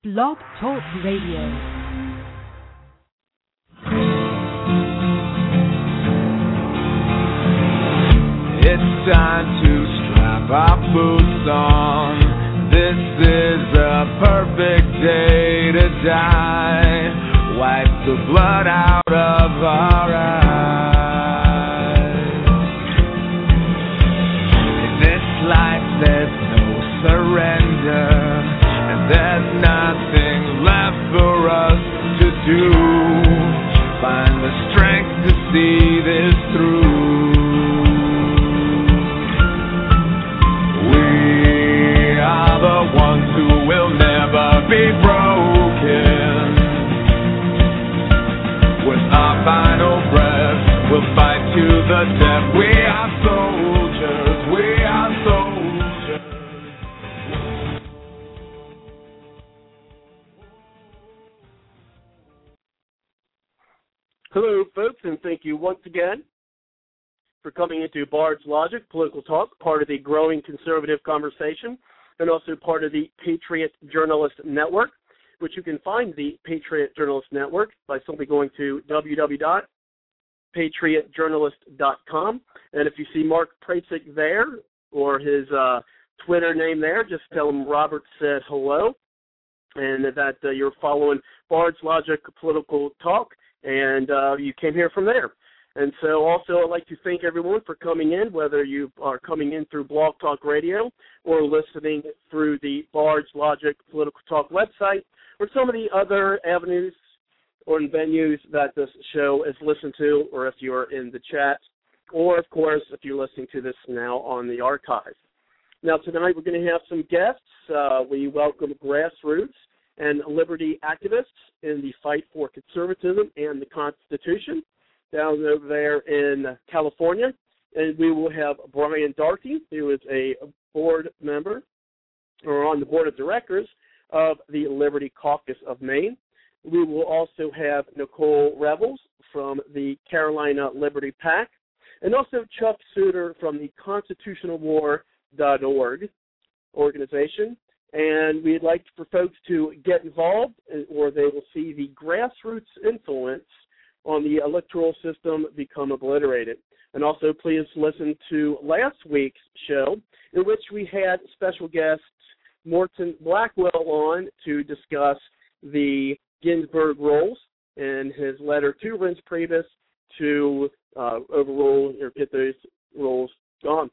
Blog Talk Radio. It's time to strap our boots on. This is a perfect day to die. Wipe the blood out of our eyes. In this life there's no surrender, and there's nothing left for us to do. Find the strength to see this through. Ones who will never be broken. With our final breath, we'll fight to the death. We are soldiers, we are soldiers. Hello, folks, and thank you once again for coming into Bard's Logic, Political Talk, part of the growing conservative conversation, and also part of the Patriot Journalist Network, which you can find the Patriot Journalist Network by simply going to www.patriotjournalist.com. And if you see Mark Prasik there, or his Twitter name there, just tell him Robert said hello, and that you're following Bard's Logic, Political Talk, and you came here from there. And so also I'd like to thank everyone for coming in, whether you are coming in through Blog Talk Radio or listening through the Bard's Logic Political Talk website or some of the other avenues or venues that this show is listened to, or if you're in the chat, or, of course, if you're listening to this now on the archive. Now, tonight we're going to have some guests. We welcome grassroots and liberty activists in the fight for conservatism and the Constitution down over there in California. And we will have Brian Darkey, who is a board member, or on the board of directors of the Liberty Caucus of Maine. We will also have Nicole Revels from the Carolina Liberty PAC, and also Chuck Suter from the constitutionalwar.org organization. And we'd like for folks to get involved, or they will see the grassroots influence on the electoral system become obliterated. And also please listen to last week's show, in which we had special guest Morton Blackwell on to discuss the Ginsburg rules and his letter to Reince Priebus to overrule or get those rules gone.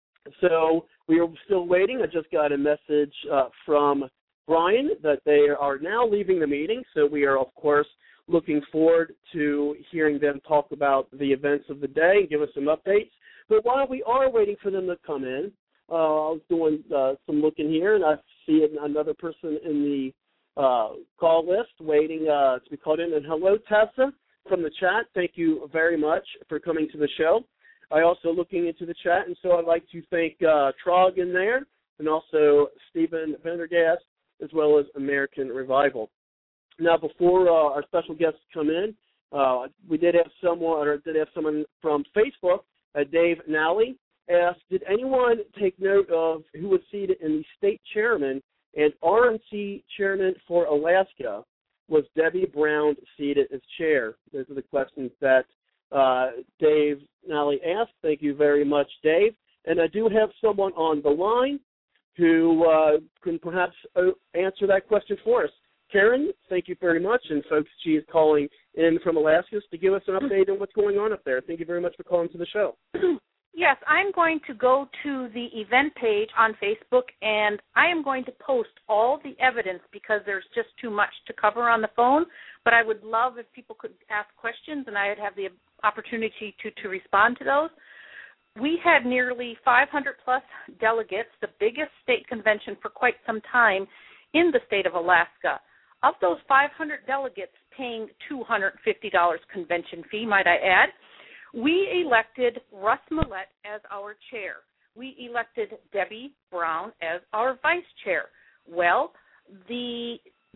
So we are still waiting. I just got a message from Brian that they are now leaving the meeting, so we are, of course, looking forward to hearing them talk about the events of the day and give us some updates. But while we are waiting for them to come in, I was doing some looking here, and I see another person in the call list waiting to be called in. And hello, Tessa, from the chat. Thank you very much for coming to the show. I also looking into the chat, and so I'd like to thank Trog in there, and also Stephen Vendergast, as well as American Revival. Now, before our special guests come in, we did have someone from Facebook, Dave Nally, asked, did anyone take note of who was seated in the state chairman and RNC chairman for Alaska? Was Debbie Brown seated as chair? Those are the questions that Dave Nally asked. Thank you very much, Dave. And I do have someone on the line who can perhaps answer that question for us. Karen, thank you very much. And folks, she is calling in from Alaska to give us an update on what's going on up there. Thank you very much for calling to the show. Yes, I'm going to go to the event page on Facebook, and I am going to post all the evidence because there's just too much to cover on the phone. But I would love if people could ask questions, and I would have the opportunity to respond to those. We had nearly 500-plus delegates, the biggest state convention for quite some time in the state of Alaska. Of those 500 delegates paying $250 convention fee, might I add, we elected Russ Millett as our chair. We elected Debbie Brown as our vice chair. Well, the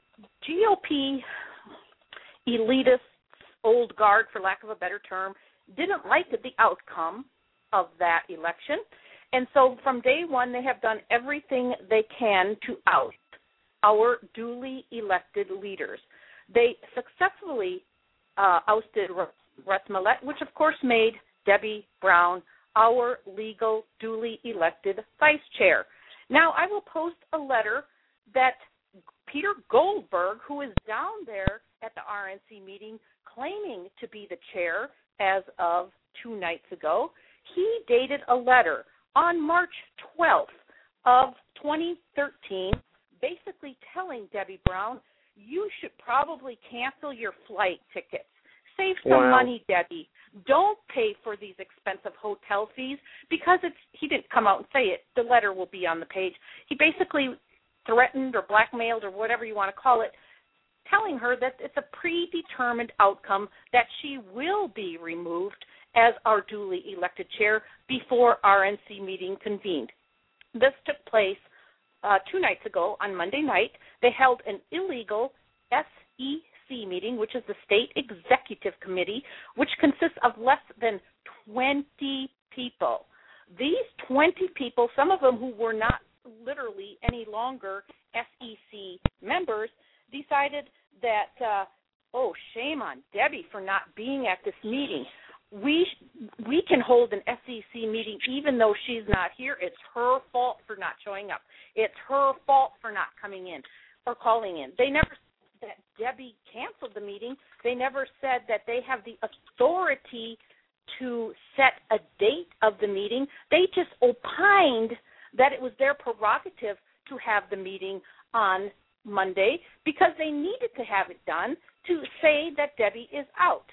GOP elitist, old guard, for lack of a better term, didn't like the outcome of that election. And so from day one, they have done everything they can to oust our duly elected leaders. They successfully ousted Russ Millett, which of course made Debbie Brown our legal, duly elected vice chair. Now, I will post a letter that Peter Goldberg, who is down there at the RNC meeting claiming to be the chair as of 2 nights ago, he dated a letter on March 12th of 2013 basically telling Debbie Brown, you should probably cancel your flight tickets. Save some money, Debbie. Don't pay for these expensive hotel fees because he didn't come out and say it. The letter will be on the page. He basically threatened or blackmailed or whatever you want to call it, telling her that it's a predetermined outcome that she will be removed as our duly elected chair before RNC meeting convened. This took place 2 nights ago on Monday night. They held an illegal SEC meeting, which is the State Executive Committee, which consists of less than 20 people. These 20 people, some of them who were not literally any longer SEC members, decided that, shame on Debbie for not being at this meeting. We can hold an SEC meeting even though she's not here. It's her fault for not showing up. It's her fault for not coming in or calling in. They never said that Debbie canceled the meeting. They never said that they have the authority to set a date of the meeting. They just opined that it was their prerogative to have the meeting on Monday because they needed to have it done to say that Debbie is out.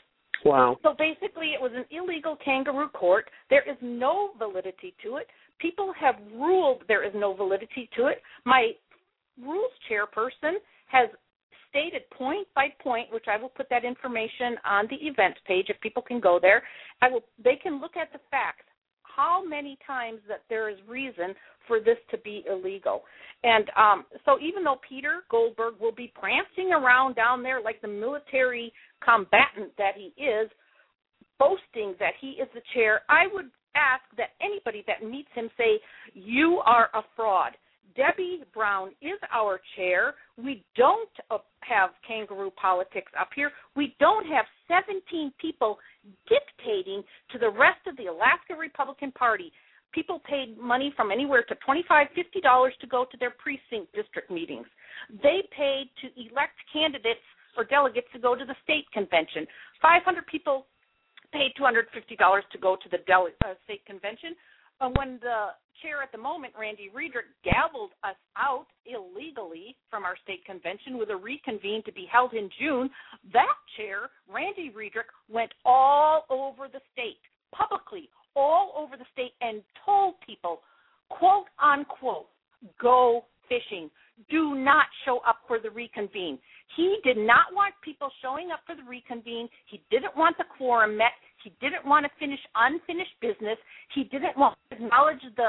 Wow. So basically it was an illegal kangaroo court. There is no validity to it. People have ruled there is no validity to it. My rules chairperson has stated point by point, which I will put that information on the events page if people can go there. They can look at the facts, how many times that there is reason for this to be illegal. And so even though Peter Goldberg will be prancing around down there like the military combatant that he is, boasting that he is the chair, I would ask that anybody that meets him say, you are a fraud. Debbie Brown is our chair. We don't have kangaroo politics up here. We don't have 17 people dictating to the rest of the Alaska Republican Party. People paid money from anywhere to $25, $50 to go to their precinct district meetings. They paid to elect candidates or delegates to go to the state convention. 500 people paid $250 to go to the state convention. When the chair at the moment, Randy Riedrich, gavelled us out illegally from our state convention with a reconvene to be held in June, that chair, Randy Riedrich, went all over the state, publicly, all over the state, and told people, quote, unquote, go fishing. Do not show up for the reconvene. He did not want people showing up for the reconvene. He didn't want the quorum met. He didn't want to finish unfinished business. He didn't want to acknowledge the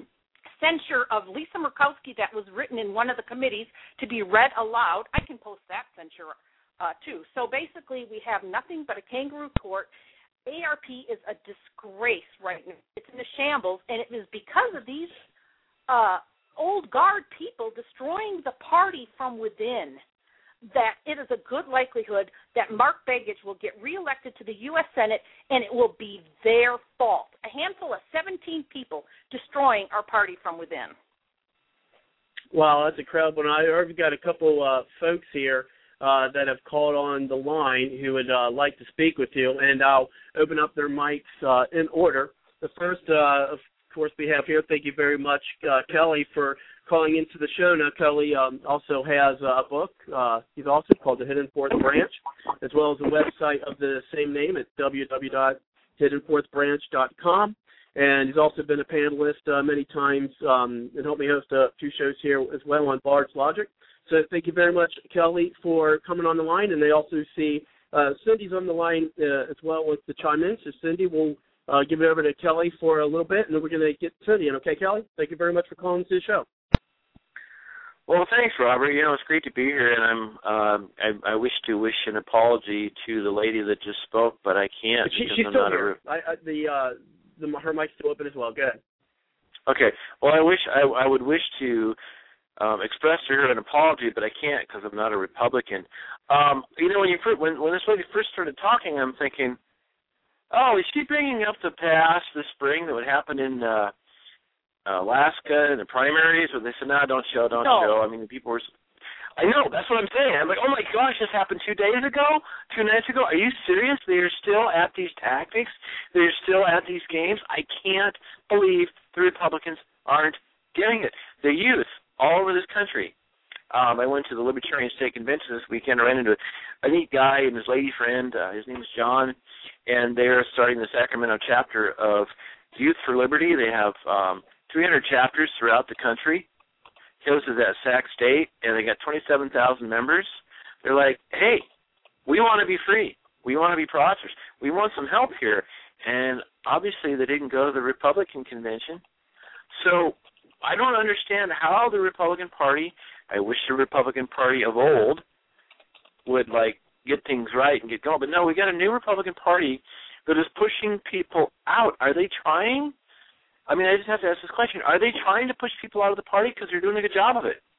censure of Lisa Murkowski that was written in one of the committees to be read aloud. I can post that censure, too. So basically we have nothing but a kangaroo court. ARP is a disgrace right now. It's in a shambles, and it is because of these old guard people destroying the party from within that it is a good likelihood that Mark Begich will get reelected to the U.S. Senate, and it will be their fault. A handful of 17 people destroying our party from within. Wow, that's incredible. And I already got a couple folks here that have called on the line who would like to speak with you, and I'll open up their mics in order. The first, of course, we have here, thank you very much, Kelly, for calling into the show. Now, Kelly also has a book. He's also called The Hidden Fourth Branch, as well as a website of the same name at www.hiddenfourthbranch.com. And he's also been a panelist many times and helped me host a few shows here as well on Bard's Logic. So thank you very much, Kelly, for coming on the line. And they also see Cindy's on the line as well with the chime in. So, Cindy, we'll give it over to Kelly for a little bit, and then we're going to get Cindy in. Okay, Kelly? Thank you very much for calling to the show. Well, thanks, Robert. You know, it's great to be here, and I wish to wish an apology to the lady that just spoke, but I can't. She's still here. Her mic's still open as well. Go ahead. Okay. Well, I would wish to express to her an apology, but I can't because I'm not a Republican. When this lady first started talking, I'm thinking, oh, is she bringing up the past this spring that would happen in Alaska in the primaries? Where they said, no, don't show. I mean, the people were. I know, that's what I'm saying. I'm like, oh my gosh, this happened 2 days ago, 2 nights ago. Are you serious? They are still at these tactics. They're still at these games. I can't believe the Republicans aren't getting it. The youth all over this country. I went to the Libertarian State Convention this weekend. I ran into a neat guy and his lady friend. His name is John, and they're starting the Sacramento chapter of Youth for Liberty. They have 300 chapters throughout the country. His is at Sac State, and they got 27,000 members. They're like, hey, we want to be free. We want to be prosperous. We want some help here. And obviously they didn't go to the Republican convention. So I don't understand how the Republican Party, I wish the Republican Party of old would, get things right and get going. But no, we got a new Republican Party that is pushing people out. Are they trying? I mean, I just have to ask this question. Are they trying to push people out of the party because they're doing a good job of it?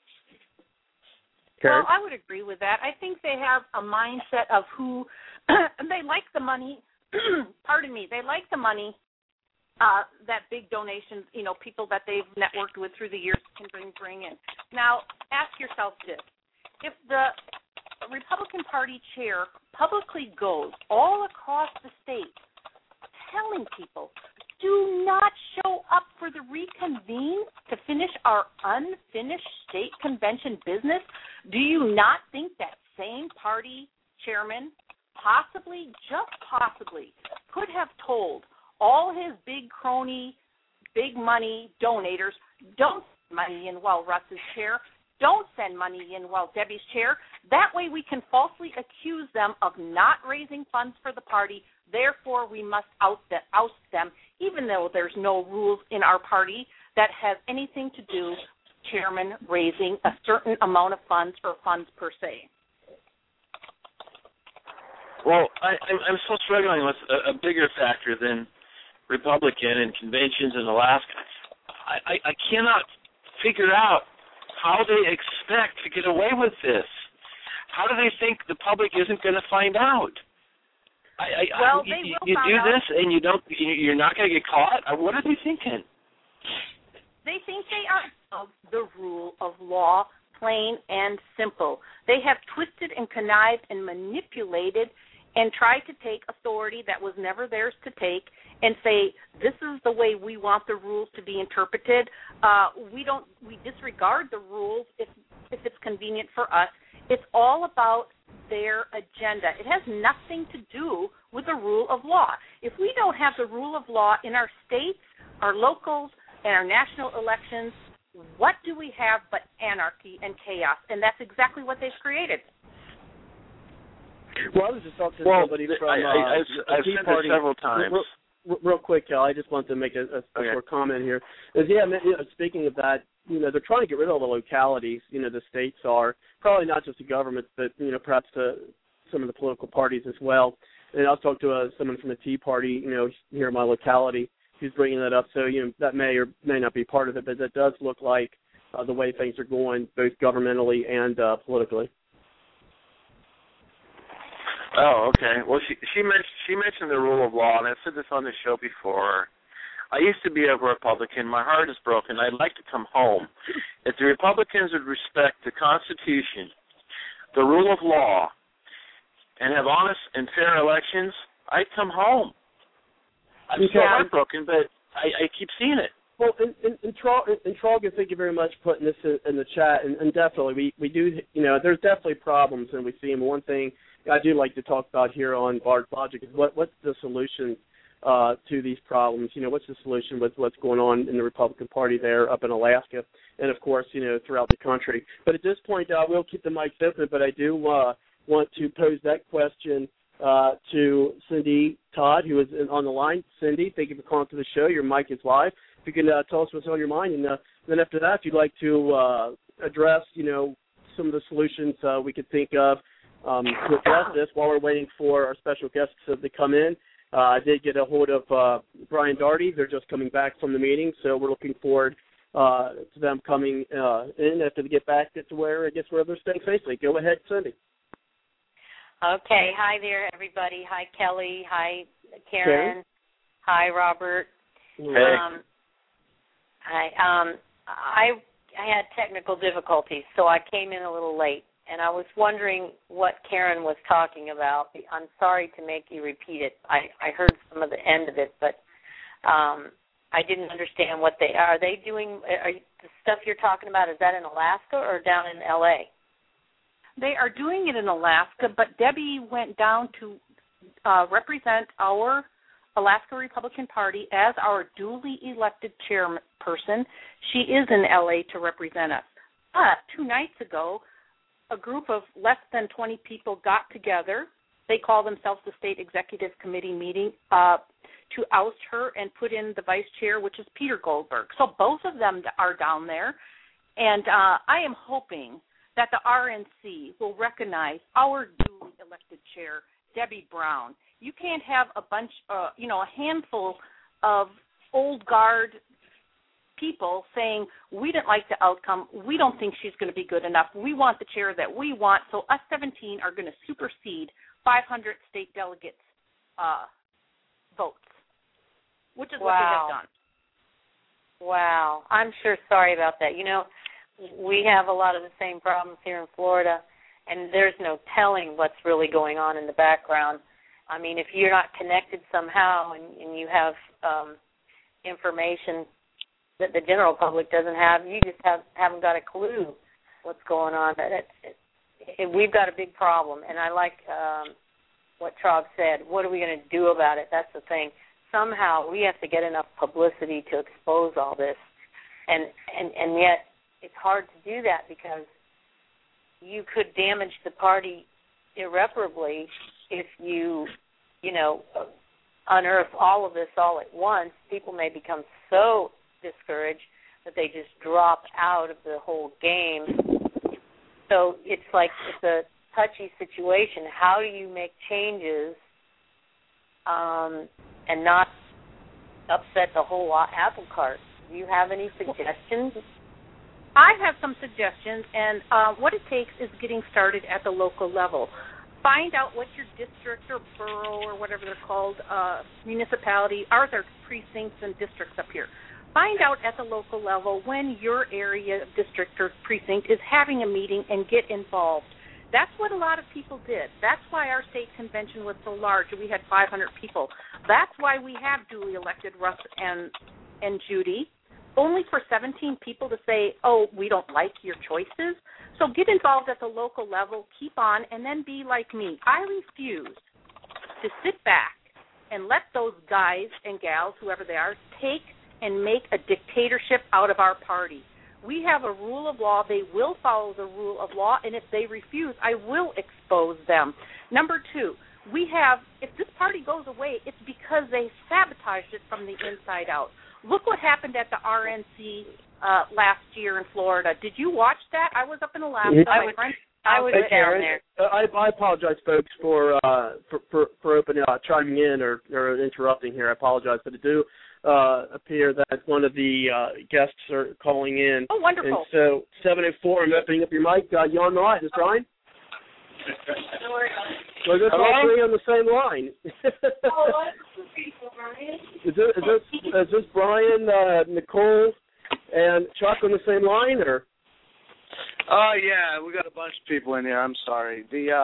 Well, I would agree with that. I think they have a mindset of who they like the money. Pardon me. They like the money that big donations, people that they've networked with through the years can bring in. Now, ask yourself this. If the Republican Party chair publicly goes all across the state telling people, do not show up for the reconvene to finish our unfinished state convention business, do you not think that same party chairman possibly, just possibly, could have told all his big crony, big money donators, don't send money in while Russ is chair, don't send money in while Debbie's chair. That way we can falsely accuse them of not raising funds for the party. Therefore, we must oust them, even though there's no rules in our party that have anything to do with chairman raising a certain amount of funds or funds per se. Well, I'm still struggling with a bigger factor than Republican and conventions in Alaska. I cannot figure out how they expect to get away with this. How do they think the public isn't going to find out? You do this and you're not going to get caught? What are they thinking? They think they are of the rule of law, plain and simple. They have twisted and connived and manipulated and tried to take authority that was never theirs to take and say, this is the way we want the rules to be interpreted. We disregard the rules if it's convenient for us. It's all about their agenda. It has nothing to do with the rule of law. If we don't have the rule of law in our states, our locals, and our national elections, what do we have but anarchy and chaos? And that's exactly what they've created. Well, I was just talking to somebody from I've Tea said Party. this several times. Real quick, Cal, I just wanted to make a short comment here. Speaking of that, they're trying to get rid of all the localities. The states are, probably not just the governments, but perhaps some of the political parties as well. And I was talking to someone from the Tea Party, here in my locality, who's bringing that up. So that may or may not be part of it, but that does look like the way things are going, both governmentally and politically. Oh, okay. Well, she mentioned the rule of law, and I've said this on the show before. I used to be a Republican. My heart is broken. I'd like to come home. If the Republicans would respect the Constitution, the rule of law, and have honest and fair elections, I'd come home. I'm so heartbroken, but I keep seeing it. Well, and Tralga, thank you very much for putting this in the chat, and definitely we do. There's definitely problems, and we see them. One thing I do like to talk about here on Bard Logic is what's the solution to these problems. What's the solution with what's going on in the Republican Party there up in Alaska, and of course, throughout the country. But at this point, I will keep the mics open, but I do want to pose that question to Cindy Todd, who is on the line. Cindy, thank you for calling to the show. Your mic is live. If you can tell us what's on your mind, and then after that, if you'd like to address, some of the solutions we could think of to address this while we're waiting for our special guests to come in. I did get a hold of Brian Daugherty. They're just coming back from the meeting, so we're looking forward to them coming in after they get back to where they're staying safely. Go ahead, Cindy. Okay. Hi there, everybody. Hi, Kelly. Hi, Karen. Hi, Robert. Hey. I had technical difficulties, so I came in a little late, and I was wondering what Karen was talking about. I'm sorry to make you repeat it. I heard some of the end of it, but I didn't understand what they are. They doing? The stuff you're talking about, is that in Alaska or down in L.A.? They are doing it in Alaska, but Debbie went down to represent our Alaska Republican Party as our duly elected chairperson. She is in L.A. to represent us. But 2 nights ago, a group of less than 20 people got together. They call themselves the State Executive Committee meeting to oust her and put in the vice chair, which is Peter Goldberg. So both of them are down there. And I am hoping that the RNC will recognize our duly elected chair, Debbie Brown. You can't have a bunch, a handful of old guard people saying, we didn't like the outcome, we don't think she's going to be good enough, we want the chair that we want, so us 17 are going to supersede 500 state delegates' votes, which is what they have done. Wow. I'm sure sorry about that. We have a lot of the same problems here in Florida, and there's no telling what's really going on in the background. I mean, if you're not connected somehow and you have information that the general public doesn't have, you just haven't got a clue what's going on. We've got a big problem, and I like what Traub said. What are we going to do about it? That's the thing. Somehow we have to get enough publicity to expose all this, and yet it's hard to do that because you could damage the party irreparably if you unearth all of this all at once. People may become so discouraged that they just drop out of the whole game. So it's a touchy situation. How do you make changes and not upset the whole apple cart? Do you have any suggestions? I have some suggestions, and what it takes is getting started at the local level. Find out what your district or borough or whatever they're called, municipality, ours are precincts and districts up here. Find out at the local level when your area, district, or precinct is having a meeting and get involved. That's what a lot of people did. That's why our state convention was so large. We had 500 people. That's why we have duly elected Russ and Judy, only for 17 people to say, oh, we don't like your choices. So get involved at the local level, keep on, and then be like me. I refuse to sit back and let those guys and gals, whoever they are, take and make a dictatorship out of our party. We have a rule of law. They will follow the rule of law, and if they refuse, I will expose them. Number 2, if this party goes away, it's because they sabotaged it from the inside out. Look what happened at the RNC last year in Florida. Did you watch that? I was up in Alaska. I was down there. I apologize, folks, for opening, chiming in or interrupting here. I apologize, but I do appear that one of the guests are calling in. Oh, wonderful. And so 704, I'm opening up your mic. You on the line? Is this Brian? So there's all three on the same line. Is this Brian, Nicole, and Chuck on the same line, or? Yeah, we got a bunch of people in here. I'm sorry.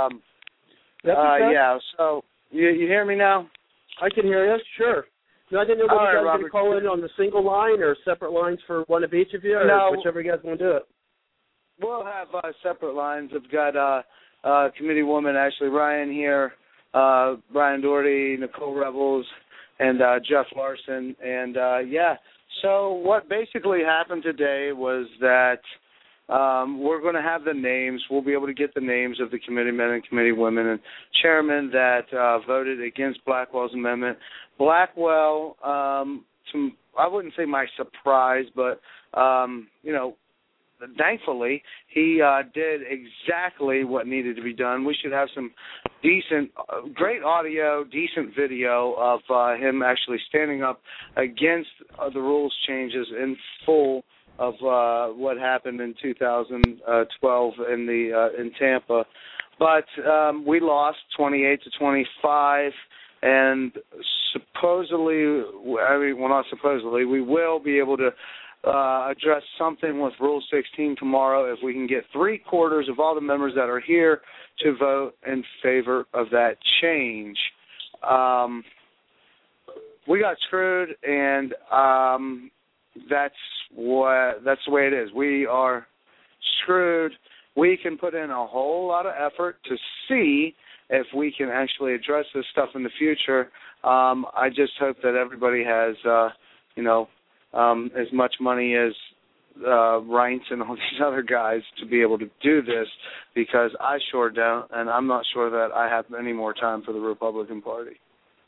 Yeah. So you hear me now? I can hear you. Sure. No, I didn't know whether you guys were going to call in on the single line or separate lines for one of each of you, or whichever you guys want to do it. We'll have separate lines. I've got committee woman Ashley Ryan here, Brian Doherty, Nicole Rebels, and Jeff Larson. And, so what basically happened today was that we're going to have the names. We'll be able to get the names of the committeemen and committee women and chairmen that voted against Blackwell's amendment. Blackwell, I wouldn't say my surprise, but, thankfully, he did exactly what needed to be done. We should have some decent, great audio, decent video of him actually standing up against the rules changes in full of what happened in 2012 in Tampa. But we lost 28-25, and supposedly, not supposedly, we will be able to address something with Rule 16 tomorrow if we can get 3/4 of all the members that are here to vote in favor of that change. We got screwed, and that's the way it is. We are screwed. We can put in a whole lot of effort to see if we can actually address this stuff in the future. I just hope that everybody has, as much money as Reince and all these other guys to be able to do this, because I sure don't, and I'm not sure that I have any more time for the Republican Party.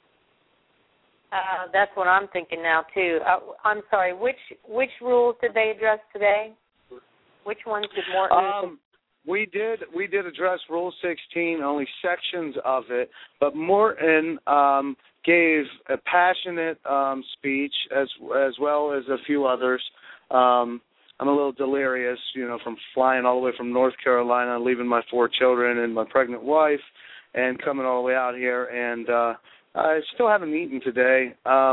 That's what I'm thinking now too. I'm sorry. Which rules did they address today? Which ones did Morton? We did address Rule 16, only sections of it, but Morton gave a passionate speech as well as a few others. I'm a little delirious, from flying all the way from North Carolina, leaving my 4 children and my pregnant wife, and coming all the way out here, and I still haven't eaten today.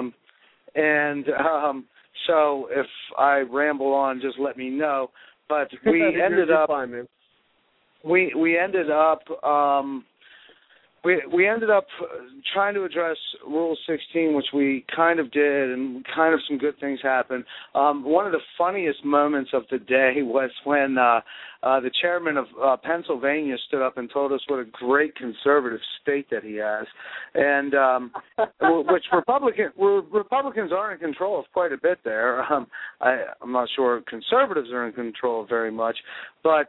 So if I ramble on, just let me know. But we ended up. Fine, man. We ended up we ended up trying to address Rule 16, which we kind of did, and kind of some good things happened. One of the funniest moments of the day was when the chairman of Pennsylvania stood up and told us what a great conservative state that he has, and which Republicans are in control of quite a bit there. I'm not sure conservatives are in control of very much, but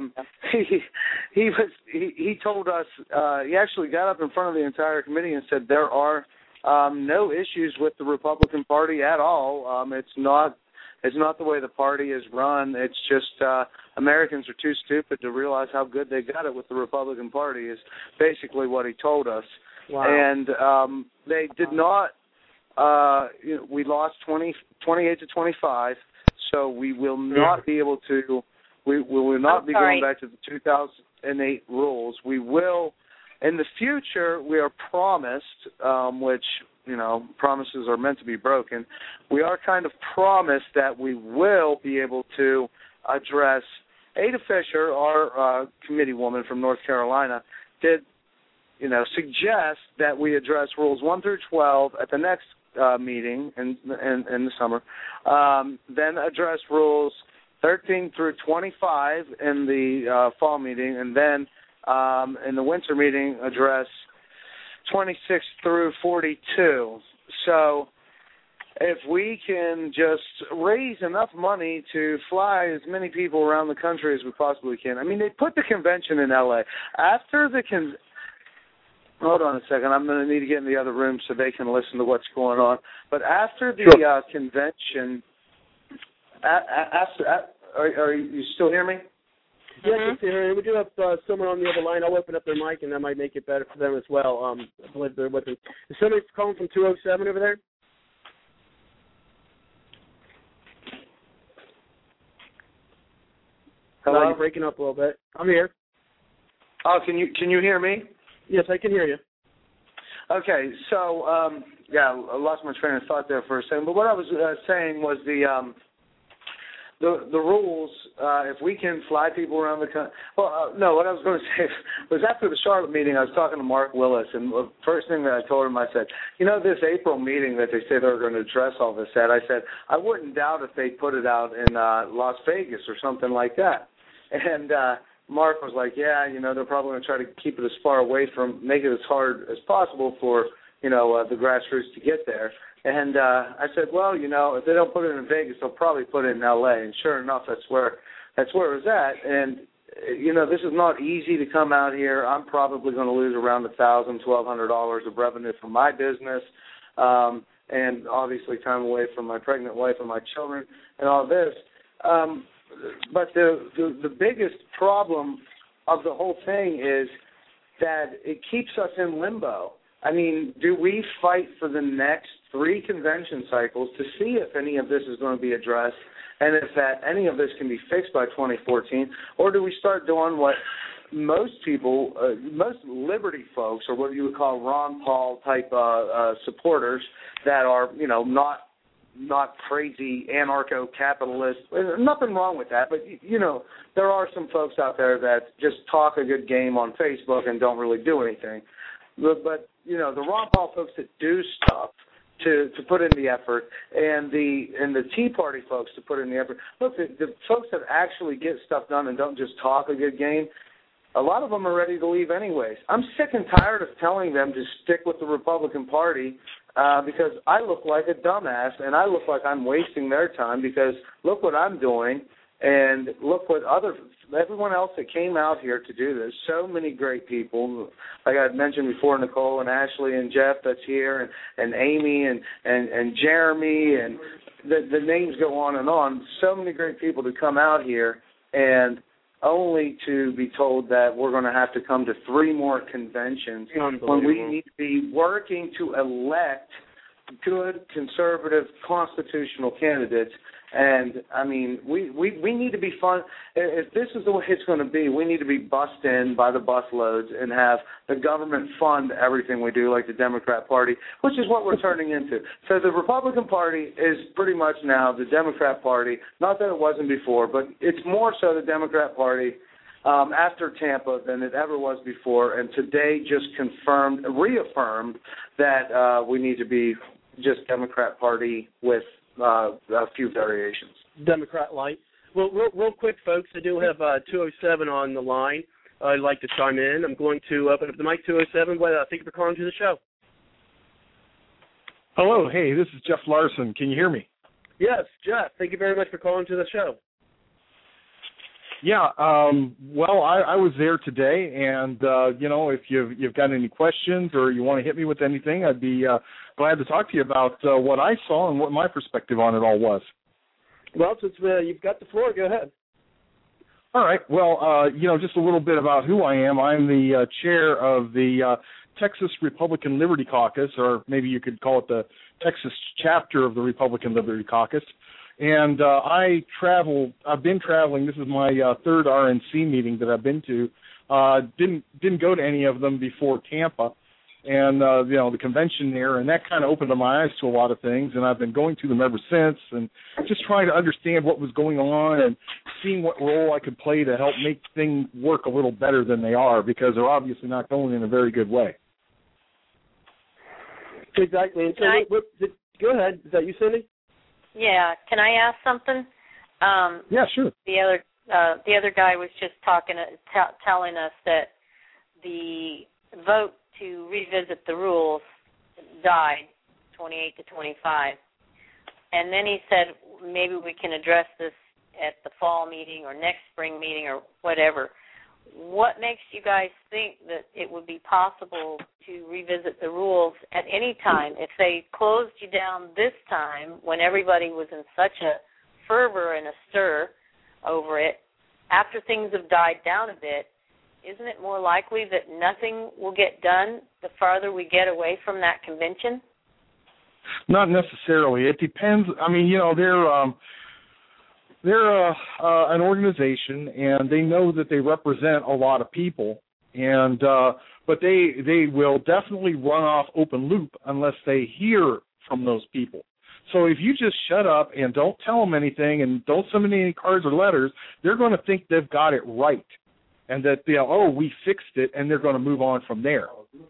he told us, he actually got up in front of the entire committee and said there are no issues with the Republican Party at all. It's not the way the party is run. It's just Americans are too stupid to realize how good they got it with the Republican Party is basically what he told us. Wow. And they did not. We lost 28-25, so we will not be able to. We will not be going back to the 2008 rules. We will, in the future, we are promised, which, promises are meant to be broken. We are kind of promised that we will be able to address. Ada Fisher, our committee woman from North Carolina, did, suggest that we address rules 1 through 12 at the next meeting in the summer, then address rules 13 through 25 in the fall meeting, and then in the winter meeting address 26 through 42. So if we can just raise enough money to fly as many people around the country as we possibly can. I mean, they put the convention in L.A. After the hold on a second. I'm going to need to get in the other room so they can listen to what's going on. But after the convention, are you still hear me? Yes, I can hear you. We do have someone on the other line. I'll open up their mic, and that might make it better for them as well. I believe they're with me. Is somebody calling from 207 over there? Hello? You're breaking up a little bit. I'm here. Oh, can you hear me? Yes, I can hear you. Okay, so I lost my train of thought there for a second. But what I was saying was the rules. If we can fly people around the country. Well, no. What I was going to say was after the Charlotte meeting, I was talking to Mark Willis, and the first thing that I told him, I said, this April meeting that they say they're going to address all this at, I said, I wouldn't doubt if they put it out in Las Vegas or something like that. And Mark was like, yeah, they're probably going to try to keep it as far away from, make it as hard as possible for, the grassroots to get there. And I said, well, if they don't put it in Vegas, they'll probably put it in L.A. And sure enough, that's where it was at. And, this is not easy to come out here. I'm probably going to lose around $1,000, $1,200 of revenue from my business, and obviously time away from my pregnant wife and my children and all this. But the biggest problem of the whole thing is that it keeps us in limbo. I mean, do we fight for the next 3 convention cycles to see if any of this is going to be addressed? and if any of this can be fixed by 2014, or do we start doing what most people, most liberty folks, or what you would call Ron Paul type supporters that are, not crazy anarcho-capitalists. There's nothing wrong with that, but, there are some folks out there that just talk a good game on Facebook and don't really do anything. But the Ron Paul folks that do stuff to put in the effort, and the Tea Party folks to put in the effort. Look, the folks that actually get stuff done and don't just talk a good game, a lot of them are ready to leave anyways. I'm sick and tired of telling them to stick with the Republican Party because I look like a dumbass and I look like I'm wasting their time because look what I'm doing and look what everyone else that came out here to do this. So many great people, like I had mentioned before, Nicole and Ashley and Jeff that's here, and Amy and Jeremy, and the names go on and on. So many great people to come out here, and only to be told that we're going to have to come to 3 more conventions when we need to be working to elect good, conservative, constitutional candidates. And, I mean, we need to be fun. If this is the way it's going to be, we need to be bussed in by the busloads and have the government fund everything we do, like the Democrat Party, which is what we're turning into. So the Republican Party is pretty much now the Democrat Party. Not that it wasn't before, but it's more so the Democrat Party after Tampa than it ever was before. And today just reaffirmed that we need to be just Democrat Party with a few variations. Democrat light. Well, real quick, folks, I do have 207 on the line. I'd like to chime in. I'm going to open up the mic, 207. Thank you for calling to the show. Hello. Hey, this is Jeff Larson. Can you hear me? Yes, Jeff. Thank you very much for calling to the show. Yeah. Well, I was there today, and if you've got any questions or you want to hit me with anything, I'd be glad to talk to you about what I saw and what my perspective on it all was. Well, since you've got the floor, go ahead. All right. Well, just a little bit about who I am. I'm the chair of the Texas Republican Liberty Caucus, or maybe you could call it the Texas chapter of the Republican Liberty Caucus. And I've been traveling. This is my third RNC meeting that I've been to. Didn't go to any of them before Tampa. And, the convention there, and that kind of opened my eyes to a lot of things, and I've been going to them ever since and just trying to understand what was going on and seeing what role I could play to help make things work a little better than they are, because they're obviously not going in a very good way. Exactly. And so go ahead. Is that you, Cindy? Yeah. Can I ask something? Yeah, sure. The other guy was just telling us that the vote to revisit the rules died 28 to 25. And then he said maybe we can address this at the fall meeting or next spring meeting or whatever. What makes you guys think that it would be possible to revisit the rules at any time? If they closed you down this time when everybody was in such a fervor and a stir over it, after things have died down a bit, isn't it more likely that nothing will get done the farther we get away from that convention? Not necessarily. It depends. I mean, they're an organization, and they know that they represent a lot of people, and but they will definitely run off open loop unless they hear from those people. So if you just shut up and don't tell them anything and don't send them any cards or letters, they're going to think they've got it right. And that, we fixed it, and they're going to move on from there.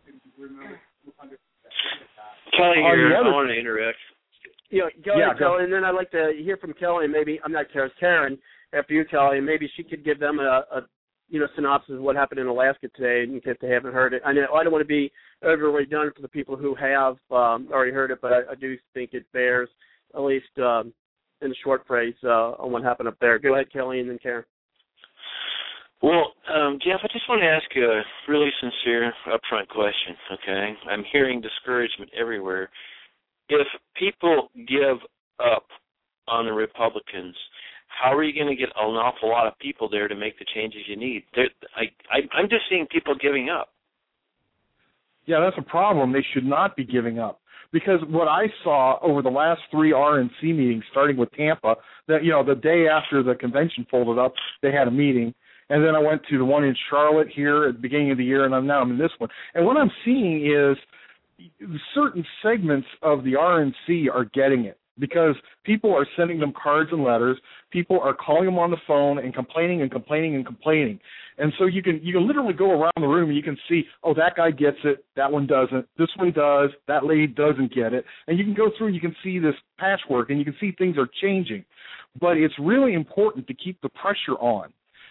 Kelly here, I want to interrupt. Go ahead, Kelly, and then I'd like to hear from Kelly, and maybe, I'm not Karen, after you, Kelly, and maybe she could give them a synopsis of what happened in Alaska today in case they haven't heard it. I know I don't want to be overly done for the people who have already heard it, but I do think it bears, at least in a short phrase, on what happened up there. Go ahead, Kelly, and then Karen. Well, Jeff, I just want to ask you a really sincere, upfront question, okay? I'm hearing discouragement everywhere. If people give up on the Republicans, how are you going to get an awful lot of people there to make the changes you need? I'm just seeing people giving up. Yeah, that's a problem. They should not be giving up. Because what I saw over the last 3 RNC meetings, starting with Tampa, that the day after the convention folded up, they had a meeting. And then I went to the one in Charlotte here at the beginning of the year, and now I'm in this one. And what I'm seeing is certain segments of the RNC are getting it because people are sending them cards and letters. People are calling them on the phone and complaining and complaining and complaining. And so you can literally go around the room and you can see, oh, that guy gets it, that one doesn't, this one does, that lady doesn't get it. And you can go through and you can see this patchwork and you can see things are changing. But it's really important to keep the pressure on.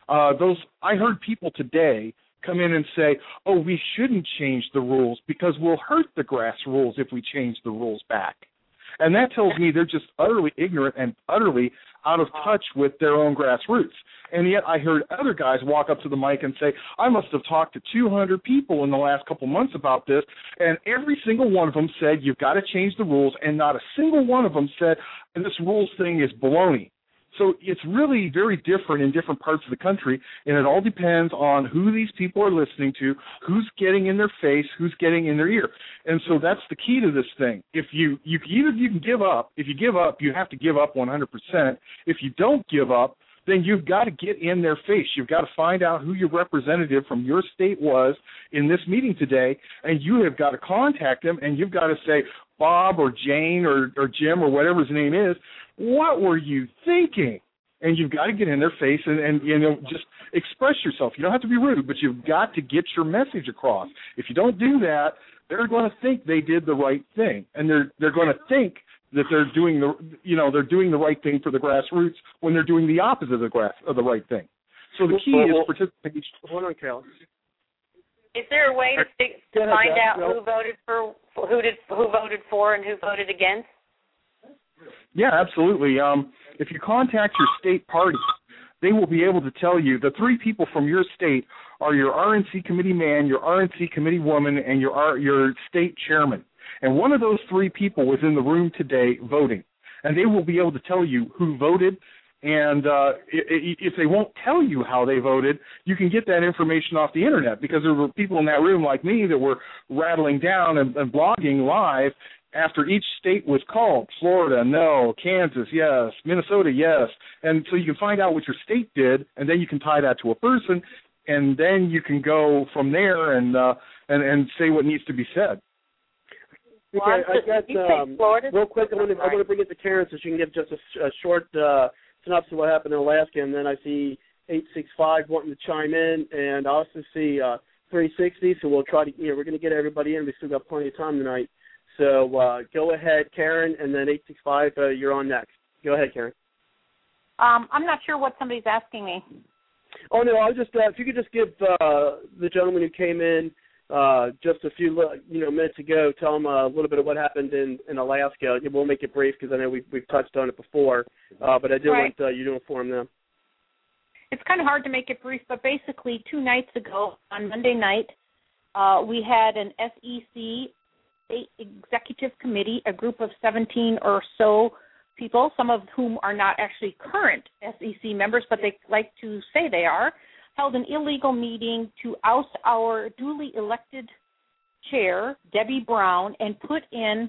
I heard people today come in and say, oh, we shouldn't change the rules because we'll hurt the grass rules if we change the rules back. And that tells me they're just utterly ignorant and utterly out of touch with their own grassroots. And yet I heard other guys walk up to the mic and say, I must have talked to 200 people in the last couple months about this, and every single one of them said, you've got to change the rules, and not a single one of them said, this rules thing is baloney. So it's really very different in different parts of the country, and it all depends on who these people are listening to, who's getting in their face, who's getting in their ear. And so that's the key to this thing. If you can give up. If you give up, you have to give up 100%. If you don't give up, then you've got to get in their face. You've got to find out who your representative from your state was in this meeting today, and you have got to contact them, and you've got to say, Bob or Jane or Jim or whatever his name is, what were you thinking? And you've got to get in their face and just express yourself. You don't have to be rude, but you've got to get your message across. If you don't do that, they're going to think they did the right thing, and they're going to think that they're doing the right thing for the grassroots when they're doing the opposite of the right thing. So the key is participation. Hold on, Carol. Is there a way to find out who voted for and who voted against? Yeah, absolutely. If you contact your state party, they will be able to tell you the 3 people from your state are your RNC committee man, your RNC committee woman, and your state chairman. And one of those 3 people was in the room today voting, and they will be able to tell you who voted. And if they won't tell you how they voted, you can get that information off the Internet, because there were people in that room like me that were rattling down and blogging live after each state was called. Florida, no. Kansas, yes. Minnesota, yes. And so you can find out what your state did, and then you can tie that to a person, and then you can go from there and say what needs to be said. Okay, I got real quick. I'm going to bring it to Karen so she can give just a short synopsis of what happened in Alaska, and then I see 865 wanting to chime in, and I also see 360. So we'll try to, we're going to get everybody in. We still got plenty of time tonight. So go ahead, Karen, and then 865. You're on next. Go ahead, Karen. I'm not sure what somebody's asking me. Oh no, I was just if you could just give the gentleman who came in just a few minutes ago, tell him a little bit of what happened in Alaska. We'll make it brief because I know we've touched on it before, but I do want you to inform them. It's kind of hard to make it brief, but basically 2 nights ago on Monday night, we had an SEC State Executive Committee, a group of 17 or so people, some of whom are not actually current SEC members, but they like to say they are, held an illegal meeting to oust our duly elected chair, Debbie Brown, and put in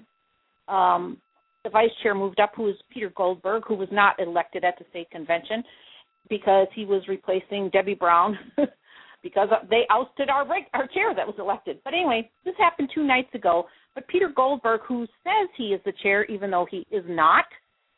the vice chair moved up, who is Peter Goldberg, who was not elected at the state convention because he was replacing Debbie Brown because they ousted our chair that was elected. But anyway, this happened 2 nights ago. But Peter Goldberg, who says he is the chair, even though he is not,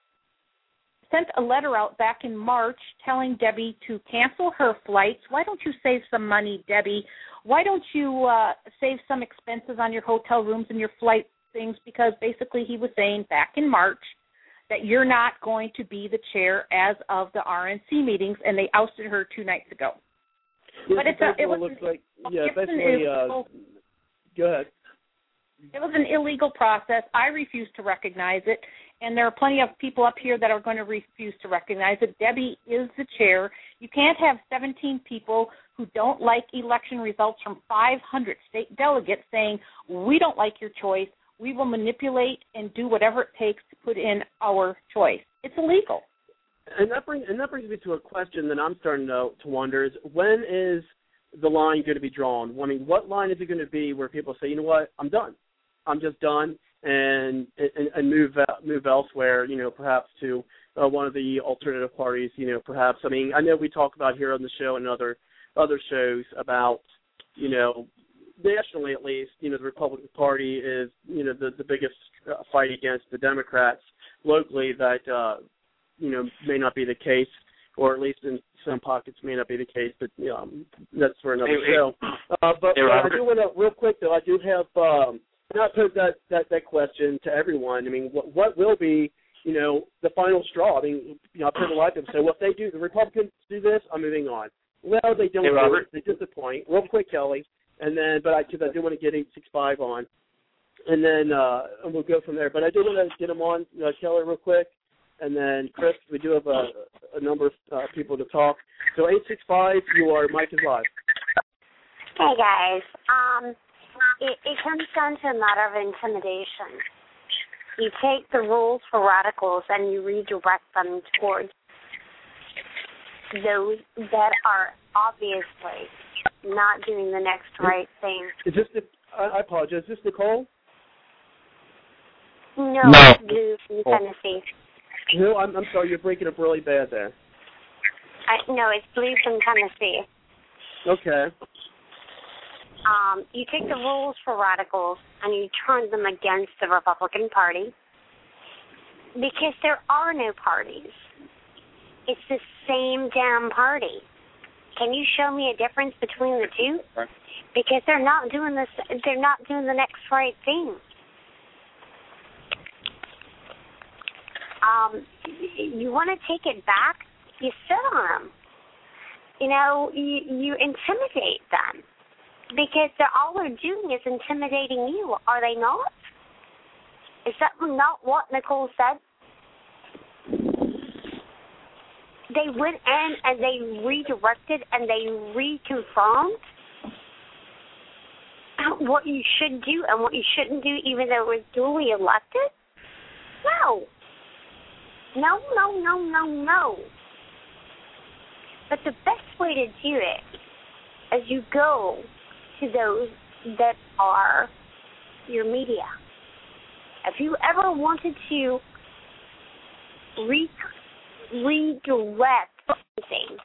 sent a letter out back in March telling Debbie to cancel her flights. Why don't you save some money, Debbie? Why don't you save some expenses on your hotel rooms and your flight things? Because basically he was saying back in March that you're not going to be the chair as of the RNC meetings, and they ousted her 2 nights ago. Yeah, but it looks like, basically, go ahead. It was an illegal process. I refuse to recognize it, and there are plenty of people up here that are going to refuse to recognize it. Debbie is the chair. You can't have 17 people who don't like election results from 500 state delegates saying, we don't like your choice. We will manipulate and do whatever it takes to put in our choice. It's illegal. And that brings me to a question that I'm starting to wonder is, when is the line going to be drawn? I mean, what line is it going to be where people say, you know what, I'm done. I'm just done, and move elsewhere, perhaps to one of the alternative parties, perhaps. I mean, I know we talk about here on the show and other shows about, nationally at least, the Republican Party is, the biggest fight against the Democrats. Locally, that, may not be the case, or at least in some pockets may not be the case, but that's for another show. But I do want to, real quick though, I do have, not pose that question to everyone. I mean, what will be, the final straw? I mean, I've heard a lot of them say, well, if they do, the Republicans do this, I'm moving on. Well, they don't do it. They disappoint. Real quick, Kelly, and then, but I do want to get 865 on, and then and we'll go from there. But I do want to get them on, Kelly, real quick, and then Chris, we do have a number of people to talk. So 865, your mic is live. Hey guys, it comes down to a matter of intimidation. You take the rules for radicals and you redirect them towards those that are obviously not doing the next right thing. Is this I apologize. Is this Nicole? No. Blue from Tennessee. No, I'm sorry. You're breaking up really bad there. No, it's Blue from Tennessee. Okay. You take the rules for radicals and you turn them against the Republican Party because there are no parties. It's the same damn party. Can you show me a difference between the two? Because they're not doing this. They're not doing the next right thing. You want to take it back? You sit on them. You intimidate them. Because all they're doing is intimidating you, are they not? Is that not what Nicole said? They went in and they redirected and they reconfirmed what you should do and what you shouldn't do, even though it was duly elected? No. No. But the best way to do it is you go to those that are your media. If you ever wanted to redirect something,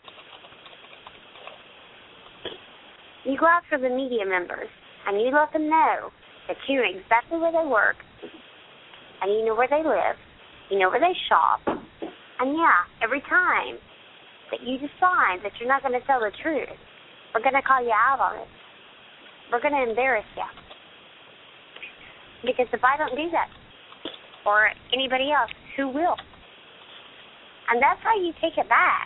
you go after the media members and you let them know that you know exactly where they work and you know where they live, you know where they shop, and every time that you decide that you're not going to tell the truth, we're going to call you out on it. We're going to embarrass you. Because if I don't do that, or anybody else, who will? And that's how you take it back.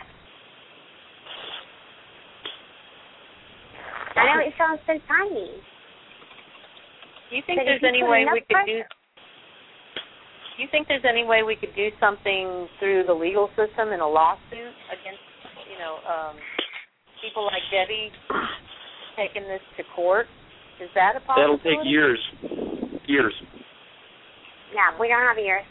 I know it sounds so tiny. Do you think there's any way we could do? Do you think there's any way we could do something through the legal system in a lawsuit against, people like Debbie taking this to court? Is that a possibility? That'll take years. Yeah, we don't have years.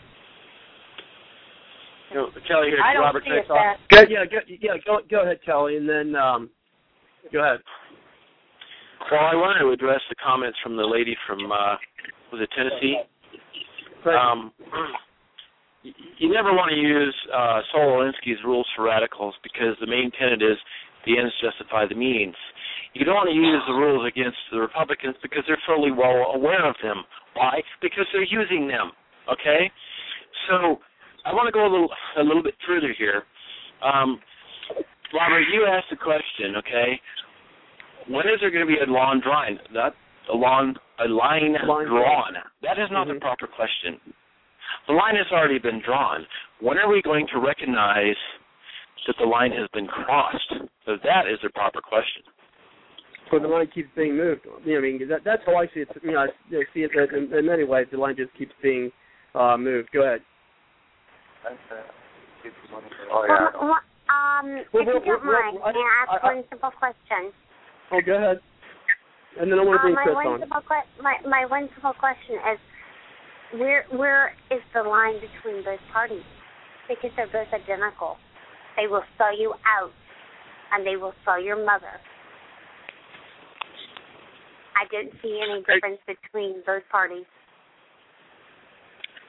Kelly, here, Robert, can I talk? Go ahead, Kelly, and then go ahead. Well, I wanted to address the comments from the lady from, was it Tennessee? You never want to use Saul Alinsky's rules for radicals because the main tenet is the ends justify the means. You don't want to use the rules against the Republicans because they're fully well aware of them. Why? Because they're using them, okay? So I want to go a little bit further here. Robert, you asked the question, okay, when is there going to be a line drawn? A line drawn. That is not the proper question. The line has already been drawn. When are we going to recognize that the line has been crossed? So that is the proper question. So the line keeps being moved. That's how I see it. I see it that in many ways the line just keeps being moved. Go ahead. If you don't mind, may I ask one simple question? Oh, go ahead. And then I want to bring Chris on. My one simple question is, where is the line between both parties? Because they're both identical. They will sell you out, and they will sell your mother. I don't see any difference between both parties.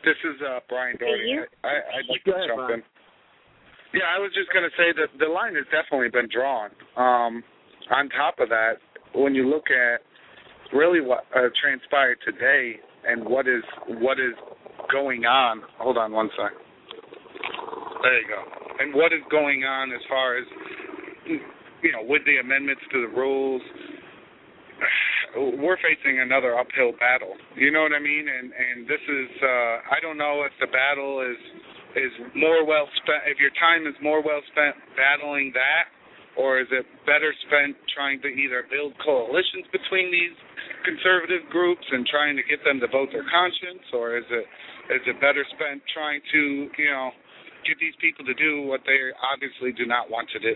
This is Brian Doherty. I'd like to jump in. Yeah, I was just going to say that the line has definitely been drawn. On top of that, when you look at really what transpired today and what is going on. Hold on one sec. There you go. And what is going on as far as, with the amendments to the rules, we're facing another uphill battle. You know what I mean? And this is, I don't know if the battle is more well spent, if your time is more well spent battling that, or is it better spent trying to either build coalitions between these conservative groups and trying to get them to vote their conscience, or is it better spent trying to, get these people to do what they obviously do not want to do?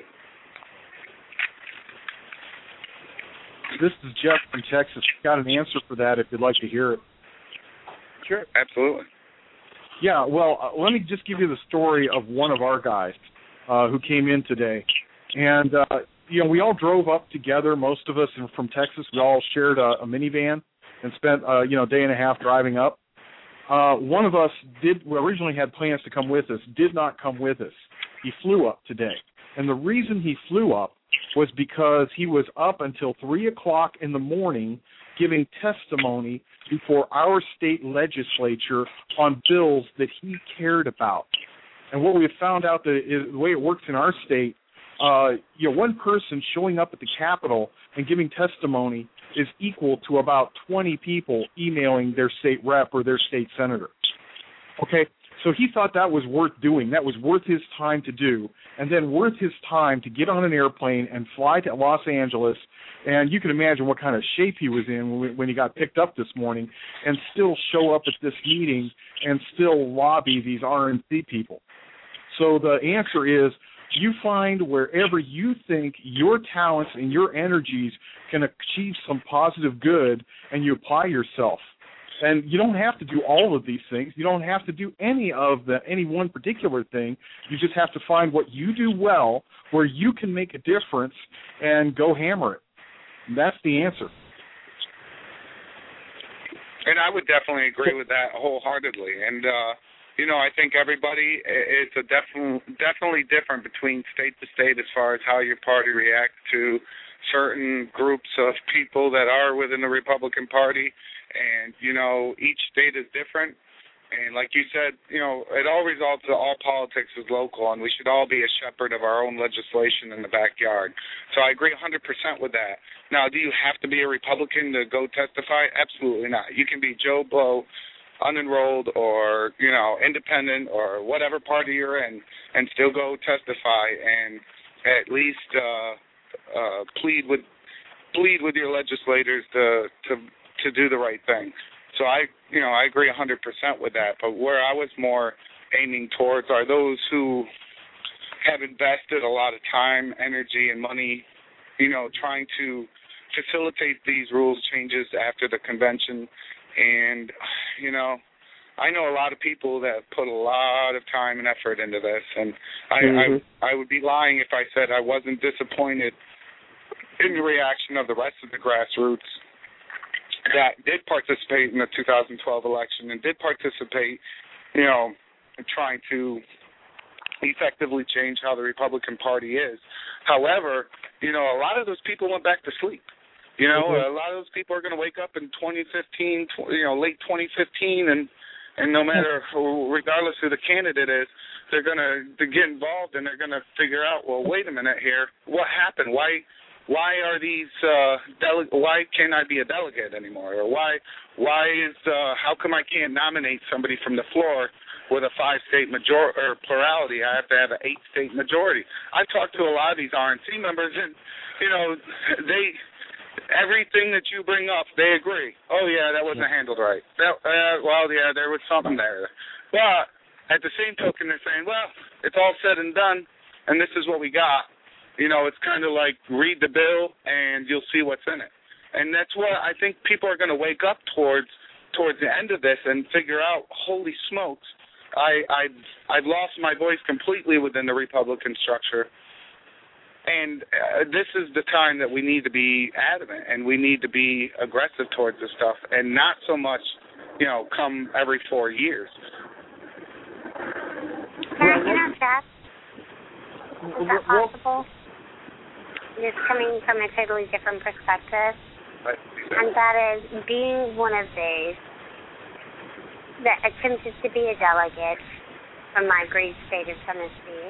This is Jeff from Texas. Got an answer for that if you'd like to hear it. Sure. Absolutely. Yeah, well, let me just give you the story of one of our guys who came in today. And, we all drove up together, most of us from Texas. We all shared a minivan and spent, a day and a half driving up. One of us originally had plans to come with us, did not come with us. He flew up today. And the reason he flew up was because he was up until 3 o'clock in the morning giving testimony before our state legislature on bills that he cared about. And what we have found out is the way it works in our state, one person showing up at the Capitol and giving testimony is equal to about 20 people emailing their state rep or their state senator. Okay, so he thought that was worth doing. That was worth his time to do, and then worth his time to get on an airplane and fly to Los Angeles. And you can imagine what kind of shape he was in when he got picked up this morning, and still show up at this meeting and still lobby these RNC people. So the answer is, you find wherever you think your talents and your energies can achieve some positive good, and you apply yourself. And you don't have to do all of these things. You don't have to do any one particular thing. You just have to find what you do well, where you can make a difference, and go hammer it. And that's the answer. And I would definitely agree with that wholeheartedly. And I think everybody, it's definitely different between state to state as far as how your party reacts to certain groups of people that are within the Republican Party. And, each state is different. And like you said, it all results in all politics is local, and we should all be a shepherd of our own legislation in the backyard. So I agree 100% with that. Now, do you have to be a Republican to go testify? Absolutely not. You can be Joe Blow, unenrolled, or, independent, or whatever party you're in, and still go testify and at least plead with your legislators to do the right thing. So I agree 100% with that. But where I was more aiming towards are those who have invested a lot of time, energy, and money, trying to facilitate these rules changes after the convention. And, I know a lot of people that put a lot of time and effort into this, and I would be lying if I said I wasn't disappointed in the reaction of the rest of the grassroots that did participate in the 2012 election and did participate, in trying to effectively change how the Republican Party is. However, a lot of those people went back to sleep. A lot of those people are going to wake up in 2015, late 2015, and no matter, regardless who the candidate is, they're going to get involved, and they're going to figure out, well, wait a minute here, what happened? Why are these why can't I be a delegate anymore? Or why is how come I can't nominate somebody from the floor with a 5-state plurality? I have to have an 8-state majority. I talked to a lot of these RNC members, and everything that you bring up, they agree. Oh yeah, that wasn't handled right. There was something there. But at the same token, they're saying, well, it's all said and done, and this is what we got. It's kind of like read the bill and you'll see what's in it. And that's what I think people are going to wake up towards the end of this and figure out, holy smokes, I've lost my voice completely within the Republican structure. And this is the time that we need to be adamant and we need to be aggressive towards this stuff, and not so much, come every 4 years. chat? Is that possible? Just coming from a totally different perspective. And that is being one of those that attempted to be a delegate from my great state of Tennessee.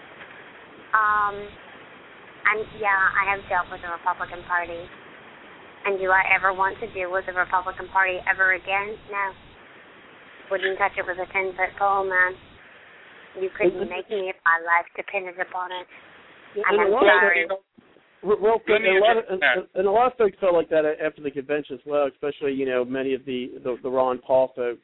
And yeah, I have dealt with the Republican Party. And do I ever want to deal with the Republican Party ever again? No. Wouldn't touch it with a 10-foot pole, man. You couldn't make me if my life depended upon it. And I'm sorry. Real quick, and a lot of folks felt like that after the convention as well, especially, many of the Ron Paul folks.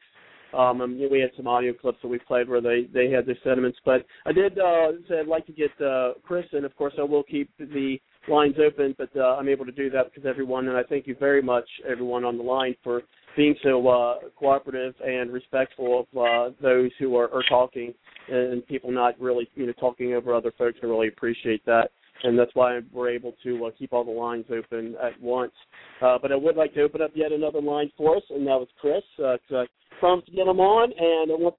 We had some audio clips that we played where they had their sentiments. But I did say I'd like to get Chris in. Of course, I will keep the lines open, but I'm able to do that because everyone, and I thank you very much, everyone on the line, for being so cooperative and respectful of those who are talking and people not really talking over other folks. I really appreciate that. And that's why we're able to keep all the lines open at once. But I would like to open up yet another line for us, and that was Chris. I promised to get him on, and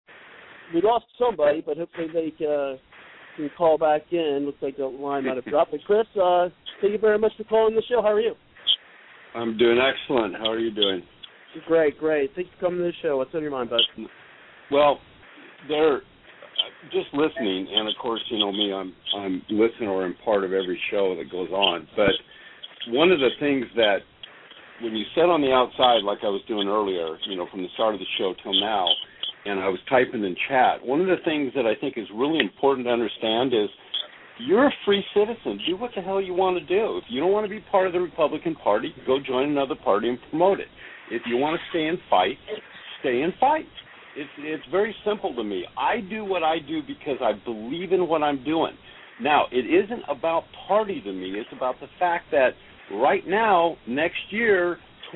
we lost somebody, but hopefully they can call back in. Looks like the line might have dropped. But Chris, thank you very much for calling the show. How are you? I'm doing excellent. How are you doing? Great. Thank you for coming to the show. What's on your mind, bud? Well, they're just listening, and of course, you know me, I'm listening or I'm part of every show that goes on. But one of the things that when you sit on the outside, like I was doing earlier, from the start of the show till now, and I was typing in chat, one of the things that I think is really important to understand is you're a free citizen. Do what the hell you want to do. If you don't want to be part of the Republican Party, go join another party and promote it. If you want to stay and fight, stay and fight. It's very simple to me. I do what I do because I believe in what I'm doing. Now, it isn't about party to me. It's about the fact that right now, next year,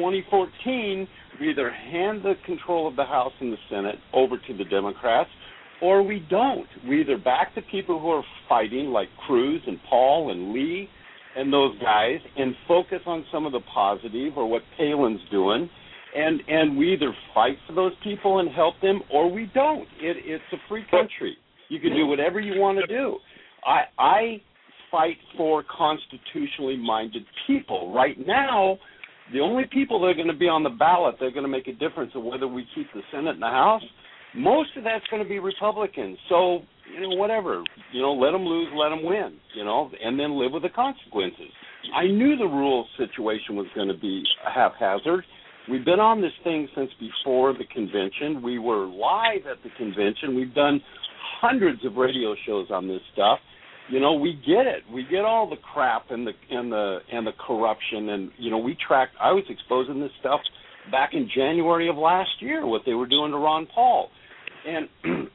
2014, we either hand the control of the House and the Senate over to the Democrats or we don't. We either back the people who are fighting, like Cruz and Paul and Lee and those guys, and focus on some of the positive or what Palin's doing, and we either fight for those people and help them or we don't. It's a free country. You can do whatever you want to do. I fight for constitutionally minded people. Right now, the only people that are going to be on the ballot that are going to make a difference of whether we keep the Senate and the House, most of that's going to be Republicans. So, whatever. Let them lose, let them win, and then live with the consequences. I knew the rules situation was going to be haphazard. We've been on this thing since before the convention. We were live at the convention. We've done hundreds of radio shows on this stuff. We get it. We get all the crap and the corruption, and we tracked. I was exposing this stuff back in January of last year, what they were doing to Ron Paul, and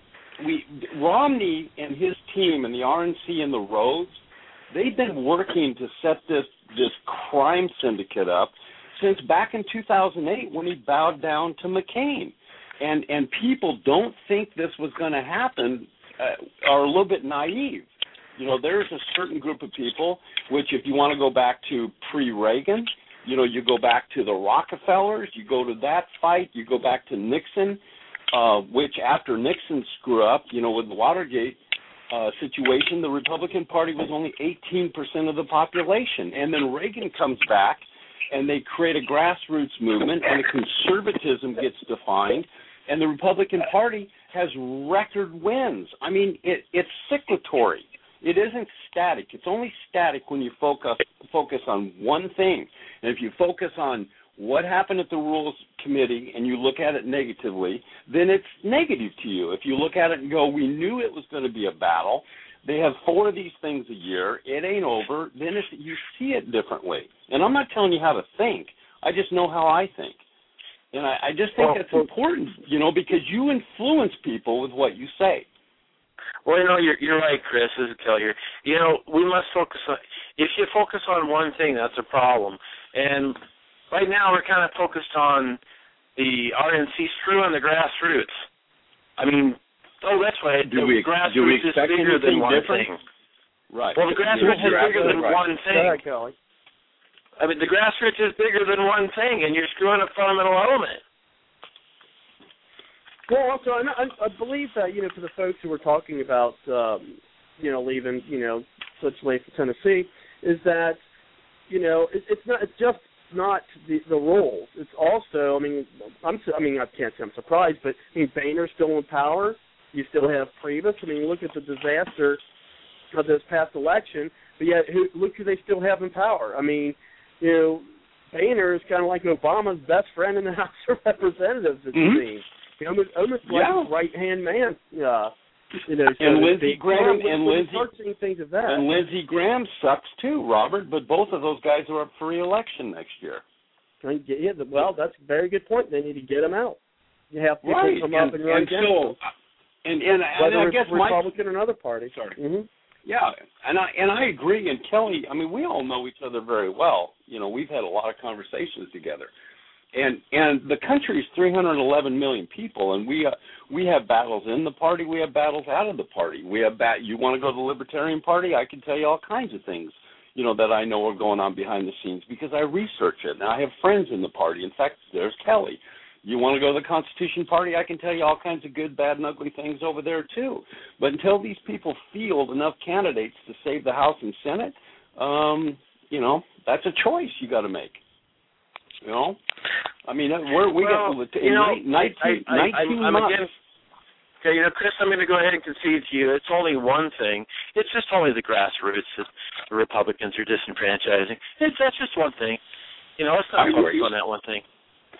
Romney and his team and the RNC and the Rhodes, they've been working to set this crime syndicate up since back in 2008 when he bowed down to McCain, and people don't think this was going to happen, are a little bit naive. There's a certain group of people, which if you want to go back to pre-Reagan, you go back to the Rockefellers, you go to that fight, you go back to Nixon, which after Nixon's screw up, with the Watergate situation, the Republican Party was only 18% of the population. And then Reagan comes back, and they create a grassroots movement, and a conservatism gets defined, and the Republican Party has record wins. I mean, it's cyclatory. It isn't static. It's only static when you focus on one thing. And if you focus on what happened at the Rules Committee and you look at it negatively, then it's negative to you. If you look at it and go, we knew it was going to be a battle, they have 4 of these things a year, it ain't over, then you see it differently. And I'm not telling you how to think. I just know how I think. And I just think that's important, because you influence people with what you say. Well, you're right, Chris. This is Kelly here. We must focus on. If you focus on one thing, that's a problem. And right now, we're kind of focused on the RNC screwing the grassroots. I mean, that's right. The grassroots is bigger than one thing. Right. Well, the grassroots is bigger than one thing. Go ahead, Kelly. I mean, the grassroots is bigger than one thing, and you're screwing a fundamental element. Well, also, I believe that, for the folks who were talking about, leaving, such late for Tennessee, is that, it's just not the roles. It's also, I can't say I'm surprised, but Boehner's still in power. You still have Priebus. Look at the disaster of this past election, but yet look who they still have in power. Boehner is kind of like Obama's best friend in the House of Representatives, it seems. Almost like his right-hand man. And Lindsey Graham and Lindsey Graham sucks too, Robert. But both of those guys are up for re-election next year. Yeah, well, that's a very good point. They need to get them out. You have to come up and run against them. And whether I guess it's Republican or another party. Sorry. Mm-hmm. Yeah, and I agree. And Kelly, we all know each other very well. We've had a lot of conversations together. And the country is 311 million people, and we have battles in the party. We have battles out of the party. You want to go to the Libertarian Party? I can tell you all kinds of things, that I know are going on behind the scenes because I research it, and I have friends in the party. In fact, there's Kelly. You want to go to the Constitution Party? I can tell you all kinds of good, bad, and ugly things over there too. But until these people field enough candidates to save the House and Senate, that's a choice you got to make. We get to 19 months. Okay, Chris, I'm going to go ahead and concede to you. It's only one thing. It's just only the grassroots that the Republicans are disenfranchising. That's just one thing. Let's not focus on that one thing.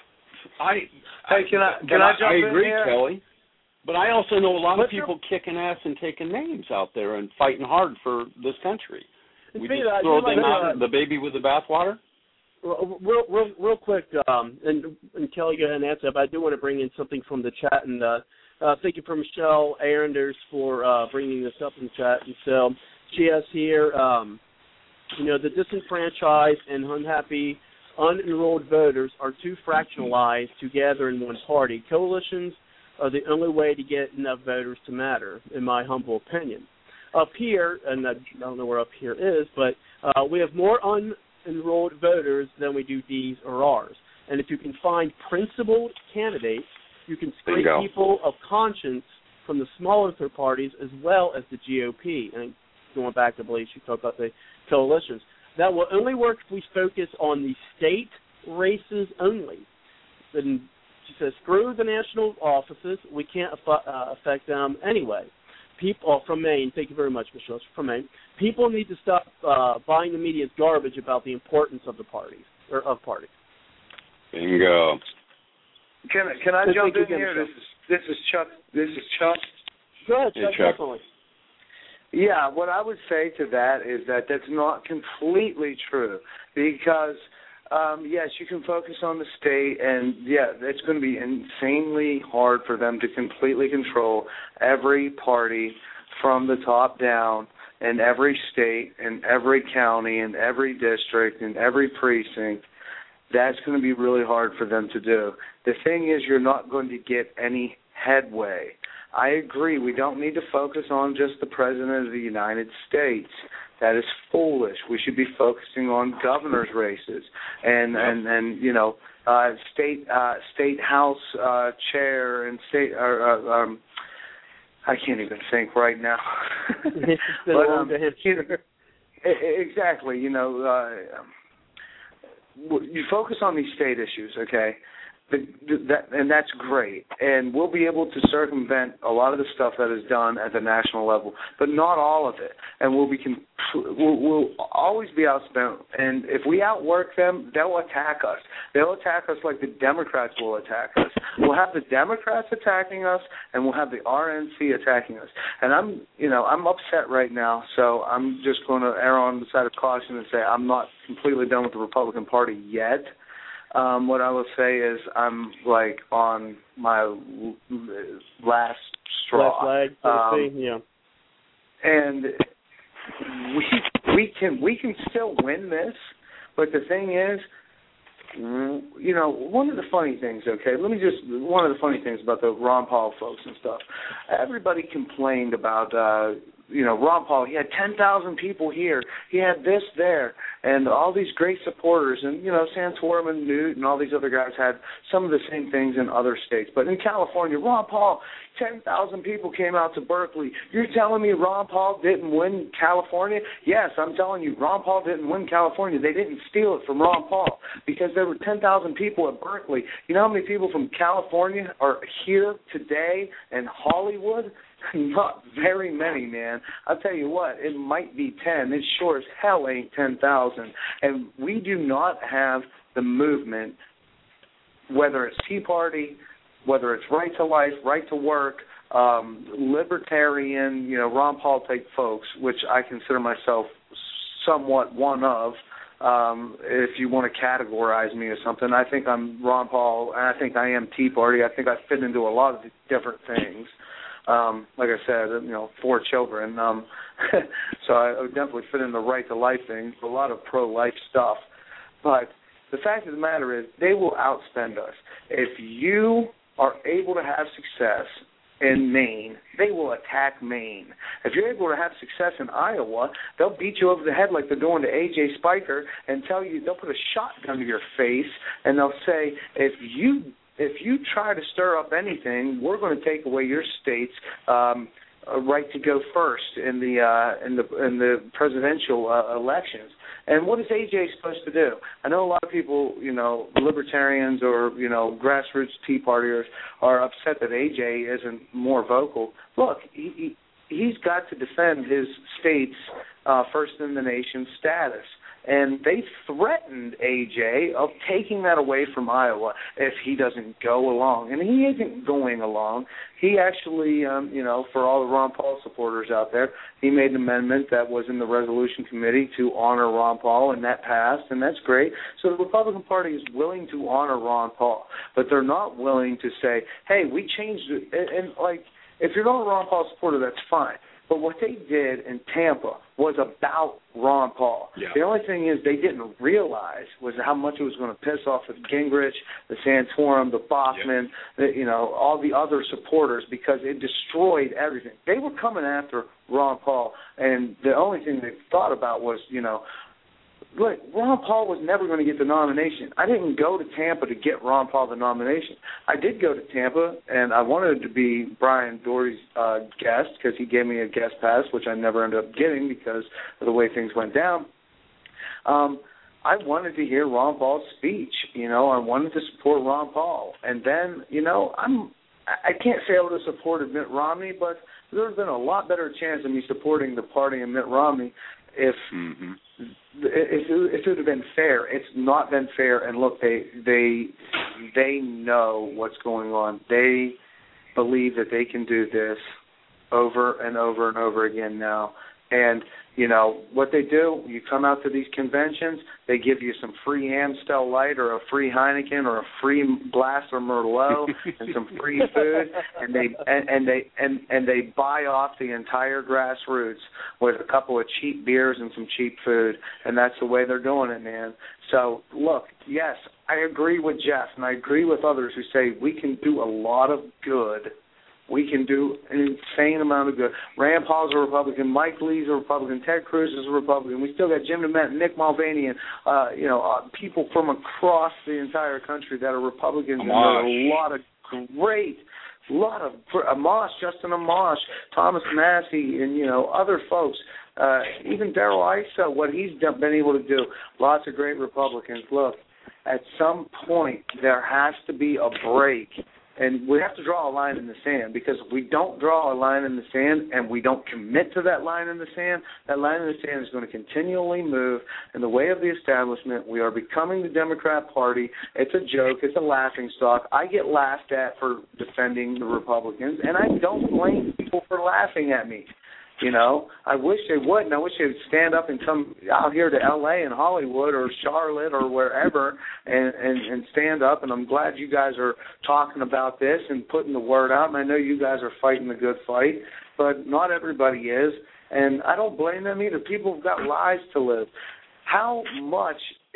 Can I jump in I agree, here? Kelly. But I also know a lot of people kicking ass and taking names out there and fighting hard for this country. We just throw them out, the baby with the bathwater? Real quick, and Kelly, go ahead and answer, but I do want to bring in something from the chat, and thank you for Michelle Arenders for bringing this up in the chat. And so she has here, the disenfranchised and unhappy unenrolled voters are too fractionalized to gather in one party. Coalitions are the only way to get enough voters to matter, in my humble opinion. Up here, and I don't know where up here is, but we have more unenrolled voters than we do Ds or Rs. And if you can find principled candidates, you can scrape people of conscience from the smaller third parties as well as the GOP. And going back, I believe she talked about the coalitions. That will only work if we focus on the state races only. And she says, screw the national offices. We can't affect them anyway. People from Maine, thank you very much, Michelle, from Maine. People need to stop buying the media's garbage about the importance of the parties or of parties. Bingo. Can I jump in here? This is Chuck. Go ahead, Chuck. Chuck. Definitely. Yeah, what I would say to that is that that's not completely true because, yes, you can focus on the state, and, yeah, it's going to be insanely hard for them to completely control every party from the top down in every state, in every county, in every district, in every precinct. That's going to be really hard for them to do. The thing is, you're not going to get any headway. I agree. We don't need to focus on just the President of the United States. That is foolish. We should be focusing on governor's races and state house chair and state. I can't even think right now. Exactly. You focus on these state issues, okay? And that's great, and we'll be able to circumvent a lot of the stuff that is done at the national level, but not all of it. And we'll always be outspent. And if we outwork them, they'll attack us. They'll attack us like the Democrats will attack us. We'll have the Democrats attacking us, and we'll have the RNC attacking us. And I'm upset right now, so I'm just going to err on the side of caution and say I'm not completely done with the Republican Party yet. What I will say is I'm like on my last straw. Last leg, yeah. And we can still win this, but the thing is, one of the funny things, okay, one of the funny things about the Ron Paul folks and stuff, everybody complained about Ron Paul, he had 10,000 people here. He had this there, and all these great supporters. And, Santorum and Newt and all these other guys had some of the same things in other states. But in California, Ron Paul, 10,000 people came out to Berkeley. You're telling me Ron Paul didn't win California? Yes, I'm telling you, Ron Paul didn't win California. They didn't steal it from Ron Paul because there were 10,000 people at Berkeley. You know how many people from California are here today in Hollywood? Not very many, man. I'll tell you what, it might be 10. It sure as hell ain't 10,000. And we do not have the movement, whether it's Tea Party, whether it's Right to Life, Right to Work, libertarian, Ron Paul type folks, which I consider myself somewhat one of. If you want to categorize me as something, I think I'm Ron Paul, and I think I am Tea Party. I think I fit into a lot of different things. Like I said, 4 children. So I would definitely fit in the Right to Life thing, a lot of pro-life stuff. But the fact of the matter is, they will outspend us. If you are able to have success in Maine, they will attack Maine. If you're able to have success in Iowa, they'll beat you over the head like they're doing to A.J. Spiker and they'll put a shotgun to your face, and they'll say, if you try to stir up anything, we're going to take away your state's right to go first in the presidential elections. And what is AJ supposed to do? I know a lot of people, libertarians or grassroots Tea Partiers are upset that AJ isn't more vocal. Look, he's got to defend his state's first in the nation status. And they threatened AJ of taking that away from Iowa if he doesn't go along. And he isn't going along. He actually, for all the Ron Paul supporters out there, he made an amendment that was in the resolution committee to honor Ron Paul, and that passed, and that's great. So the Republican Party is willing to honor Ron Paul, but they're not willing to say, hey, we changed it. And if you're not a Ron Paul supporter, that's fine. But what they did in Tampa was about Ron Paul. Yeah. The only thing is they didn't realize was how much it was going to piss off the Gingrich, the Santorum, the Bachman, all the other supporters, because it destroyed everything. They were coming after Ron Paul, and the only thing they thought about was, look, Ron Paul was never going to get the nomination. I didn't go to Tampa to get Ron Paul the nomination. I did go to Tampa, and I wanted to be Brian Doherty's guest because he gave me a guest pass, which I never ended up getting because of the way things went down. I wanted to hear Ron Paul's speech. I wanted to support Ron Paul. And then, I can't say I would have supported Mitt Romney, but there would have been a lot better chance of me supporting the party and Mitt Romney if it would have been fair. It's not been fair, and look, they know what's going on. They believe that they can do this over and over and over again now. And, what they do, you come out to these conventions, they give you some free Amstel Light or a free Heineken or a free Blast or Merlot and some free food, and they buy off the entire grassroots with a couple of cheap beers and some cheap food, and that's the way they're doing it, man. So, look, yes, I agree with Jeff, and I agree with others who say we can do a lot of good. We can do an insane amount of good. Rand Paul's a Republican. Mike Lee's a Republican. Ted Cruz is a Republican. We still got Jim DeMette, Nick Mulvaney, and people from across the entire country that are Republicans. And there are a lot of Amash, Justin Amash, Thomas Massey, and other folks. Even Darrell Issa, what he's been able to do. Lots of great Republicans. Look, at some point there has to be a break. And we have to draw a line in the sand, because if we don't draw a line in the sand and we don't commit to that line in the sand, that line in the sand is going to continually move in the way of the establishment. We are becoming the Democrat Party. It's a joke. It's a laughingstock. I get laughed at for defending the Republicans, and I don't blame people for laughing at me. I wish they would, and I wish they would stand up and come out here to L.A. and Hollywood or Charlotte or wherever and stand up, and I'm glad you guys are talking about this and putting the word out, and I know you guys are fighting the good fight, but not everybody is, and I don't blame them either. People have got lives to live. How much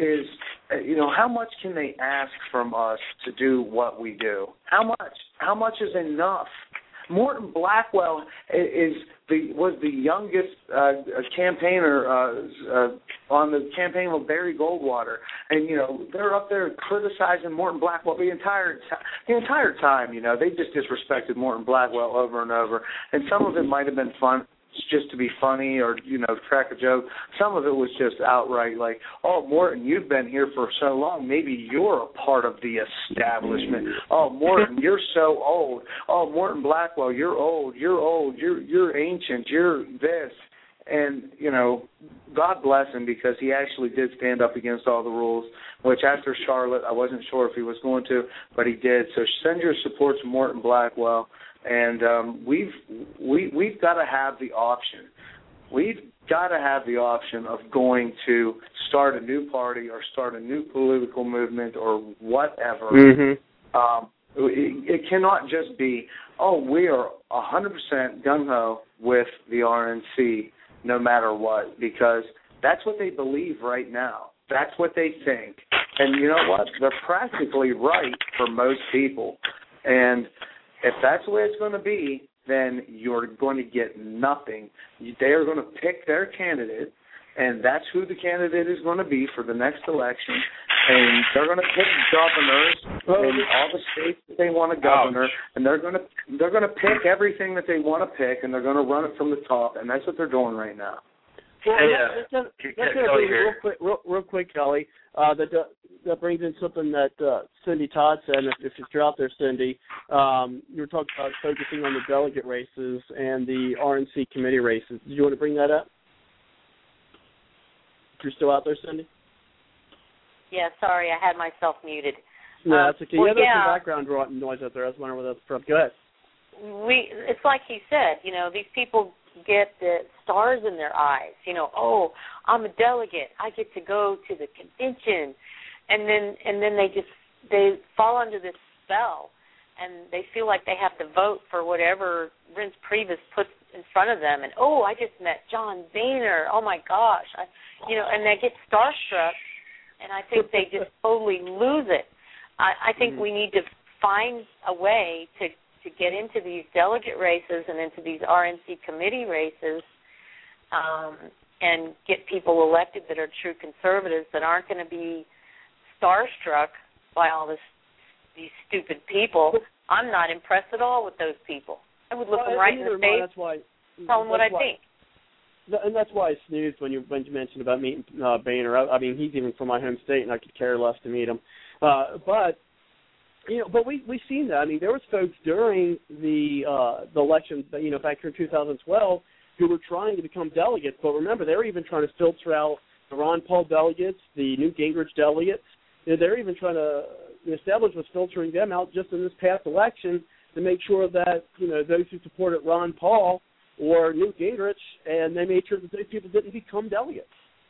can they ask from us to do what we do? How much is enough? Morton Blackwell was the youngest campaigner on the campaign of Barry Goldwater, and they're up there criticizing Morton Blackwell the entire time. They just disrespected Morton Blackwell over and over, and some of it might have been fun, just to be funny or crack a joke. Some of it was just outright like, oh, Morton, you've been here for so long, maybe you're a part of the establishment. Oh, Morton, you're so old. Oh, Morton Blackwell, you're old, you're ancient, you're this. And God bless him, because he actually did stand up against all the rules, which after Charlotte I wasn't sure if he was going to, but he did. So send your support to Morton Blackwell. And we've got to have the option. We've got to have the option of going to start a new party or start a new political movement or whatever. Mm-hmm. It cannot just be, oh, we are 100% gung-ho with the RNC no matter what, because that's what they believe right now. That's what they think. And you know what? They're practically right for most people. And if that's the way it's going to be, then you're going to get nothing. They are going to pick their candidate, and that's who the candidate is going to be for the next election. And they're going to pick governors in all the states that they want a governor, and they're going to pick everything that they want to pick, and they're going to run it from the top, and that's what they're doing right now. Well, that's real quick, Kelly. That brings in something that Cindy Todd said. And if you're out there, Cindy, you were talking about focusing on the delegate races and the RNC committee races. Did you want to bring that up? If you're still out there, Cindy? Yeah, sorry, I had myself muted. No, that's okay. There's some background noise out there. I was wondering where that's from. Go ahead. It's like he said, these people get the stars in their eyes. Oh, I'm a delegate. I get to go to the convention. And then they fall under this spell, and they feel like they have to vote for whatever Reince Priebus puts in front of them. And I just met John Boehner. Oh my gosh, and they get starstruck, and I think they just totally lose it. I think we need to find a way to get into these delegate races and into these RNC committee races, and get people elected that are true conservatives that aren't going to be starstruck by all these stupid people. I'm not impressed at all with those people. I would look them right in the face, tell them what I think. And that's why I snoozed when you mentioned about meeting Boehner. I mean, he's even from my home state, and I could care less to meet him. But we've seen that. I mean, there was folks during the election, back here in 2012, who were trying to become delegates. But remember, they were even trying to filter out the Ron Paul delegates, the Newt Gingrich delegates. They're even trying to establish was filtering them out just in this past election to make sure that those who supported Ron Paul or Newt Gingrich, and they made sure that those people didn't become delegates.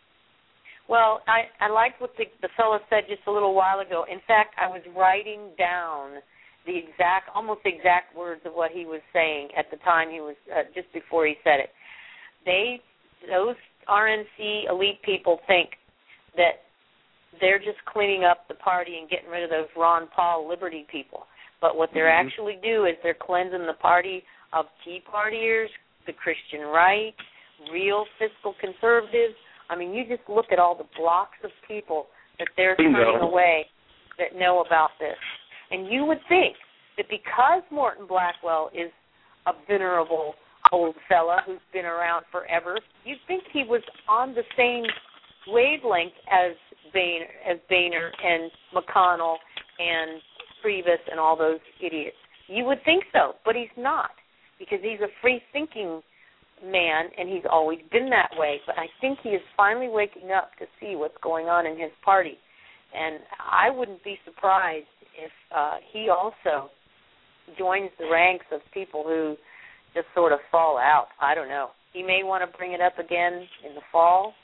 Well, I liked what the fellow said just a little while ago. In fact, I was writing down the almost exact words of what he was saying at the time he was just before he said it. Those RNC elite people think that they're just cleaning up the party and getting rid of those Ron Paul liberty people. But what they're actually do is they're cleansing the party of Tea Partiers, the Christian right, real fiscal conservatives. I mean, you just look at all the blocks of people that they're turning away that know about this. And you would think that because Morton Blackwell is a venerable old fella who's been around forever, you'd think he was on the same wavelength as Boehner and McConnell and Priebus and all those idiots. You would think so, but he's not, because he's a free-thinking man, and he's always been that way. But I think he is finally waking up to see what's going on in his party. And I wouldn't be surprised if he also joins the ranks of people who just sort of fall out. I don't know. He may want to bring it up again in the fall.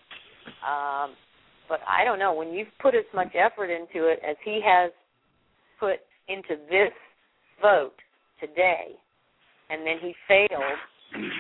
But I don't know. When you've put as much effort into it as he has put into this vote today, and then he failed,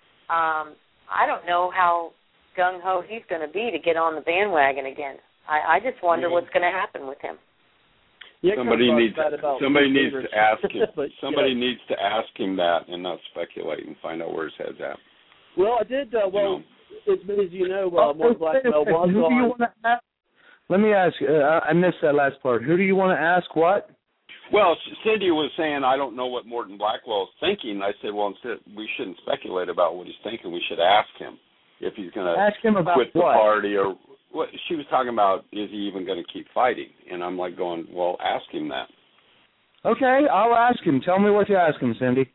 I don't know how gung-ho he's going to be to get on the bandwagon again. I just wonder what's going to happen with him. Yeah, somebody needs to ask him. Somebody yeah. needs to ask him that and not speculate and find out where his head's at. Well, I did. As you know, Morton Blackwell was who do you on. want to ask? Let me ask. I missed that last part. Who do you want to ask? What? Well, Cindy was saying, I don't know what Morton Blackwell is thinking. I said, well, instead, we shouldn't speculate about what he's thinking. We should ask him if he's going to quit the party or what. She was talking about, is he even going to keep fighting? And I'm like going, well, ask him that. Okay, I'll ask him. Tell me what you ask him, Cindy.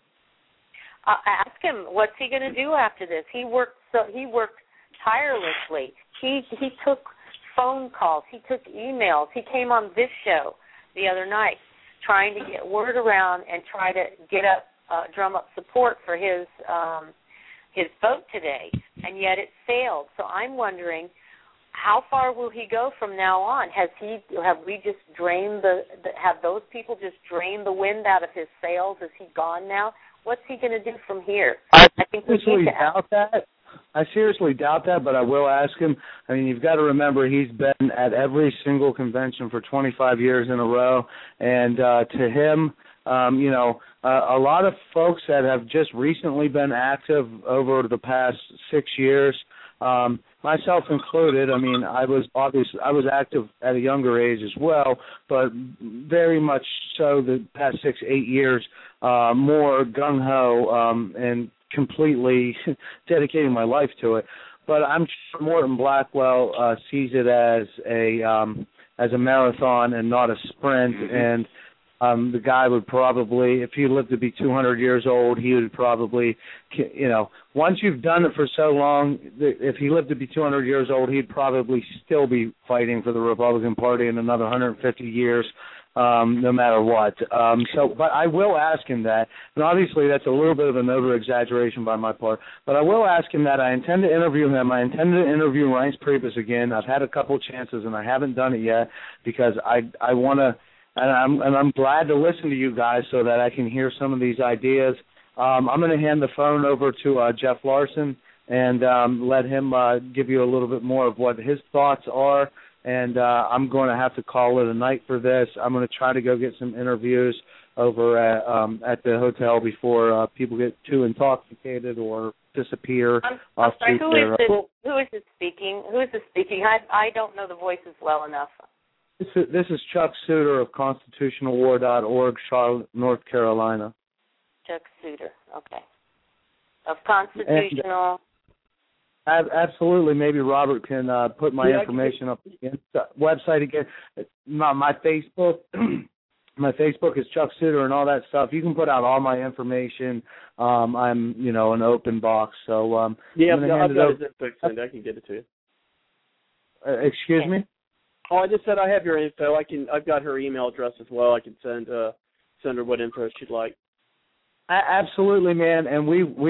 Ask him, what's he going to do after this? He worked tirelessly. He took phone calls. He took emails. He came on this show the other night trying to get word around and try to drum up support for his vote today, and yet it failed. So I'm wondering, how far will he go from now on? Have we just drained have those people just drained the wind out of his sails? Is he gone now? What's he going to do from here? I think we need to doubt that. I seriously doubt that, but I will ask him. I mean, you've got to remember he's been at every single convention for 25 years in a row, and to him, a lot of folks that have just recently been active over the past 6 years, myself included. I mean, I was active at a younger age as well, but very much so the past 6-8 years, more gung-ho and completely dedicating my life to it. But I'm sure Morton Blackwell sees it as a marathon and not a sprint. And the guy would probably, if he lived to be 200 years old, he would probably, once you've done it for so long, if he lived to be 200 years old, he'd probably still be fighting for the Republican Party in another 150 years. No matter what. But I will ask him that. And obviously that's a little bit of an over-exaggeration by my part. But I will ask him that. I intend to interview him. I intend to interview Reince Priebus again. I've had a couple chances, and I haven't done it yet because I want to, and I'm glad to listen to you guys so that I can hear some of these ideas. I'm going to hand the phone over to Jeff Larson and let him give you a little bit more of what his thoughts are. And I'm going to have to call it a night for this. I'm going to try to go get some interviews over at the hotel before people get too intoxicated or disappear. I'm sorry, who is this speaking? Who is this speaking? I don't know the voices well enough. This is Chuck Suter of ConstitutionalWar.org, Charlotte, North Carolina. Chuck Suter, okay. Of Constitutional... Absolutely. Maybe Robert can put my information up again. Website again. My Facebook, my Facebook is Chuck Suter and all that stuff. You can put out all my information. I'm an open box. So I've got his info. I can get it to you. Excuse me? Oh, I just said I have your info. I've got her email address as well. I can send her what info she'd like. Absolutely, man, and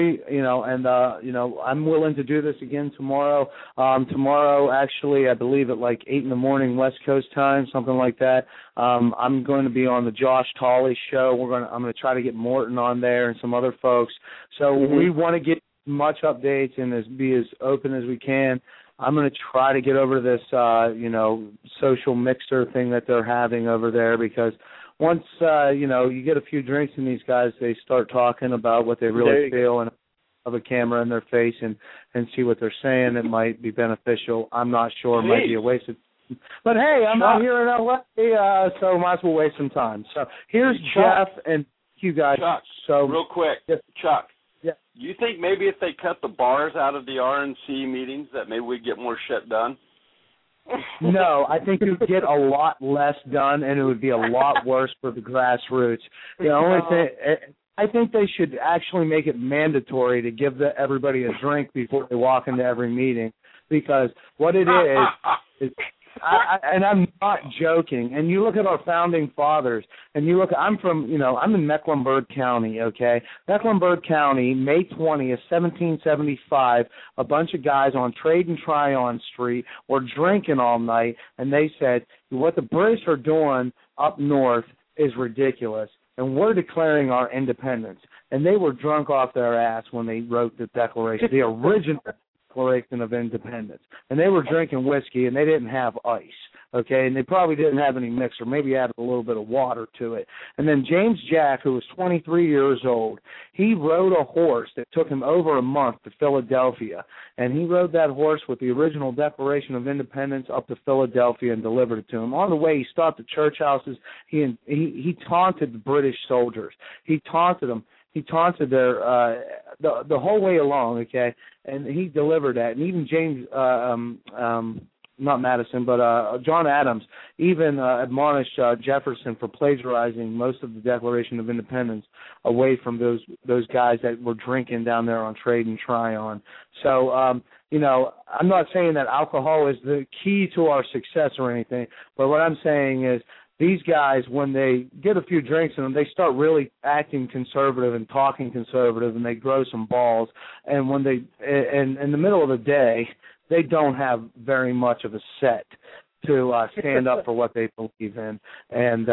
I'm willing to do this again tomorrow. Tomorrow, actually, I believe at like 8 a.m. West Coast time, something like that. I'm going to be on the Josh Tolley show. I'm going to try to get Morton on there and some other folks. So we want to get much updates and be as open as we can. I'm going to try to get over this, social mixer thing that they're having over there because. Once, you get a few drinks in these guys, they start talking about what they really feel and have a camera in their face and see what they're saying. It might be beneficial. I'm not sure. It might be a waste of time. But, hey, I'm out here in L.A., so might as well waste some time. So here's Jeff and you guys. Chuck, real quick, Chuck, you think maybe if they cut the bars out of the RNC meetings that maybe we'd get more shit done? No, I think you'd get a lot less done, and it would be a lot worse for the grassroots. The only thing, I think they should actually make it mandatory to give everybody a drink before they walk into every meeting, because what it is and I'm not joking. And you look at our founding fathers, and I'm in Mecklenburg County, okay? Mecklenburg County, May 20th, 1775, a bunch of guys on Trade and Tryon Street were drinking all night, and they said, what the British are doing up north is ridiculous, and we're declaring our independence. And they were drunk off their ass when they wrote the Declaration, the original Declaration of Independence. And they were drinking whiskey, and they didn't have ice, okay, and they probably didn't have any mixer, maybe added a little bit of water to it. And then James Jack, who was 23 years old, he rode a horse that took him over a month to Philadelphia, and he rode that horse with the original Declaration of Independence up to Philadelphia and delivered it to him. On the way, he stopped at church houses. He taunted the British soldiers. He taunted them. He taunted their the whole way along, okay, and he delivered that. And even James, not Madison, but John Adams, even admonished Jefferson for plagiarizing most of the Declaration of Independence away from those guys that were drinking down there on Trade and Tryon. So, you know, I'm not saying that alcohol is the key to our success or anything, but what I'm saying is, these guys, when they get a few drinks in them, they start really acting conservative and talking conservative, and they grow some balls. And when they, in the middle of the day, they don't have very much of a set to stand up for what they believe in. And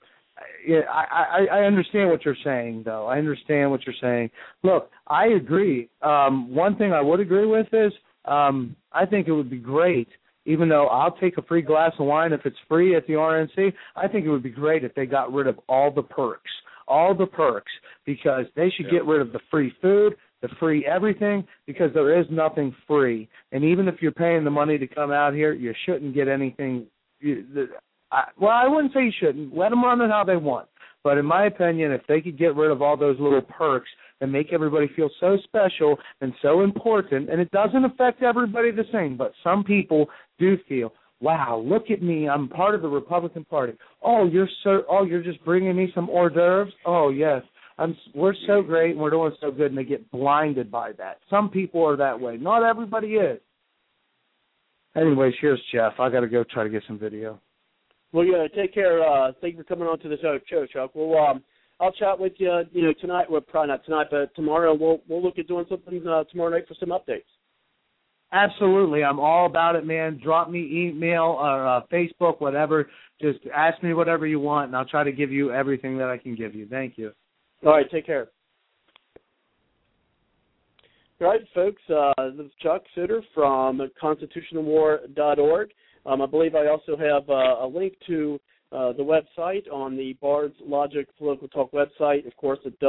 I understand what you're saying, though. I understand what you're saying. Look, I agree. One thing I would agree with is I think it would be great. Even though I'll take a free glass of wine if it's free at the RNC, I think it would be great if they got rid of all the perks, because they should get rid of the free food, the free everything, because there is nothing free. And even if you're paying the money to come out here, you shouldn't get anything. Well, I wouldn't say you shouldn't. Let them run it how they want. But in my opinion, if they could get rid of all those little perks and make everybody feel so special and so important, and it doesn't affect everybody the same, but some people do feel, wow, look at me, I'm part of the Republican Party. Oh, you're just bringing me some hors d'oeuvres? Oh, yes, we're so great and we're doing so good, and they get blinded by that. Some people are that way. Not everybody is. Anyways, here's Jeff. I got to go try to get some video. Well, yeah, take care. Thank you for coming on to the show, Chuck. Well, I'll chat with you, tonight. Well, probably not tonight, but tomorrow. We'll look at doing something tomorrow night for some updates. Absolutely. I'm all about it, man. Drop me email or Facebook, whatever. Just ask me whatever you want, and I'll try to give you everything that I can give you. Thank you. All right, take care. All right, folks, this is Chuck Sutter from constitutionalwar.org. I believe I also have a link to the website on the Bard's Logic Political Talk website, of course, at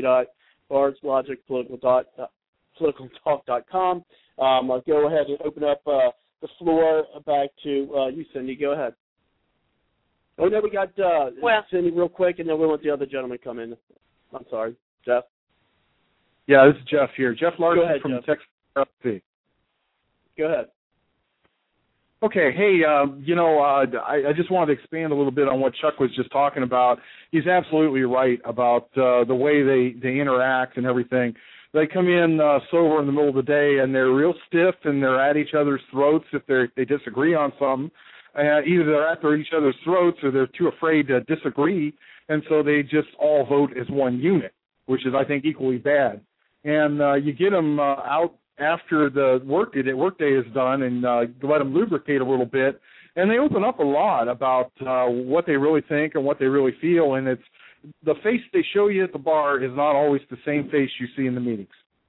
www.bardslogicpoliticaltalk.com. I'll go ahead and open up the floor back to you, Cindy. Go ahead. Oh, no, we got Cindy real quick, and then we'll let the other gentleman come in. I'm sorry, Jeff. Yeah, this is Jeff here. Jeff Larson from Jeff. Texas LLC. Go ahead. Okay, hey, I just wanted to expand a little bit on what Chuck was just talking about. He's absolutely right about the way they interact and everything. They come in sober in the middle of the day, and they're real stiff, and they're at each other's throats if they disagree on something. Either they're at each other's throats or they're too afraid to disagree, and so they just all vote as one unit, which is, I think, equally bad. And you get them out after the workday is done and let them lubricate a little bit, and they open up a lot about what they really think and what they really feel, and it's the face they show you at the bar is not always the same face you see in the meetings.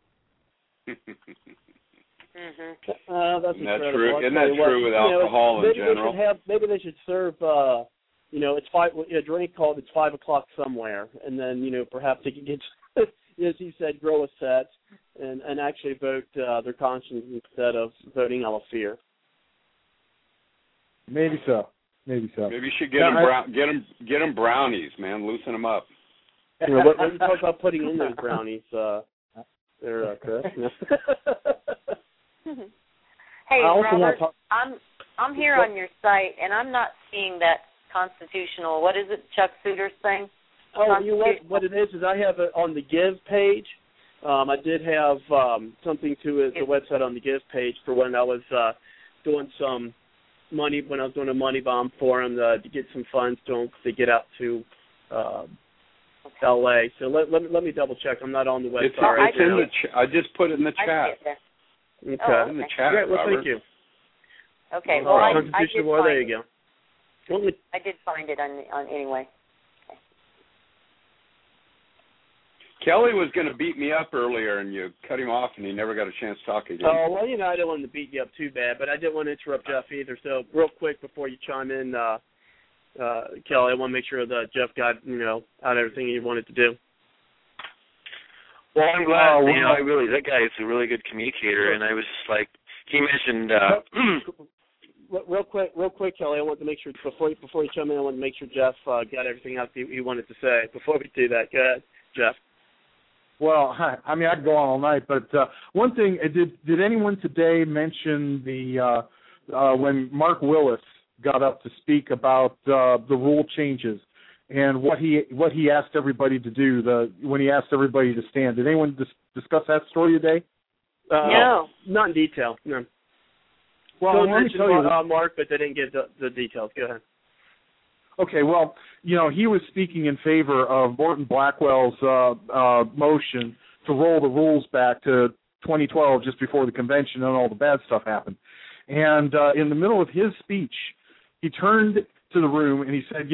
That's true. Isn't that true with alcohol in general? Maybe they should serve, it's a drink called It's 5 o'clock somewhere, and then, perhaps they can get, as you said, grow a set and actually vote their conscience instead of voting out of fear. Maybe so. Maybe you should get them brownies, man. Loosen them up. What do you talk about putting in those brownies there, Chris? Hey, Robert, I'm here on your site, and I'm not seeing that constitutional. What is it, Chuck Suter's thing? Oh, you know what it is I have it on the Give page. I did have something to the website on the Give page for when I was doing some money, when I was doing a money bomb for them to get some funds to get out to L.A. So let me double check. I'm not on the website. It's in the I just put it in the chat. Okay. Oh, in the chat. Great. Well, Robert. thank you. Okay. Well, I did find there you go. I did find it on anyway. Kelly was going to beat me up earlier, and you cut him off, and he never got a chance to talk again. Oh, well, I didn't want to beat you up too bad, but I didn't want to interrupt Jeff either. So real quick before you chime in, Kelly, I want to make sure that Jeff got, out everything he wanted to do. Well, I'm glad. That guy is a really good communicator, and I was just like, he mentioned. Real quick, Kelly. I want to make sure before you chime in, I want to make sure Jeff got everything out he wanted to say. Before we do that, go ahead, Jeff. Well, I mean, I could go on all night, but one thing, did anyone today mention the when Mark Willis got up to speak about the rule changes and what he asked everybody to do when he asked everybody to stand? Did anyone discuss that story today? No, not in detail. No. Well, let me tell you, Mark, but they didn't get the details. Go ahead. Okay, well, he was speaking in favor of Morton Blackwell's motion to roll the rules back to 2012, just before the convention and all the bad stuff happened. And in the middle of his speech, he turned to the room and he said,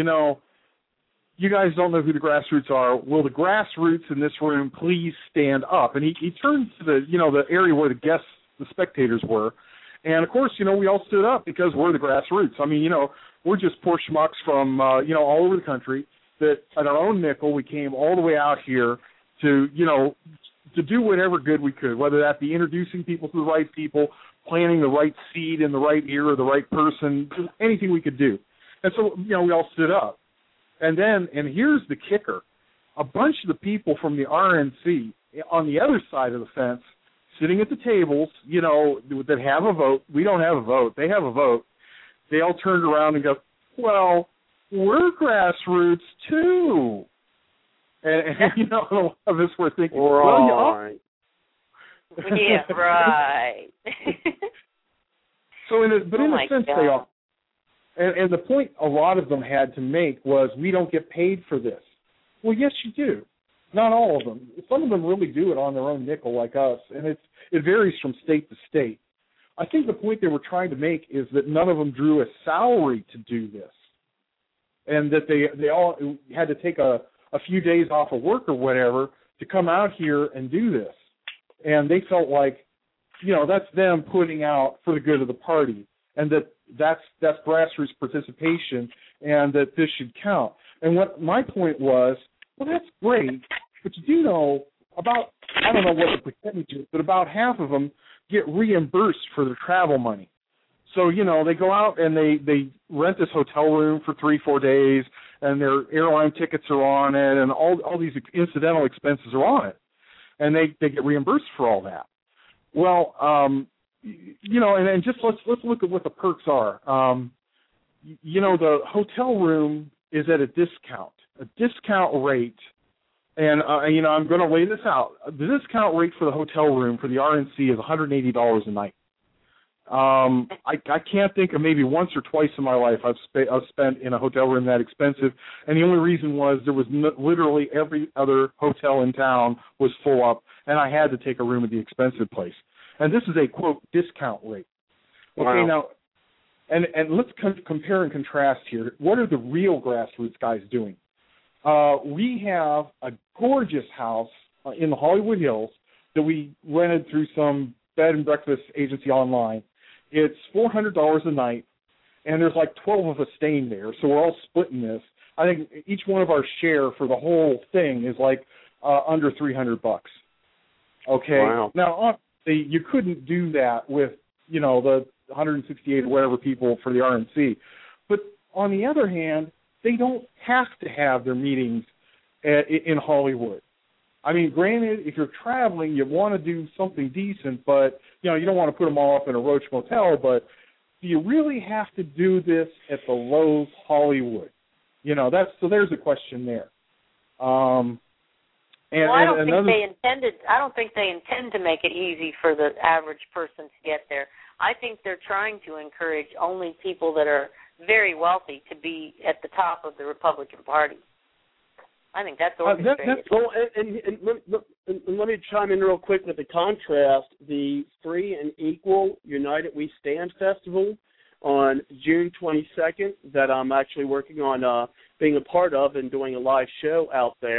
you guys don't know who the grassroots are. Will the grassroots in this room please stand up? And he turned to the area where the spectators were. And, of course, we all stood up because we're the grassroots. I mean, we're just poor schmucks from, all over the country that at our own nickel we came all the way out here to do whatever good we could, whether that be introducing people to the right people, planting the right seed in the right ear of the right person, just anything we could do. And so, we all stood up. And here's the kicker. A bunch of the people from the RNC on the other side of the fence, sitting at the tables, that have a vote. We don't have a vote. They have a vote. They all turned around and go, well, we're grassroots too. And a lot of us were thinking, right. Yeah, right. So, in a sense, they all. And the point a lot of them had to make was, we don't get paid for this. Well, yes, you do. Not all of them. Some of them really do it on their own nickel like us, and it varies from state to state. I think the point they were trying to make is that none of them drew a salary to do this, and that they all had to take a few days off of work or whatever to come out here and do this. And they felt like, that's them putting out for the good of the party, and that's grassroots participation, and that this should count. And what my point was, well, that's great, but you do know about, I don't know what the percentage is, but about half of them get reimbursed for their travel money. So, they go out and they rent this hotel room for 3-4 days, and their airline tickets are on it, and all these incidental expenses are on it. And they get reimbursed for all that. Well, and just let's look at what the perks are. The hotel room is at a discount rate. And, I'm going to lay this out. The discount rate for the hotel room for the RNC is $180 a night. I can't think of maybe once or twice in my life I've spent in a hotel room that expensive, and the only reason was there was literally every other hotel in town was full up, and I had to take a room at the expensive place. And this is a, quote, discount rate. Okay, wow. Now, and let's compare and contrast here. What are the real grassroots guys doing? We have a gorgeous house in the Hollywood Hills that we rented through some bed and breakfast agency online. It's $400 a night, and there's like 12 of us staying there, so we're all splitting this. I think each one of our share for the whole thing is like under $300. Okay. Wow. Now, you couldn't do that with the 168 or whatever people for the RNC, but on the other hand, they don't have to have their meetings in Hollywood. I mean, granted, if you're traveling, you want to do something decent, but, you don't want to put them all up in a Roach Motel, but do you really have to do this at the Lowe's Hollywood? So there's a question there. I don't think they intend to make it easy for the average person to get there. I think they're trying to encourage only people that are very wealthy to be at the top of the Republican Party. I think that's orchestrated. And let me chime in real quick with the contrast. The Free and Equal United We Stand Festival on June 22nd that I'm actually working on being a part of and doing a live show out there.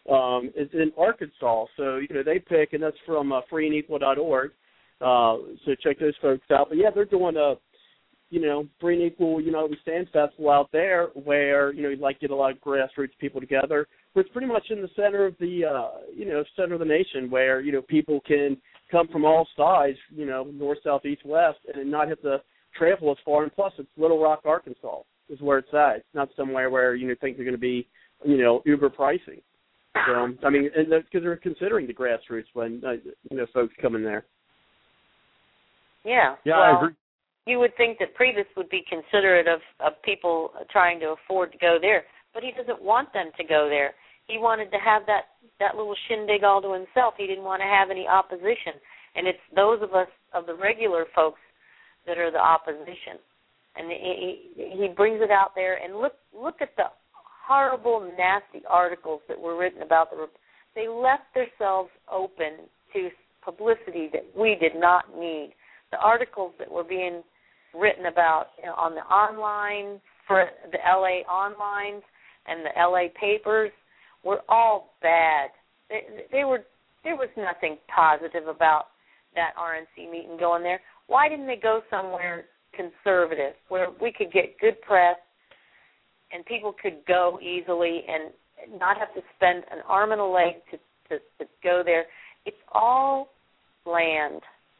is in Arkansas. So, they pick, and that's from freeandequal.org. So check those folks out. But, yeah, they're doing a, Free and Equal, We Stand Festival out there where, you'd get a lot of grassroots people together. But it's pretty much in the center of the, center of the nation where, people can come from all sides, north, south, east, west, and not have to travel as far. And plus, it's Little Rock, Arkansas is where it's at. It's not somewhere where, think they're going to be, uber pricing. So, and because they're considering the grassroots when, folks come in there. Yeah. Yeah, well, I agree. You would think that Priebus would be considerate of people trying to afford to go there, but he doesn't want them to go there. He wanted to have that little shindig all to himself. He didn't want to have any opposition, and it's those of us, of the regular folks, that are the opposition. And he brings it out there, and look at the horrible, nasty articles that were written about they left themselves open to publicity that we did not need. The articles that were being written about on the online, for the LA onlines and the LA papers, were all bad. There was nothing positive about that RNC meeting going there. Why didn't they go somewhere conservative where we could get good press and people could go easily and not have to spend an arm and a leg to go there? It's all bland.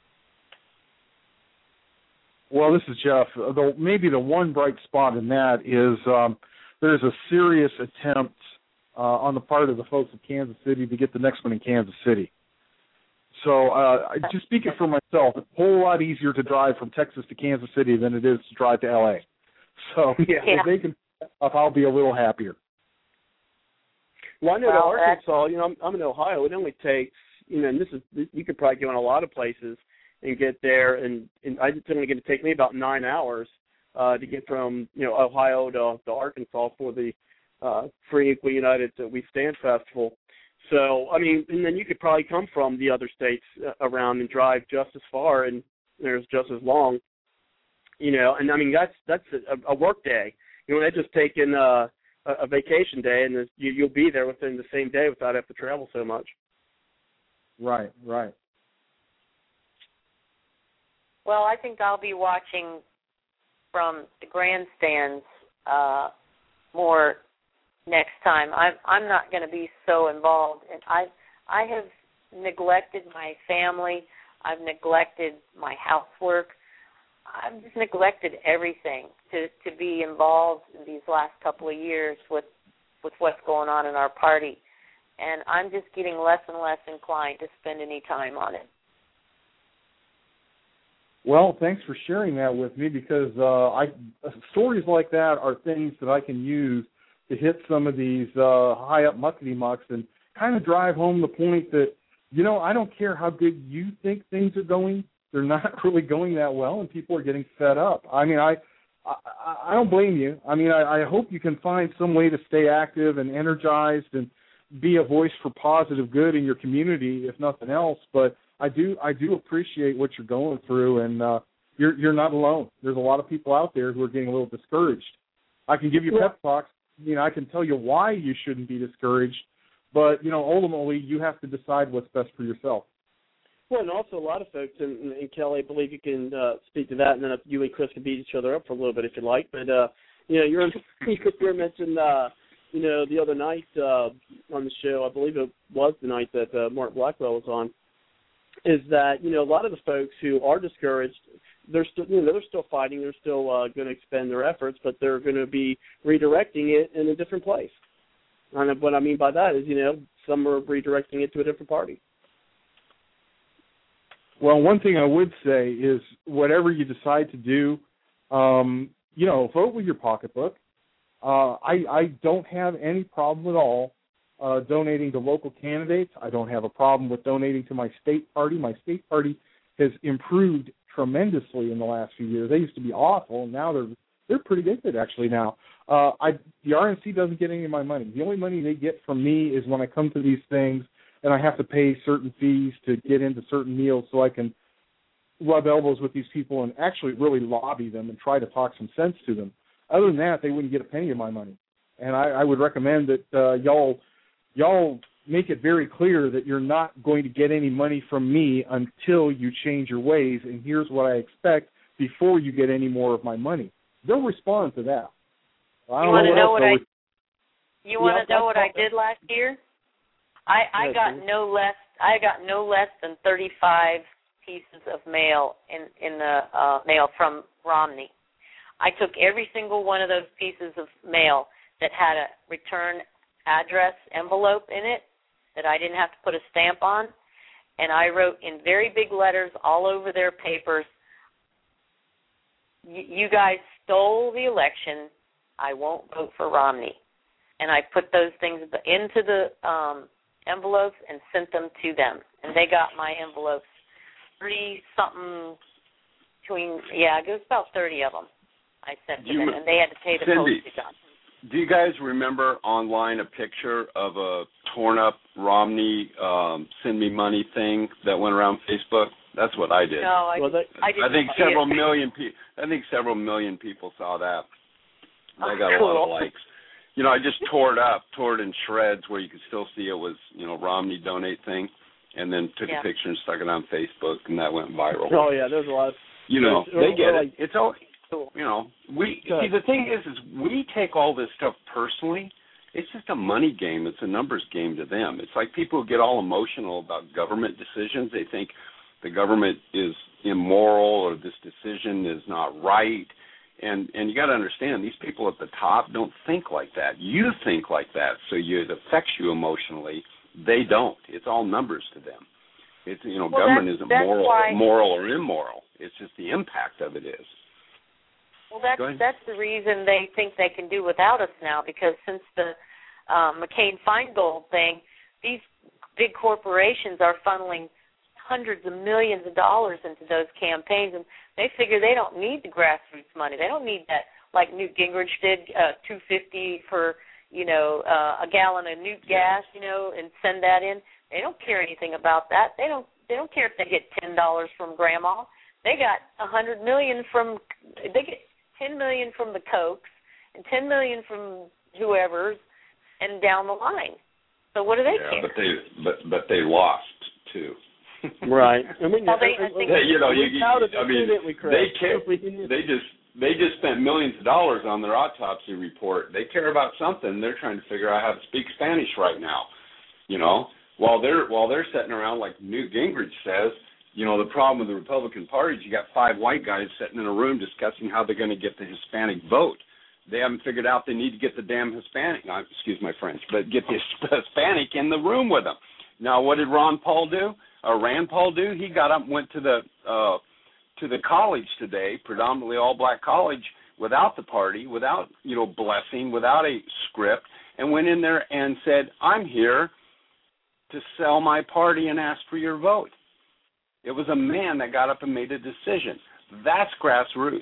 Well, this is Jeff. Maybe the one bright spot in that is there's a serious attempt on the part of the folks of Kansas City to get the next one in Kansas City. So just speaking for myself, it's a whole lot easier to drive from Texas to Kansas City than it is to drive to L.A. So if they can, I'll be a little happier. Well, I know Arkansas, I'm in Ohio. It only takes, and this is, you could probably go in a lot of places and get there, and it's only going to take me about 9 hours to get from Ohio to Arkansas for the Free Equal United We Stand Festival. So and then you could probably come from the other states around and drive just as far, and there's just as long, and that's a work day. They're just taking a vacation day, and you'll be there within the same day without having to travel so much. Right. Well, I think I'll be watching from the grandstands more next time. I'm not going to be so involved, and I have neglected my family. I've neglected my housework. I've just neglected everything to be involved in these last couple of years with what's going on in our party, and I'm just getting less and less inclined to spend any time on it. Well, thanks for sharing that with me, because stories like that are things that I can use to hit some of these high-up muckety-mucks and kind of drive home the point that, I don't care how good you think things are going, they're not really going that well, and people are getting fed up. I don't blame you. I hope you can find some way to stay active and energized and be a voice for positive good in your community, if nothing else, but I do appreciate what you're going through, and you're not alone. There's a lot of people out there who are getting a little discouraged. I can give you pep talks. I can tell you why you shouldn't be discouraged, but ultimately you have to decide what's best for yourself. Well, and also a lot of folks, and Kelly, I believe you can speak to that, and then you and Chris can beat each other up for a little bit if you like. But you mentioned the other night on the show, I believe it was the night that Mark Blackwell was on, is that a lot of the folks who are discouraged, they're still fighting, they're still going to expend their efforts, but they're going to be redirecting it in a different place. And what I mean by that is, some are redirecting it to a different party. Well, one thing I would say is whatever you decide to do, vote with your pocketbook. I don't have any problem at all donating to local candidates. I don't have a problem with donating to my state party. My state party has improved tremendously in the last few years. They used to be awful, and now they're pretty good actually now. The RNC doesn't get any of my money. The only money they get from me is when I come to these things and I have to pay certain fees to get into certain meals so I can rub elbows with these people and actually really lobby them and try to talk some sense to them. Other than that, they wouldn't get a penny of my money. And I would recommend that y'all make it very clear that you're not going to get any money from me until you change your ways, and here's what I expect before you get any more of my money. They'll respond to that. You want to know what I did last year? I got no less than 35 pieces of mail in the mail from Romney. I took every single one of those pieces of mail that had a return address envelope in it that I didn't have to put a stamp on, and I wrote in very big letters all over their papers, you guys stole the election. I won't vote for Romney. And I put those things into the envelopes and sent them to them. And they got my envelopes, 30-something, it was about 30 of them I sent to them, and they had to pay the postage on. Do you guys remember online a picture of a torn-up Romney send me money thing that went around Facebook? That's what I did. No, I didn't. I think several million people saw that. I got a lot of likes. I just tore it in shreds where you could still see it was, Romney donate thing, and then took a picture and stuck it on Facebook, and that went viral. Oh yeah, there's a lot of. They get it. It's all. The thing is we take all this stuff personally. It's just a money game. It's a numbers game to them. It's like people who get all emotional about government decisions. They think the government is immoral or this decision is not right. And you got to understand, these people at the top don't think like that. You think like that, so it affects you emotionally. They don't. It's all numbers to them. It's government isn't moral or immoral. It's just the impact of it is. Well, that's the reason they think they can do without us now, because since the McCain-Feingold thing, these big corporations are funneling hundreds of millions of dollars into those campaigns, and they figure they don't need the grassroots money. They don't need that, like Newt Gingrich did, $2.50 for a gallon of Newt gas, and send that in. They don't care anything about that. They don't care if they get $10 from Grandma. They got $100 million they get $10 million from the Kochs and $10 million from whoever's, and down the line. So what do they care? But they lost too. Right. They just spent millions of dollars on their autopsy report. They care about something. They're trying to figure out how to speak Spanish right now. While they're sitting around like Newt Gingrich says. The problem with the Republican Party is you got 5 white guys sitting in a room discussing how they're going to get the Hispanic vote. They haven't figured out they need to get the damn Hispanic, excuse my French, but get the Hispanic in the room with them. Now, what did Rand Paul do? He got up and went to the college today, predominantly all-black college, without the party, without, blessing, without a script, and went in there and said, I'm here to sell my party and ask for your vote. It was a man that got up and made a decision. That's grassroots.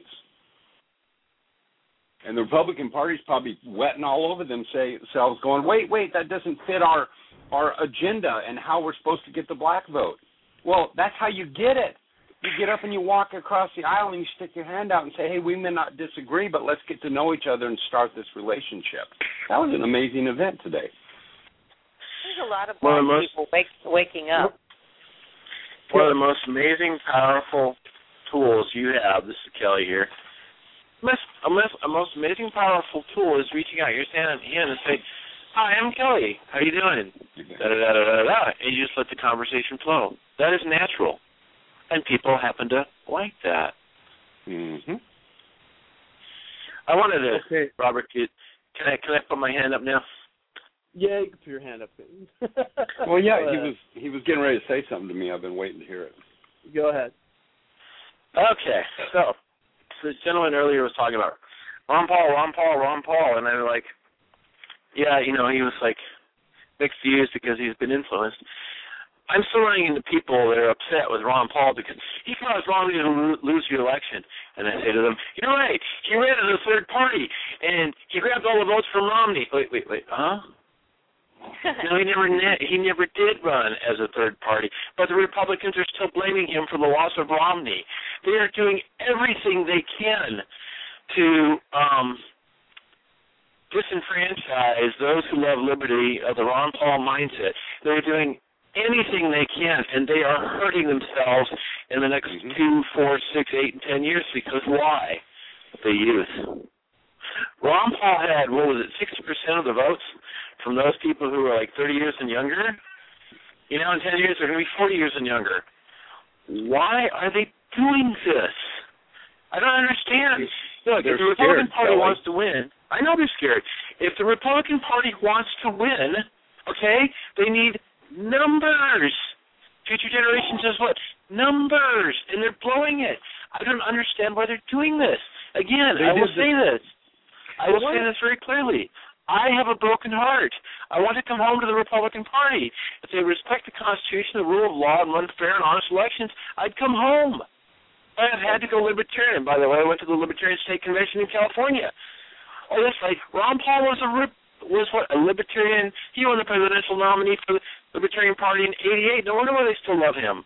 And the Republican Party's probably wetting all over themselves going, wait, that doesn't fit our agenda and how we're supposed to get the black vote. Well, that's how you get it. You get up and you walk across the aisle and you stick your hand out and say, hey, we may not disagree, but let's get to know each other and start this relationship. That was an amazing event today. There's a lot of black people waking up. One of the most amazing, powerful tools you have, this is Kelly here, a most amazing, powerful tool is reaching out. You're standing in and saying, hi, I'm Kelly. How you doing? Da-da-da-da-da-da. And you just let the conversation flow. That is natural. And people happen to like that. Mm-hmm. I wanted to, Robert, can I put my hand up now? Yeah, you can put your hand up. Well, yeah, he was getting ready to say something to me. I've been waiting to hear it. Go ahead. Okay, so this gentleman earlier was talking about Ron Paul, and I was like, yeah, he was like mixed views because he's been influenced. I'm still running into people that are upset with Ron Paul because he caused Romney to lose the election. And I say to them, you're right, he ran as a third party, and he grabbed all the votes from Romney. Wait, huh? No, he never did run as a third party, but the Republicans are still blaming him for the loss of Romney. They are doing everything they can to disenfranchise those who love liberty of the Ron Paul mindset. They're doing anything they can, and they are hurting themselves in the next 2, 4, 6, 8, and 10 years because why? The youth. Ron Paul had, 60% of the votes from those people who are like 30 years and younger? In 10 years, they're going to be 40 years and younger. Why are they doing this? I don't understand. Look, if the Republican Party wants to win, I know they're scared. If the Republican Party wants to win, okay, they need numbers. Future Generation says what? Numbers. And they're blowing it. I don't understand why they're doing this. Again, I will say this. I will say this very clearly. I have a broken heart. I want to come home to the Republican Party. If they respect the Constitution, the rule of law, and run fair and honest elections, I'd come home. I've had to go libertarian. By the way, I went to the Libertarian State Convention in California. Oh, that's right. Ron Paul was a libertarian. He was the presidential nominee for the Libertarian Party in '88. No wonder why they still love him.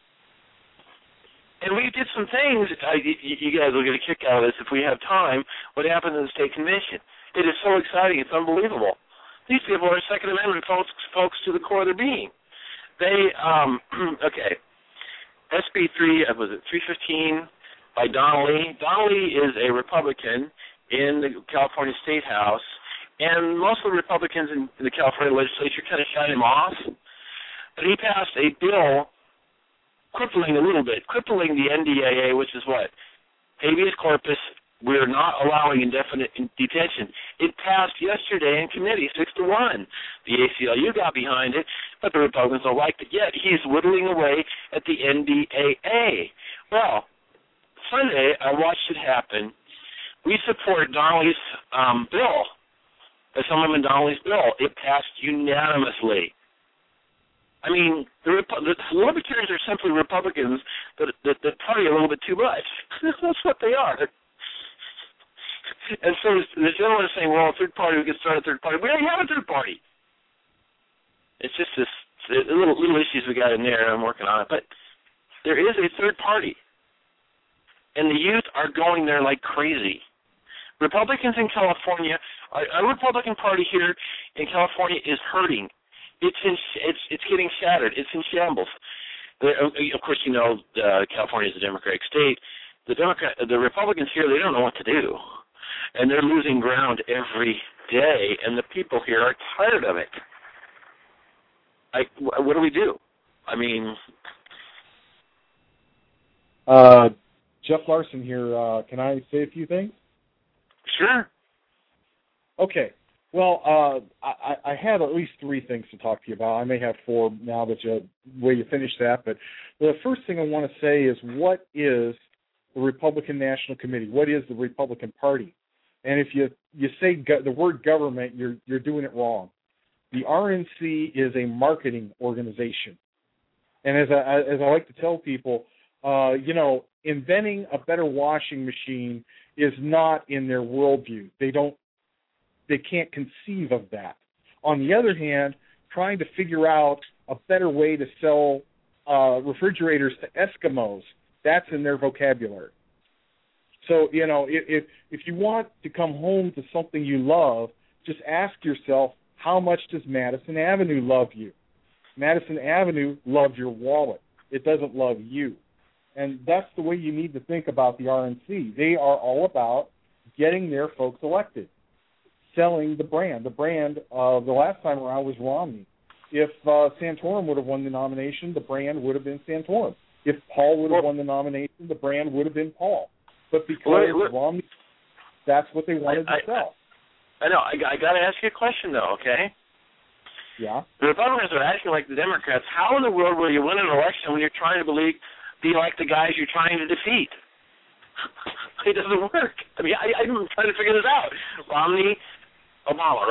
And we did some things. You guys will get a kick out of this if we have time. What happened in the state convention? It is so exciting. It's unbelievable. These people are Second Amendment folks to the core of their being. They, okay, SB 315 by Donnelly. Donnelly is a Republican in the California State House, and most of the Republicans in the California legislature kind of shut him off. But he passed a bill crippling the NDAA, which is what? Habeas corpus. We're not allowing indefinite detention. It passed yesterday in committee, 6-1. The ACLU got behind it, but the Republicans don't like it yet. He's whittling away at the NDAA. Well, Sunday, I watched it happen. We support Donnelly's bill, Assemblyman Donnelly's bill. It passed unanimously. I mean, the Libertarians are simply Republicans that party a little bit too much. That's what they are. And so the gentleman is saying, well, a third party, we can start a third party. We already have a third party. It's just this little issues we got in there, and I'm working on it. But there is a third party. And the youth are going there like crazy. Republicans in California, our Republican Party here in California is hurting. It's getting shattered. It's in shambles. Of course, California is a Democratic state. The Republicans here, they don't know what to do. And they're losing ground every day, and the people here are tired of it. What do we do? I mean... Jeff Larson here. Can I say a few things? Sure. Okay. Well, I had at least 3 things to talk to you about. I may have 4 now that you finished that. But the first thing I want to say is, what is the Republican National Committee? What is the Republican Party? And if you say the word government, you're doing it wrong. The RNC is a marketing organization. And as I like to tell people, inventing a better washing machine is not in their worldview. They can't conceive of that. On the other hand, trying to figure out a better way to sell refrigerators to Eskimos, that's in their vocabulary. So, if you want to come home to something you love, just ask yourself, how much does Madison Avenue love you? Madison Avenue loves your wallet. It doesn't love you. And that's the way you need to think about the RNC. They are all about getting their folks elected, selling the brand. The brand, the last time around, was Romney. If Santorum would have won the nomination, the brand would have been Santorum. If Paul would have won the nomination, the brand would have been Paul. But because Romney, that's what they wanted to sell. I know. I got to ask you a question, though, okay? Yeah? The Republicans are acting like the Democrats. How in the world will you win an election when you're trying to be like the guys you're trying to defeat? It doesn't work. I mean, I'm trying to figure this out. Romney, Obama.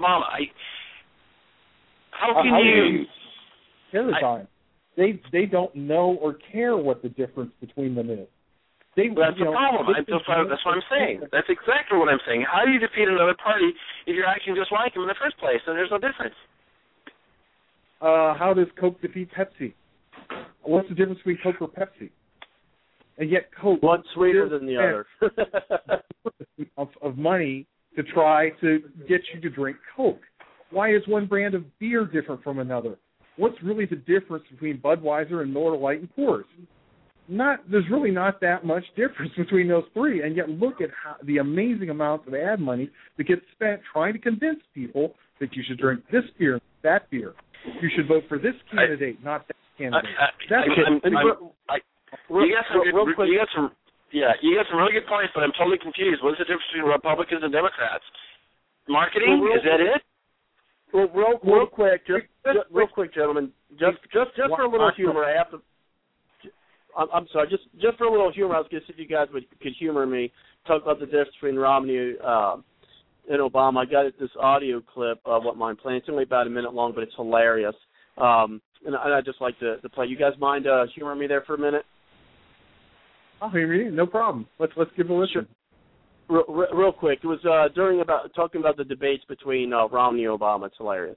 How can you... Paradigm. They don't know or care what the difference between them is. That's the problem. That's what I'm saying. That's exactly what I'm saying. How do you defeat another party if you're acting just like them in the first place? And there's no difference. How does Coke defeat Pepsi? What's the difference between Coke or Pepsi? And yet Coke... One's sweeter than the other. of money to try to get you to drink Coke. Why is one brand of beer different from another? what's really the difference between Budweiser and Miller Lite and Coors? There's really not that much difference between those three, and yet look at the amazing amounts of ad money that gets spent trying to convince people that you should drink this beer, that beer. You should vote for this candidate, not that candidate. You got some really good points, but I'm totally confused. What's the difference between Republicans and Democrats? Marketing? Is that it? Well, real quick, gentlemen. Just for a little humor, I have to. I'm sorry. Just for a little humor, I was going to see if you guys could humor me. Talk about the difference between Romney and Obama. I got this audio clip of what mine playing. It's only about a minute long, but it's hilarious. And I'd just like to play. You guys mind humoring me there for a minute? I'll humor you. No problem. Let's give it a listen. Real quick. It was talking about the debates between Romney and Obama. It's hilarious.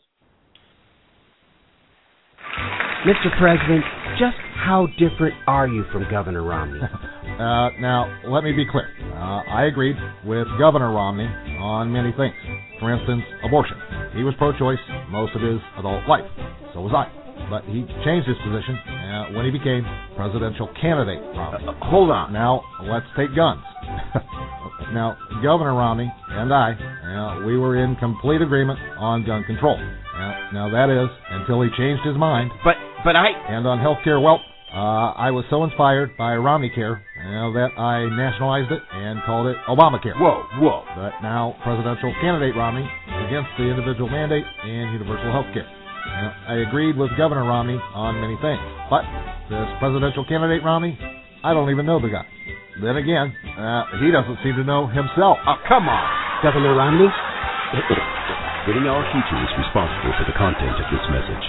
Mr. President, just how different are you from Governor Romney? Now, let me be clear. I agreed with Governor Romney on many things. For instance, abortion. He was pro-choice most of his adult life. So was I. But he changed his position when he became presidential candidate Romney. Hold on. Now, let's take guns. Now, Governor Romney and I, we were in complete agreement on gun control. Now that is until he changed his mind. But I... And on health care, well, I was so inspired by Romneycare that I nationalized it and called it Obamacare. Whoa. But now presidential candidate Romney is against the individual mandate and universal health care. I agreed with Governor Romney on many things. But this presidential candidate Romney, I don't even know the guy. Then again, he doesn't seem to know himself. Oh, come on. Governor Romney? Getting Our Future is responsible for the content of this message.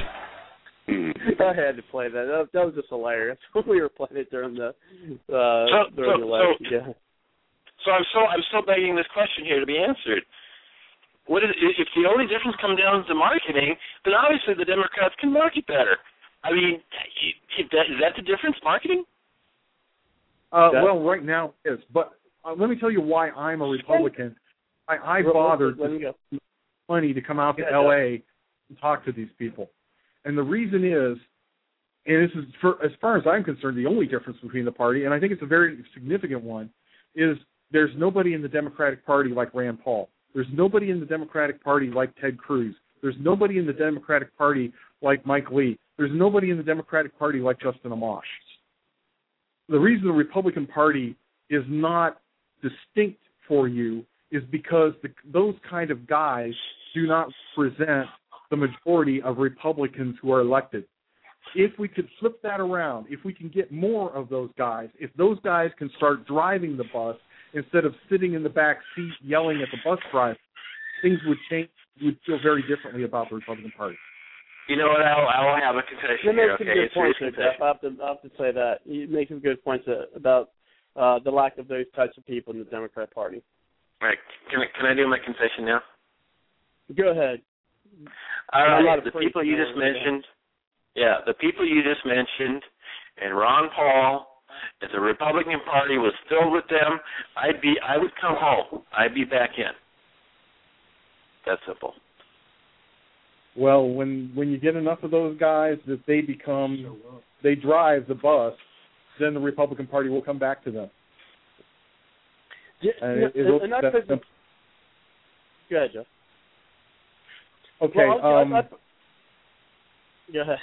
I had to play that. That was just hilarious. We were playing it during the election. Yeah. So I'm still begging this question here to be answered. What is if the only difference comes down to marketing? Then obviously the Democrats can market better. I mean, is that the difference, marketing? Well, right now it is. But let me tell you why I'm a Republican. I bothered money to come out to L.A. and talk to these people. And the reason is, and this is, as far as I'm concerned, the only difference between the party, and I think it's a very significant one, is there's nobody in the Democratic Party like Rand Paul. There's nobody in the Democratic Party like Ted Cruz. There's nobody in the Democratic Party like Mike Lee. There's nobody in the Democratic Party like Justin Amash. The reason the Republican Party is not distinct for you is because those kind of guys do not represent the majority of Republicans who are elected. If we could flip that around, if we can get more of those guys, if those guys can start driving the bus instead of sitting in the back seat yelling at the bus driver, things would change. We would feel very differently about the Republican Party. You know what? I'll have a confession here. Okay, it's good points, Jeff. I have to say that you make some good points about the lack of those types of people in the Democrat Party. Right. Can I do my confession now? Go ahead. All right. The people you just mentioned. Yeah, the people you just mentioned, and Ron Paul. If the Republican Party was filled with them, I would come home. I'd be back in. That's simple. Well, when you get enough of those guys that they drive the bus, then the Republican Party will come back to them. Go ahead, Jeff. Okay. Go ahead.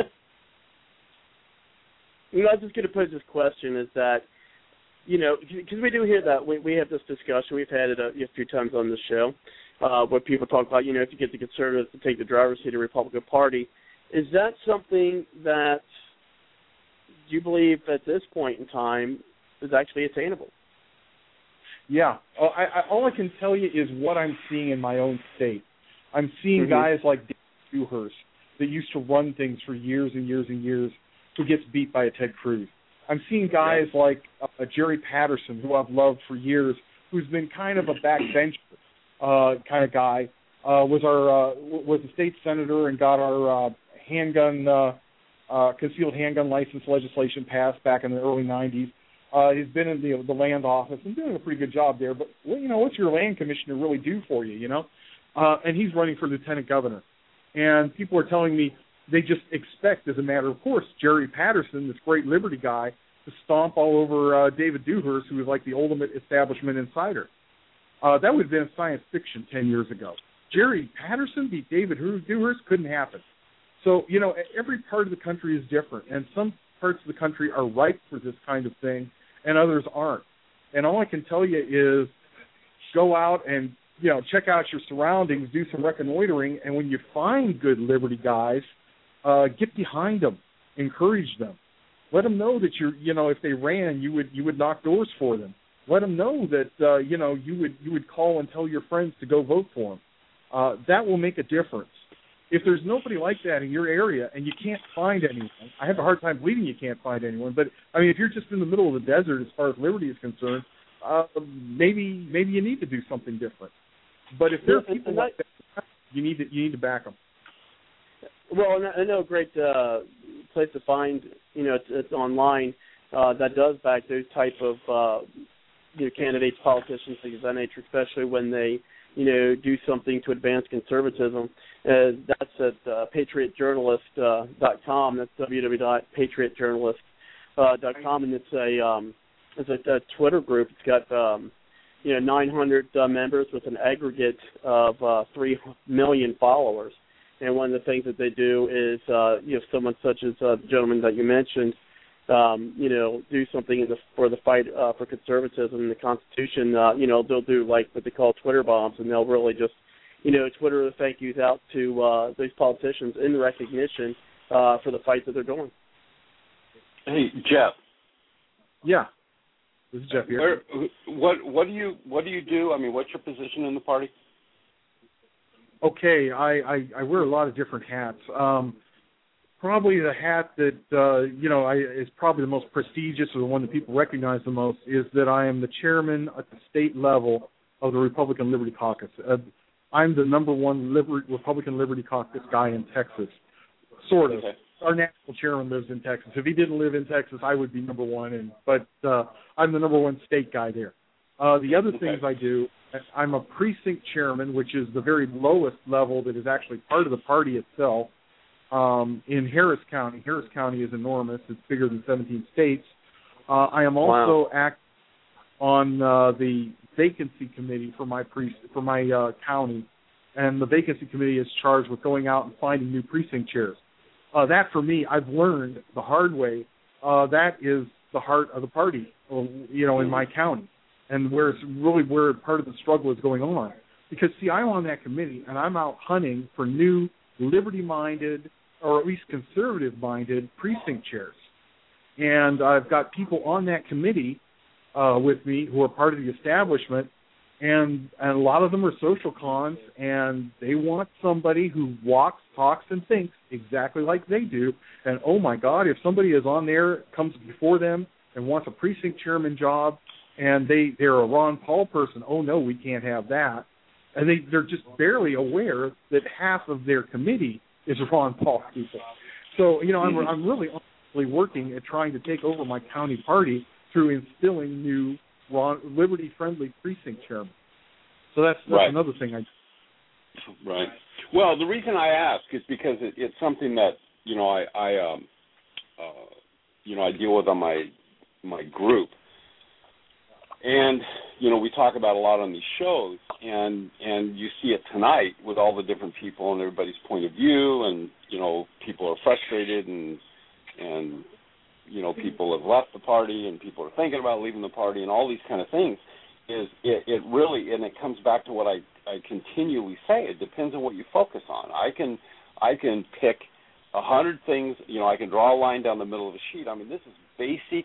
I was just going to pose this question: is that, because we do hear that we have this discussion. We've had it a few times on the show, where people talk about, if you get the conservatives to take the driver's seat of the Republican Party, is that something that you believe at this point in time is actually attainable? Yeah. All I can tell you is what I'm seeing in my own state. I'm seeing guys like Dave Dewhurst that used to run things for years and years and years who gets beat by a Ted Cruz. I'm seeing guys like Jerry Patterson, who I've loved for years, who's been kind of a backbencher kind of guy, was a state senator and got our concealed handgun license legislation passed back in the early 90s. He's been in the land office and doing a pretty good job there. But, what's your land commissioner really do for you, And he's running for lieutenant governor. And people are telling me, they just expect, as a matter of course, Jerry Patterson, this great Liberty guy, to stomp all over David Dewhurst, who was like the ultimate establishment insider. That would have been science fiction 10 years ago. Jerry Patterson beat David Dewhurst? Couldn't happen. So, every part of the country is different, and some parts of the country are ripe for this kind of thing, and others aren't. And all I can tell you is go out and, check out your surroundings, do some reconnoitering, and when you find good Liberty guys, get behind them, encourage them. Let them know that if they ran, you would knock doors for them. Let them know that, you would call and tell your friends to go vote for them. That will make a difference. If there's nobody like that in your area and you can't find anyone, I have a hard time believing you can't find anyone, but, if you're just in the middle of the desert as far as Liberty is concerned, maybe you need to do something different. But if there are people like that, you need to back them. Well, I know a great place to find, it's online, that does back those type of candidates, politicians, things of that nature, especially when they do something to advance conservatism. That's at patriotjournalist.com. That's www.patriotjournalist.com, and it's a Twitter group. It's got 900 members with an aggregate of 3 million followers. And one of the things that they do is, someone such as the gentleman that you mentioned, do something for the fight for conservatism and the Constitution. They'll do like what they call Twitter bombs, and they'll really just, Twitter the thank yous out to these politicians in recognition for the fight that they're doing. Hey, Jeff. Yeah, this is Jeff here. What do you do? I mean, what's your position in the party? Okay, I wear a lot of different hats. Probably the hat that, is probably the most prestigious or the one that people recognize the most is that I am the chairman at the state level of the Republican Liberty Caucus. I'm the number one Republican Liberty Caucus guy in Texas, sort of. Okay. Our national chairman lives in Texas. If he didn't live in Texas, I would be number one, but I'm the number one state guy there. The other things I do, I'm a precinct chairman, which is the very lowest level that is actually part of the party itself. In Harris County. Harris County is enormous. It's bigger than 17 states. I am also active on the vacancy committee for my county, and the vacancy committee is charged with going out and finding new precinct chairs. That, for me, I've learned the hard way. That is the heart of the party, in my county, and where part of the struggle is going on. Because, see, I'm on that committee, and I'm out hunting for new liberty-minded, or at least conservative-minded precinct chairs. And I've got people on that committee with me who are part of the establishment, and a lot of them are social cons, and they want somebody who walks, talks, and thinks exactly like they do. And, oh, my God, if somebody is on there, comes before them and wants a precinct chairman job, and they're a Ron Paul person, oh, no, we can't have that. And they're just barely aware that half of their committee is Ron Paul people. So, I'm really working at trying to take over my county party through instilling new liberty-friendly precinct chairman. So that's another thing I do. Right. Well, the reason I ask is because it's something that, I deal with on my group. And, we talk about a lot on these shows, and you see it tonight with all the different people and everybody's point of view, and, people are frustrated, and people have left the party, and people are thinking about leaving the party, and all these kind of things. It really, and it comes back to what I continually say, it depends on what you focus on. I can pick 100 things, I can draw a line down the middle of a sheet. I mean, this is basic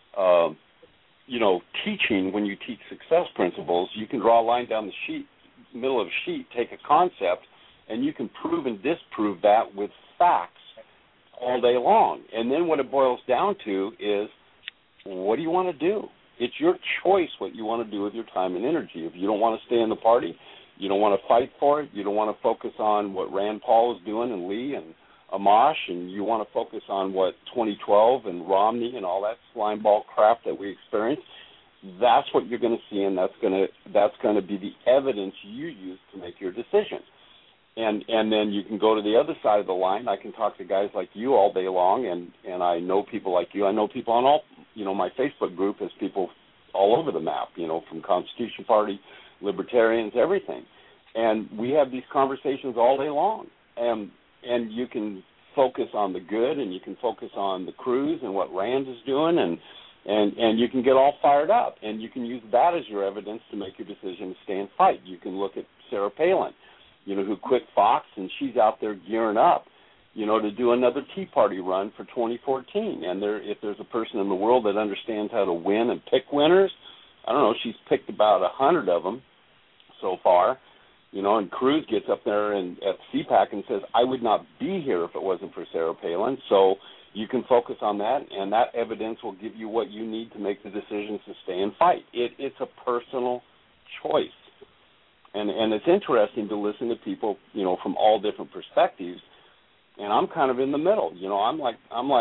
teaching. When you teach success principles, you can draw a line down the middle of a sheet, take a concept, and you can prove and disprove that with facts all day long. And then what it boils down to is, what do you want to do? It's your choice what you want to do with your time and energy. If you don't want to stay in the party, you don't want to fight for it, you don't want to focus on what Rand Paul is doing and Lee and Amash, and you want to focus on what 2012 and Romney and all that slime ball crap that we experienced, that's what you're going to see, and that's going to be the evidence you use to make your decision. And then you can go to the other side of the line. I can talk to guys like you all day long, and I know people like you. I know people on all, my Facebook group has people all over the map, from Constitution Party, Libertarians, everything. And we have these conversations all day long. And you can focus on the good, and you can focus on the Cruz and what Rand is doing, and you can get all fired up, and you can use that as your evidence to make your decision to stay and fight. You can look at Sarah Palin, who quit Fox, and she's out there gearing up, to do another Tea Party run for 2014. And if there's a person in the world that understands how to win and pick winners, I don't know, she's picked about 100 of them so far, and Cruz gets up there at CPAC and says, I would not be here if it wasn't for Sarah Palin. So you can focus on that, and that evidence will give you what you need to make the decisions to stay and fight. It's a personal choice. And it's interesting to listen to people, from all different perspectives. And I'm kind of in the middle. I'm like,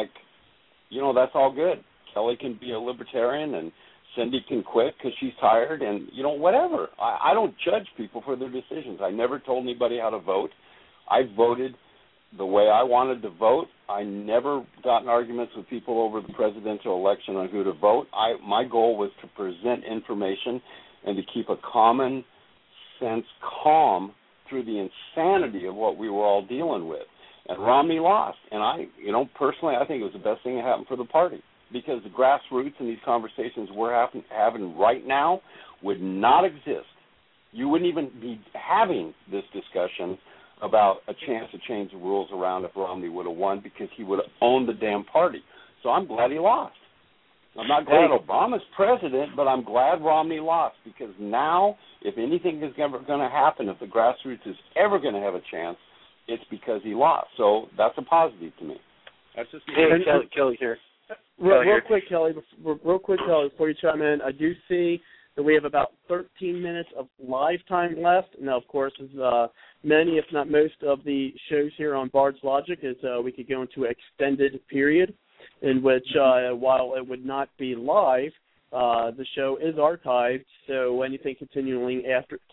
that's all good. Kelly can be a libertarian, and Cindy can quit because she's tired, and whatever. I don't judge people for their decisions. I never told anybody how to vote. I voted the way I wanted to vote. I never got in arguments with people over the presidential election on who to vote. My goal was to present information and to keep a common sense calm through the insanity of what we were all dealing with. And Romney lost. And personally, I think it was the best thing that happened for the party, because the grassroots and these conversations we're having right now would not exist. You wouldn't even be having this discussion about a chance to change the rules around if Romney would have won, because he would have owned the damn party. So I'm glad he lost. I'm not glad Obama's president, but I'm glad Romney lost, because now, if anything is ever going to happen, if the grassroots is ever going to have a chance, it's because he lost. So that's a positive to me. That's just Kelly here. Real quick, Kelly, before you chime in, I do see that we have about 13 minutes of live time left. Now, of course, as many, if not most, of the shows here on Bard's Logic is we could go into an extended period in which, while it would not be live, the show is archived. So anything continuing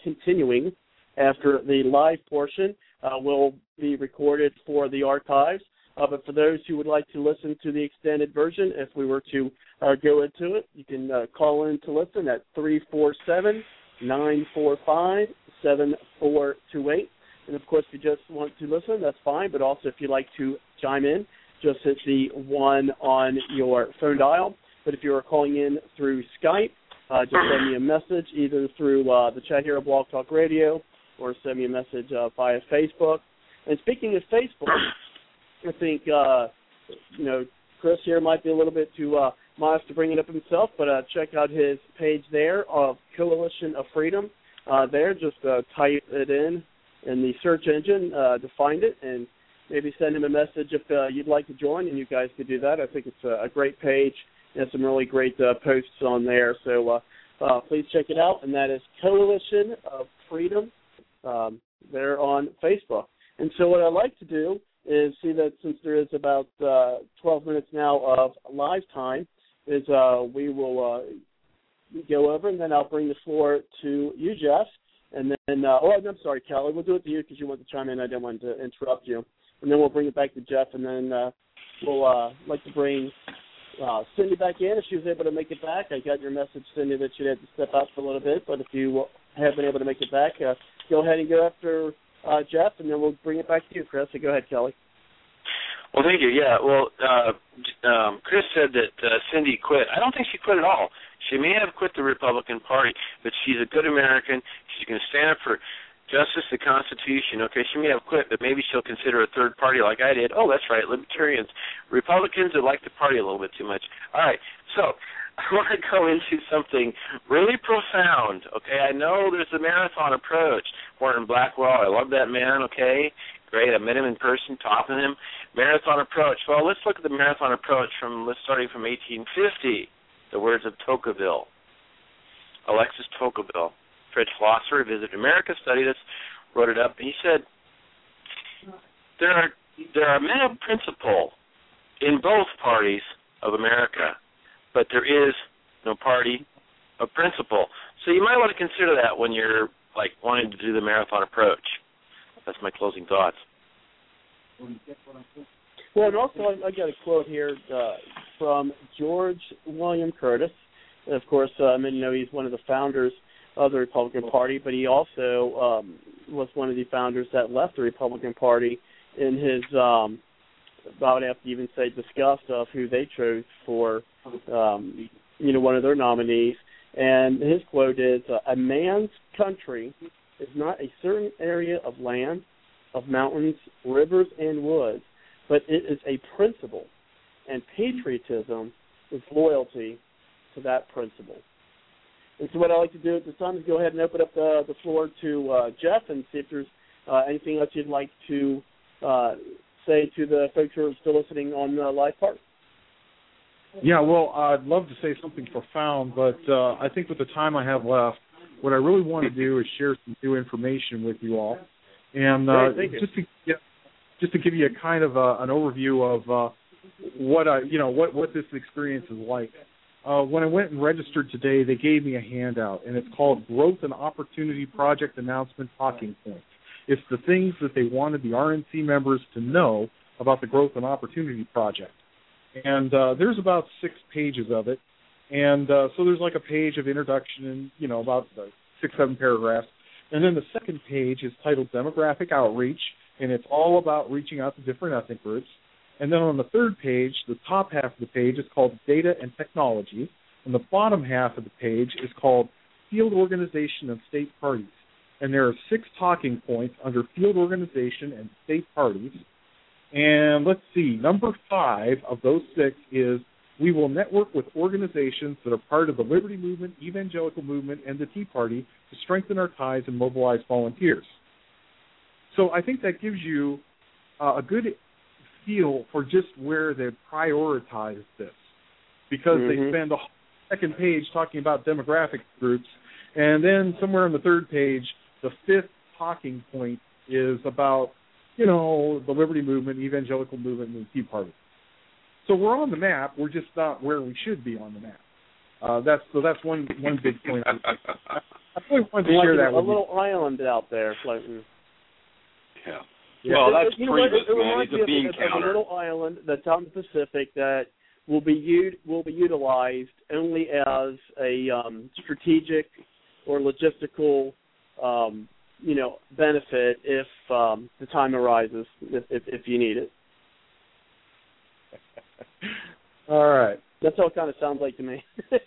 after the live portion will be recorded for the archives. But for those who would like to listen to the extended version, if we were to go into it, you can call in to listen at 347-945-7428. And, of course, if you just want to listen, that's fine. But also, if you'd like to chime in, just hit the 1 on your phone dial. But if you are calling in through Skype, just send me a message either through the chat here at Blog Talk Radio, or send me a message via Facebook. And speaking of Facebook, I think, Chris here might be a little bit too modest to bring it up himself, but check out his page there of Coalition of Freedom. Just type it in the search engine to find it, and maybe send him a message if you'd like to join, and you guys could do that. I think it's a great page and some really great posts on there. So please check it out, and that is Coalition of Freedom there on Facebook. And so what I'd like to do is see that since there is about 12 minutes now of live time, is we will go over, and then I'll bring the floor to you, Jeff. And then, I'm sorry, Kelly. We'll do it to you because you want to chime in. I didn't want to interrupt you. And then we'll bring it back to Jeff, and then we'll like to bring Cindy back in if she was able to make it back. I got your message, Cindy, that she had to step out for a little bit, but if you have been able to make it back, go ahead and go after Jeff, and then we'll bring it back to you, Chris. So go ahead, Kelly. Well, thank you. Yeah, well, Chris said that Cindy quit. I don't think she quit at all. She may have quit the Republican Party, but she's a good American. She's going to stand up for justice, the Constitution. Okay, she may have quit, but maybe she'll consider a third party like I did. Oh, that's right, Libertarians. Republicans that like the party a little bit too much. All right, so I want to go into something really profound. Okay, I know there's a marathon approach. Morton Blackwell, I love that man, okay? Great, I met him in person, talking to him. Marathon approach. Well, let's look at the marathon approach starting from 1850, the words of Tocqueville. Alexis Tocqueville, French philosopher, visited America, studied us, wrote it up, and he said, there are men of principle in both parties of America, but there is no party of principle. So you might want to consider that when you're wanting to do the marathon approach. That's my closing thoughts. Well, and also I got a quote here from George William Curtis. Of course, many know he's one of the founders of the Republican Party, but he also was one of the founders that left the Republican Party in his, I would have to even say, disgust of who they chose for, one of their nominees. And his quote is, "A man's country is not a certain area of land, of mountains, rivers, and woods, but it is a principle, and patriotism is loyalty to that principle." And so what I'd like to do at this time is go ahead and open up the floor to Jeff and see if there's anything else you'd like to say to the folks who are still listening on the live part. Yeah, well, I'd love to say something profound, but I think with the time I have left, what I really want to do is share some new information with you all. And just to give you a kind of an overview of what this experience is like. When I went and registered today, they gave me a handout, and it's called Growth and Opportunity Project Announcement Talking Points. It's the things that they wanted the RNC members to know about the Growth and Opportunity Project. And there's about 6 pages of it. And so there's like a page of introduction and, about 6-7 paragraphs. And then the second page is titled Demographic Outreach, and it's all about reaching out to different ethnic groups. And then on the third page, the top half of the page is called Data and Technology, and the bottom half of the page is called Field Organization and State Parties. And there are 6 talking points under Field Organization and State Parties. And let's see, number 5 of those 6 is we will network with organizations that are part of the Liberty Movement, Evangelical Movement, and the Tea Party to strengthen our ties and mobilize volunteers. So I think that gives you a good feel for just where they prioritize this, because they spend a second page talking about demographic groups, and then somewhere on the third page, the 5th talking point is about, the Liberty Movement, Evangelical Movement, and the Tea Party. So we're on the map. We're just not where we should be on the map. That's one big point. I really wanted to share that with you. A little island out there floating. Yeah. Well, that's Priebus, man. He's a bean counter. A little island that's out in the Pacific that will be utilized only as a strategic or logistical, benefit if the time arises, if you need it. All right. That's all it kind of sounds like to me.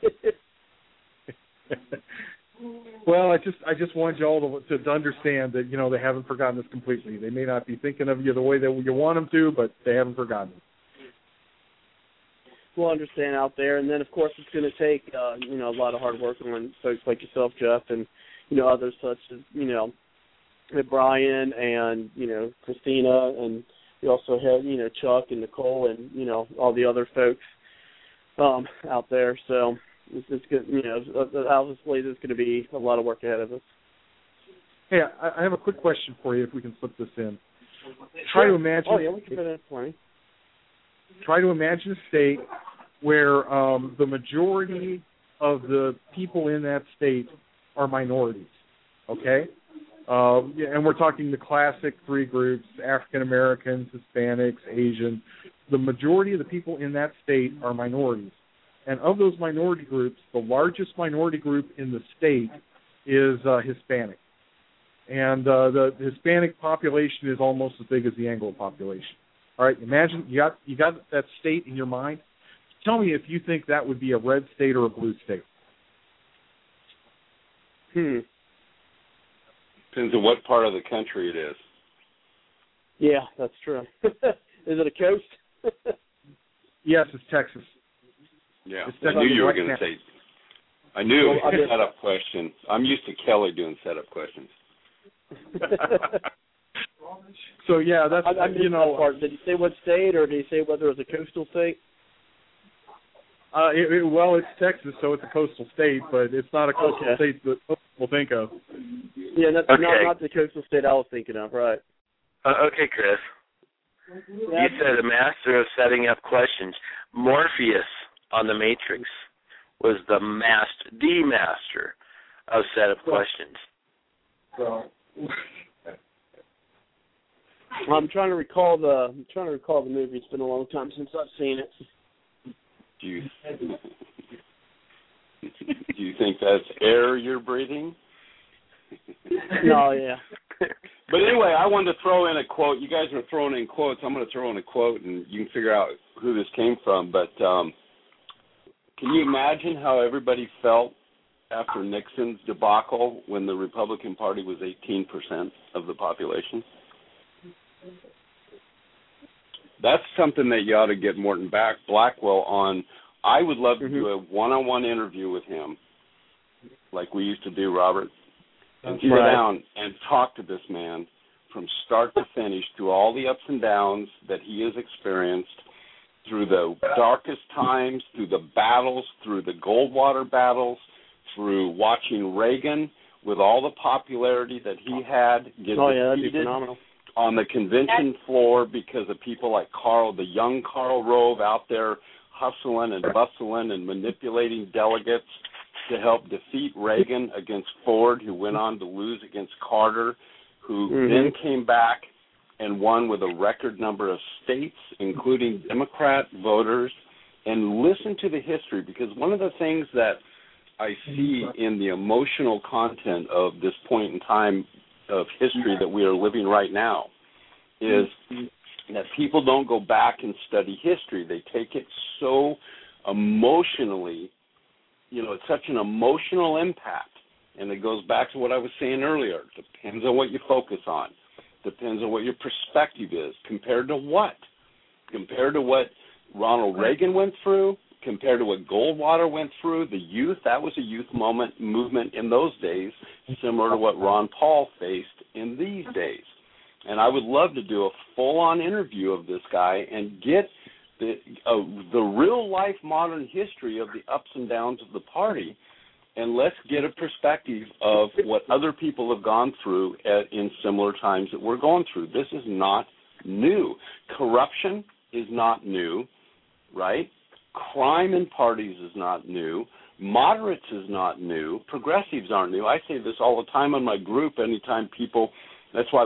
Well, I just want you all to understand that, they haven't forgotten this completely. They may not be thinking of you the way that you want them to, but they haven't forgotten it. We'll understand out there. And then, of course, it's going to take, a lot of hard work on folks like yourself, Jeff, and, others such as, Brian and, Christina, and we also have, Chuck and Nicole and, all the other folks out there. So it's good, obviously there's going to be a lot of work ahead of us. Hey, I have a quick question for you if we can slip this in. Try to imagine. Oh, yeah, we can fit in plenty. Try to imagine a state where the majority of the people in that state are minorities, okay? And we're talking the classic 3 groups, African Americans, Hispanics, Asian. The majority of the people in that state are minorities. And of those minority groups, the largest minority group in the state is Hispanic. And the Hispanic population is almost as big as the Anglo population. All right, imagine you got that state in your mind. Tell me if you think that would be a red state or a blue state. Depends on what part of the country it is. Yeah, that's true. Is it a coast? Yes, it's Texas. Yeah, I knew you were going to say. I knew it was a setup question. I'm used to Kelly doing setup questions. So yeah, that's that part. Did he say what state, or did he say whether it was a coastal state? Well, it's Texas, so it's a coastal state, but it's not a coastal state that most people think of. Yeah, that's not the coastal state I was thinking of, right? Okay, Chris. You said a master of setting up questions. Morpheus on the Matrix was the master of set up questions. So, I'm trying to recall the movie. It's been a long time since I've seen it. Do you think that's air you're breathing? No, yeah. But anyway, I wanted to throw in a quote. You guys are throwing in quotes. I'm going to throw in a quote, and you can figure out who this came from. But can you imagine how everybody felt after Nixon's debacle when the Republican Party was 18% of the population? That's something that you ought to get Morton Blackwell on. I would love to do a one-on-one interview with him, like we used to do, Robert, and sit down and talk to this man from start to finish through all the ups and downs that he has experienced, through the darkest times, through the battles, through the Goldwater battles, through watching Reagan with all the popularity that he had get defeated on the convention floor because of people like the young Karl Rove out there hustling and bustling and manipulating delegates to help defeat Reagan against Ford, who went on to lose against Carter, who then came back and won with a record number of states, including Democrat voters. And listen to the history, because one of the things that I see in the emotional content of this point in time of history that we are living right now is that people don't go back and study history. They take it so emotionally, it's such an emotional impact. And it goes back to what I was saying earlier. It depends on what you focus on. Depends on what your perspective is. Compared to what? Compared to what Ronald Reagan went through, compared to what Goldwater went through, the youth, that was a youth movement in those days, similar to what Ron Paul faced in these days. And I would love to do a full-on interview of this guy and get the real-life modern history of the ups and downs of the party, and let's get a perspective of what other people have gone through in similar times that we're going through. This is not new. Corruption is not new, right? Crime in parties is not new. Moderates is not new. Progressives aren't new. I say this all the time on my group. Anytime people, that's why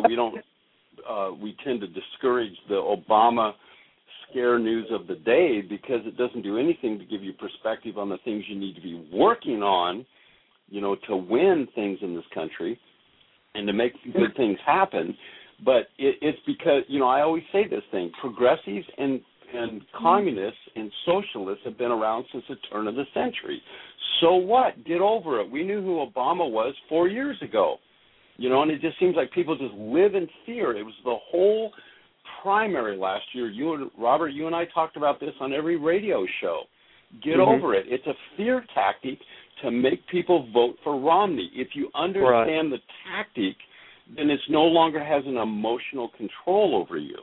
we tend to discourage the Obama scare news of the day, because it doesn't do anything to give you perspective on the things you need to be working on, to win things in this country and to make good things happen. But it's because, I always say this thing, progressives and communists and socialists have been around since the turn of the century. So what? Get over it. We knew who Obama was 4 years ago. And it just seems like people just live in fear. It was the whole primary last year. Robert, you and I talked about this on every radio show. Get over it. It's a fear tactic to make people vote for Romney. If you understand the tactic, then it no longer has an emotional control over you.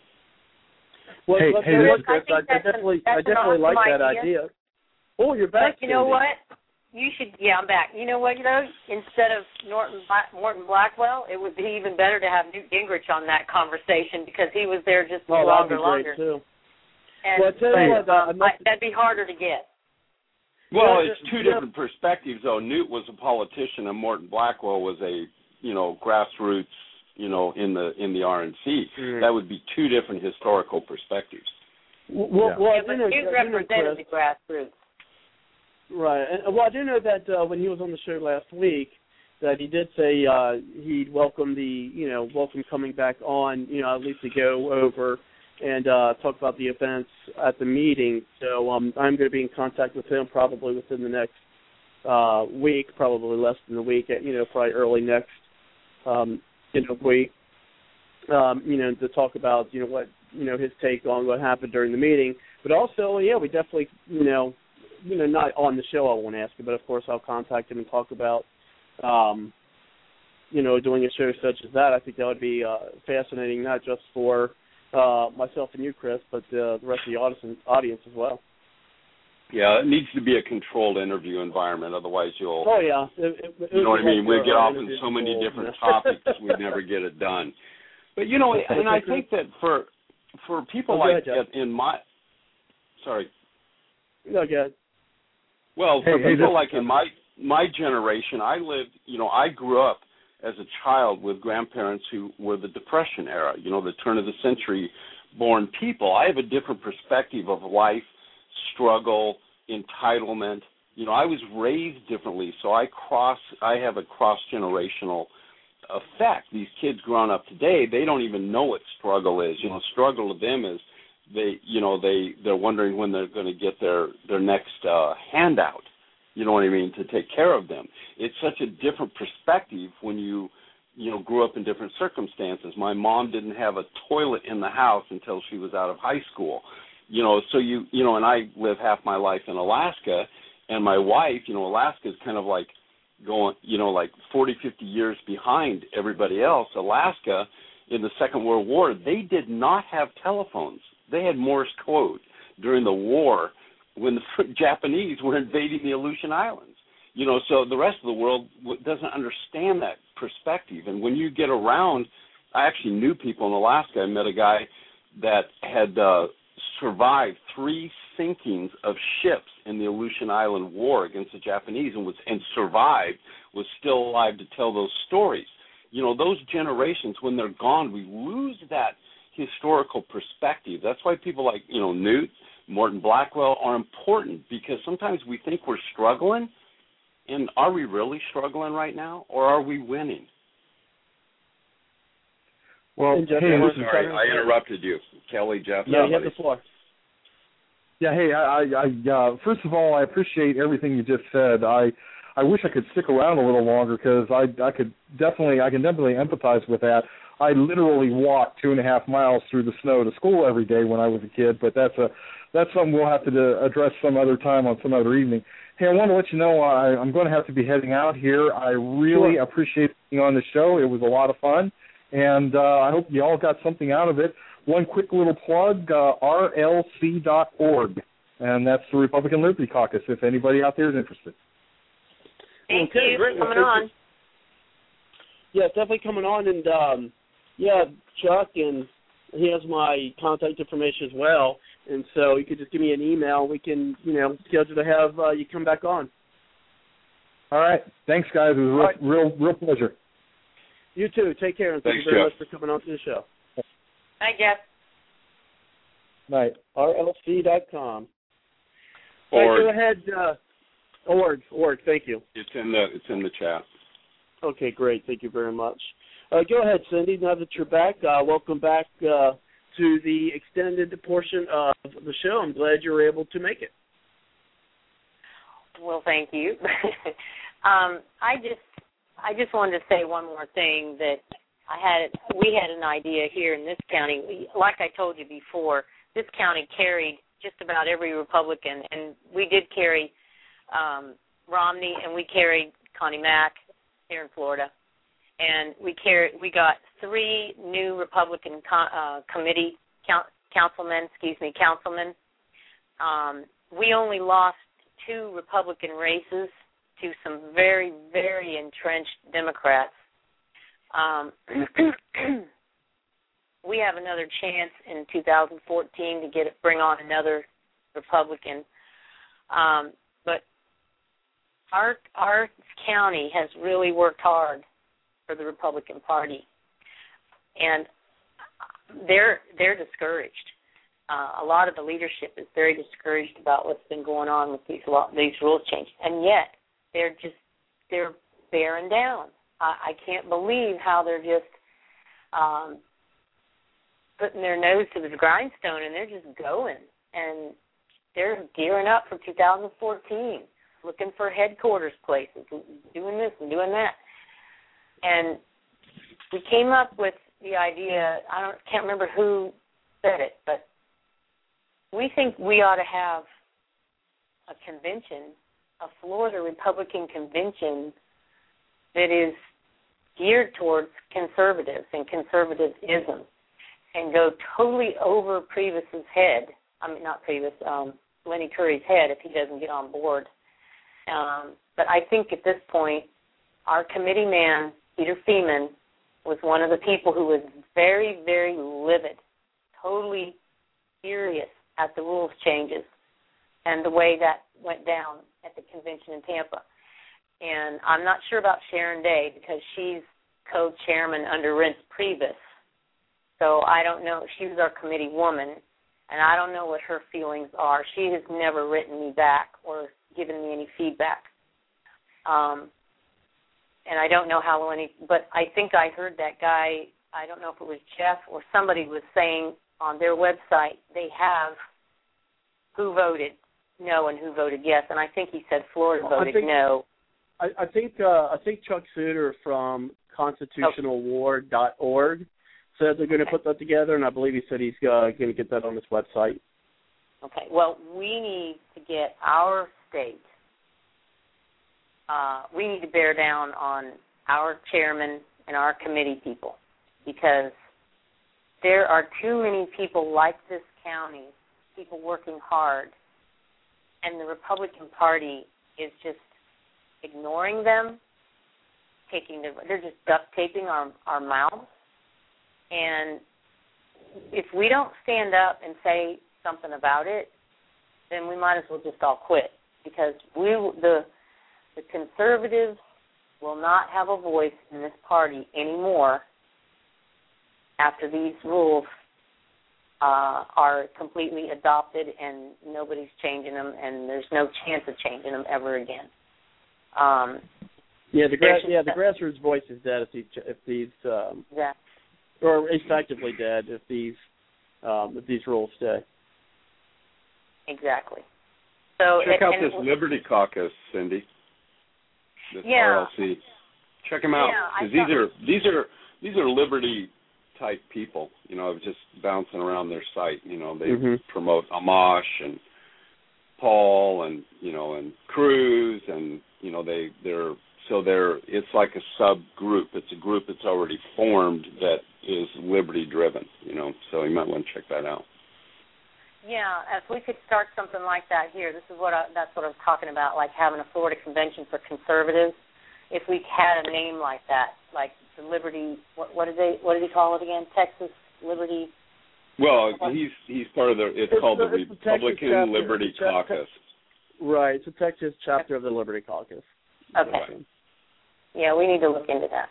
Well, I definitely like that idea. Oh, you're back. But you know what? You should. Yeah, I'm back. You know what? Instead of Morton Blackwell, it would be even better to have Newt Gingrich on that conversation, because he was there just longer. Too. And that'd be harder to get. Well, it's two different perspectives, though. Newt was a politician, and Morton Blackwell was a grassroots, in the RNC. That would be two different historical perspectives. But Newt represented the grassroots. Right. Well, I do know that when he was on the show last week, that he did say he'd welcome welcome coming back on, at least to go over and talk about the events at the meeting. So I'm going to be in contact with him probably within the next week, probably less than a week, probably early next week, to talk about, what, his take on what happened during the meeting. But also, we definitely, not on the show I won't ask him, but of course I'll contact him and talk about, doing a show such as that. I think that would be fascinating, not just for myself and you, Chris, but the rest of the audience as well. Yeah, it needs to be a controlled interview environment, otherwise you'll... Oh, yeah. You know what I mean? We get off in so many different topics, we never get it done. But, and I think that for people in my... Sorry. No, go ahead. Well, for people like in my generation, I lived, I grew up as a child with grandparents who were the Depression era, the turn of the century born people. I have a different perspective of life, struggle, entitlement. I was raised differently, so I have a cross-generational effect. These kids growing up today, they don't even know what struggle is. Struggle to them is they're wondering when they're going to get their next handout. You know what I mean? To take care of them. It's such a different perspective when you grew up in different circumstances. My mom didn't have a toilet in the house until she was out of high school. So and I live half my life in Alaska, and my wife, Alaska's kind of like going, like 40, 50 years behind everybody else. Alaska, in the Second World War, they did not have telephones. They had Morse code during the war when the Japanese were invading the Aleutian Islands. So the rest of the world doesn't understand that perspective. And when you get around, I actually knew people in Alaska. I met a guy that had survived 3 sinkings of ships in the Aleutian Island War against the Japanese and survived, was still alive to tell those stories. Those generations, when they're gone, we lose that historical perspective. That's why people like, Newt, Morton Blackwell are important, because sometimes we think we're struggling, and are we really struggling right now, or are we winning? Well, sorry, I interrupted you. Kelly, Jeff. Yeah, you have the floor. Yeah, hey, I first of all, I appreciate everything you just said. I wish I could stick around a little longer, because I can definitely empathize with that. I literally walked 2.5 miles through the snow to school every day when I was a kid, but that's something we'll have to address some other time on some other evening. Hey, I want to let you know I'm going to have to be heading out here. I really appreciate being on the show. It was a lot of fun, and I hope you all got something out of it. One quick little plug, RLC.org, and that's the Republican Liberty Caucus, if anybody out there is interested. Thank you for coming on. Yeah, definitely coming on, and Chuck, and he has my contact information as well, and so you could just give me an email. We can, schedule to have you come back on. All right. Thanks, guys. It was a real pleasure. You too. Take care, and thank you very much for coming on to the show. Hi, Jeff. Night. RLC.com. Org. Go ahead. Org. Thank you. It's in the chat. Okay, great. Thank you very much. Go ahead, Cindy. Now that you're back, welcome back to the extended portion of the show. I'm glad you were able to make it. Well, thank you. I just wanted to say one more thing, that we had an idea here in this county. Like I told you before, this county carried just about every Republican, and we did carry Romney, and we carried Connie Mack here in Florida, and we got 3 new Republican councilmen. We only lost 2 Republican races to some very, very entrenched Democrats. We have another chance in 2014 to bring on another Republican, but our county has really worked hard for the Republican Party, and they're discouraged. A lot of the leadership is very discouraged about what's been going on with these rules changes, and yet they're bearing down. I can't believe how they're just putting their nose to the grindstone, and they're just going, and they're gearing up for 2014, looking for headquarters places, doing this and doing that. And we came up with the idea, can't remember who said it, but we think we ought to have a convention, a Florida Republican convention that is geared towards conservatives and conservatism, and go totally over Priebus's head. I mean, not Priebus, Lenny Curry's head, if he doesn't get on board. But I think at this point, our committee man, Peter Feeman, was one of the people who was very, very livid, totally furious at the rules changes and the way that went down at the convention in Tampa. And I'm not sure about Sharon Day, because she's co-chairman under Reince Priebus. So I don't know. She was our committee woman, and I don't know what her feelings are. She has never written me back or given me any feedback. And I don't know how any, but I think I heard that guy, I don't know if it was Jeff or somebody was saying on their website they have who voted no and who voted yes, and I think he said Florida voted no. I think Chuck Suter from constitutionalwar.org said they're going to put that together, and I believe he said he's going to get that on his website. Okay, well, we need to get our state, we need to bear down on our chairman and our committee people, because there are too many people like this county, people working hard, and the Republican Party is just ignoring them, they're just duct taping our mouths. And if we don't stand up and say something about it, then we might as well just all quit, because the conservatives will not have a voice in this party anymore after these rules are completely adopted and nobody's changing them, and there's no chance of changing them ever again. The grassroots voice is dead if these or effectively dead if these rules stay. Exactly. So check out this Liberty Caucus, Cindy. This RLC. Check them out, because these are Liberty type people. Just bouncing around their site. They promote Amash and Paul and and Cruz, and they're it's like a subgroup. It's a group that's already formed that is Liberty driven. So you might want to check that out. Yeah, if we could start something like that here, that's what I was talking about, like having a Florida convention for conservatives. If we had a name like that, like the Liberty, what did he call it again? Texas Liberty. Well, he's part of it's called the Republican Liberty Caucus. Right, it's a Texas chapter of the Liberty Caucus. Okay. Right. Yeah, we need to look into that.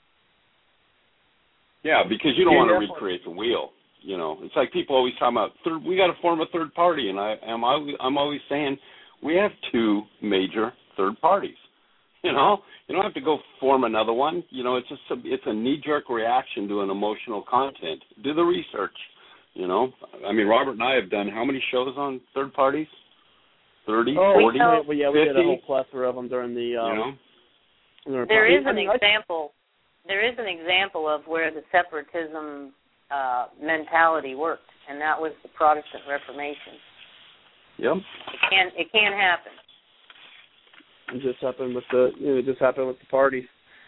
Yeah, because you don't want to recreate the wheel. It's like people always talk about we got to form a third party, and I'm always saying we have two major third parties. You don't have to go form another one. It's a knee-jerk reaction to an emotional content. Do the research. Robert and I have done how many shows on third parties? 30, 40, 50? We did a whole plethora of them during the. There is an example. There is an example of where the separatism mentality worked, and that was the Protestant Reformation. Yep. It can happen. It just happened with the parties.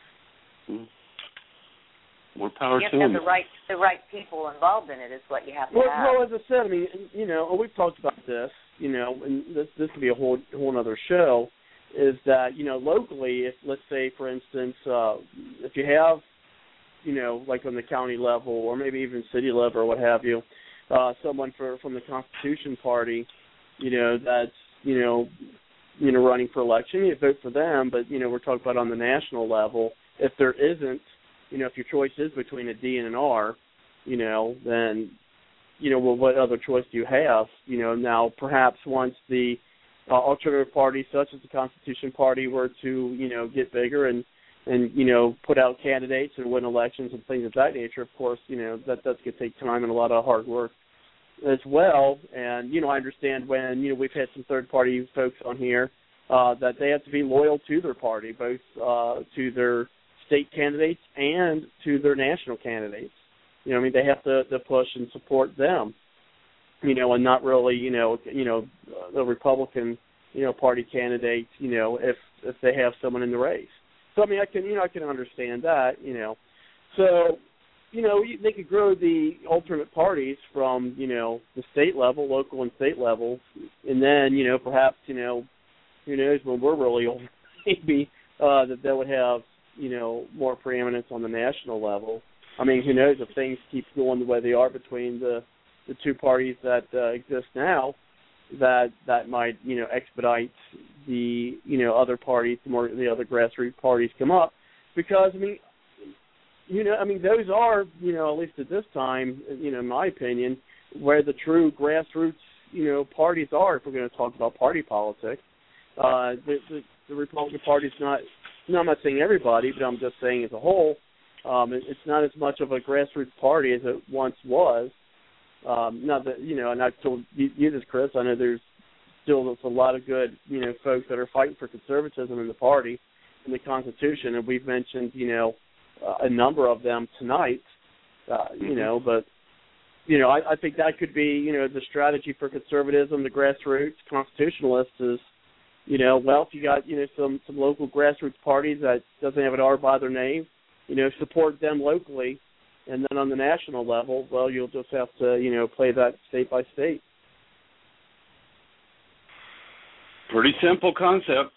More power to them. You have to have the right people involved in it is what you have to have. Well, as I said, we've talked about this, and this could be a whole other show, is that, locally, if, let's say, for instance, if you have, like on the county level or maybe even city level or what have you, someone from the Constitution Party, that's, running for election, you vote for them, but, we're talking about on the national level, if there isn't, if your choice is between a D and an R, then, what other choice do you have? Now perhaps once the alternative parties such as the Constitution Party were to, get bigger and put out candidates and win elections and things of that nature, of course, that's going to take time and a lot of hard work as well. And, I understand when, we've had some third-party folks on here that they have to be loyal to their party, both to their state candidates and to their national candidates. They have to push and support them, and not really, the Republican, party candidate, if they have someone in the race. So, I can understand that, So, they could grow the alternate parties from, the state level, local and state level, and then, perhaps, who knows, when we're really old, maybe that they would have, more preeminence on the national level. Who knows if things keep going the way they are between the two parties that exist now, that might, expedite the, other parties, the other grassroots parties come up. Because, those are, at least at this time, in my opinion, where the true grassroots, parties are, if we're going to talk about party politics. The Republican Party is not, I'm not saying everybody, but I'm just saying as a whole, it's not as much of a grassroots party as it once was. Not that, and I've told you this, Chris, I know there's still a lot of good, folks that are fighting for conservatism in the party and the Constitution, and we've mentioned, a number of them tonight, but, I think that could be, the strategy for conservatism, the grassroots, constitutionalists is, if you got, some local grassroots parties that doesn't have an R by their name, support them locally, and then on the national level, well, you'll just have to, play that state by state. Pretty simple concept.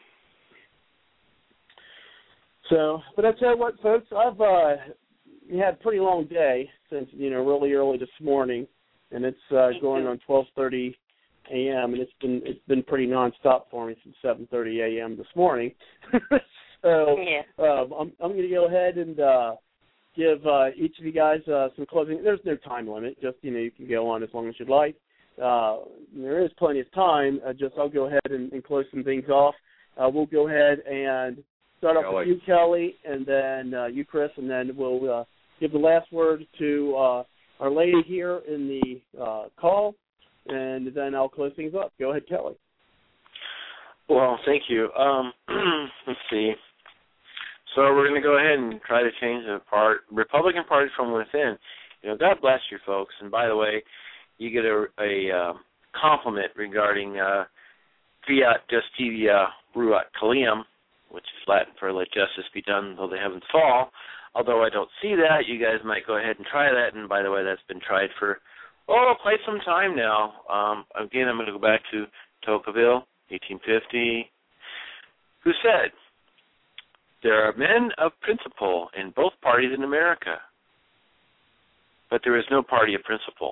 So, but I tell you what, folks, I've had a pretty long day since, really early this morning, and it's going on 12:30 a.m., and it's been pretty nonstop for me since 7:30 a.m. this morning. So I'm going to go ahead and give each of you guys some closing. There's no time limit, just, you can go on as long as you'd like. There is plenty of time. I'll go ahead and close some things off. We'll go ahead and start off with you, Kelly, and then you, Chris, and then we'll give the last word to our lady here in the call, and then I'll close things up. Go ahead, Kelly. Well, thank you. Let's see. So we're going to go ahead and try to change the Republican Party from within. God bless you, folks. And by the way, you get a compliment regarding fiat justivia ruat caelum, which is Latin for let justice be done though the heavens fall. Although I don't see that, you guys might go ahead and try that. And by the way, that's been tried for, quite some time now. Again, I'm going to go back to Tocqueville, 1850, who said, there are men of principle in both parties in America, but there is no party of principle.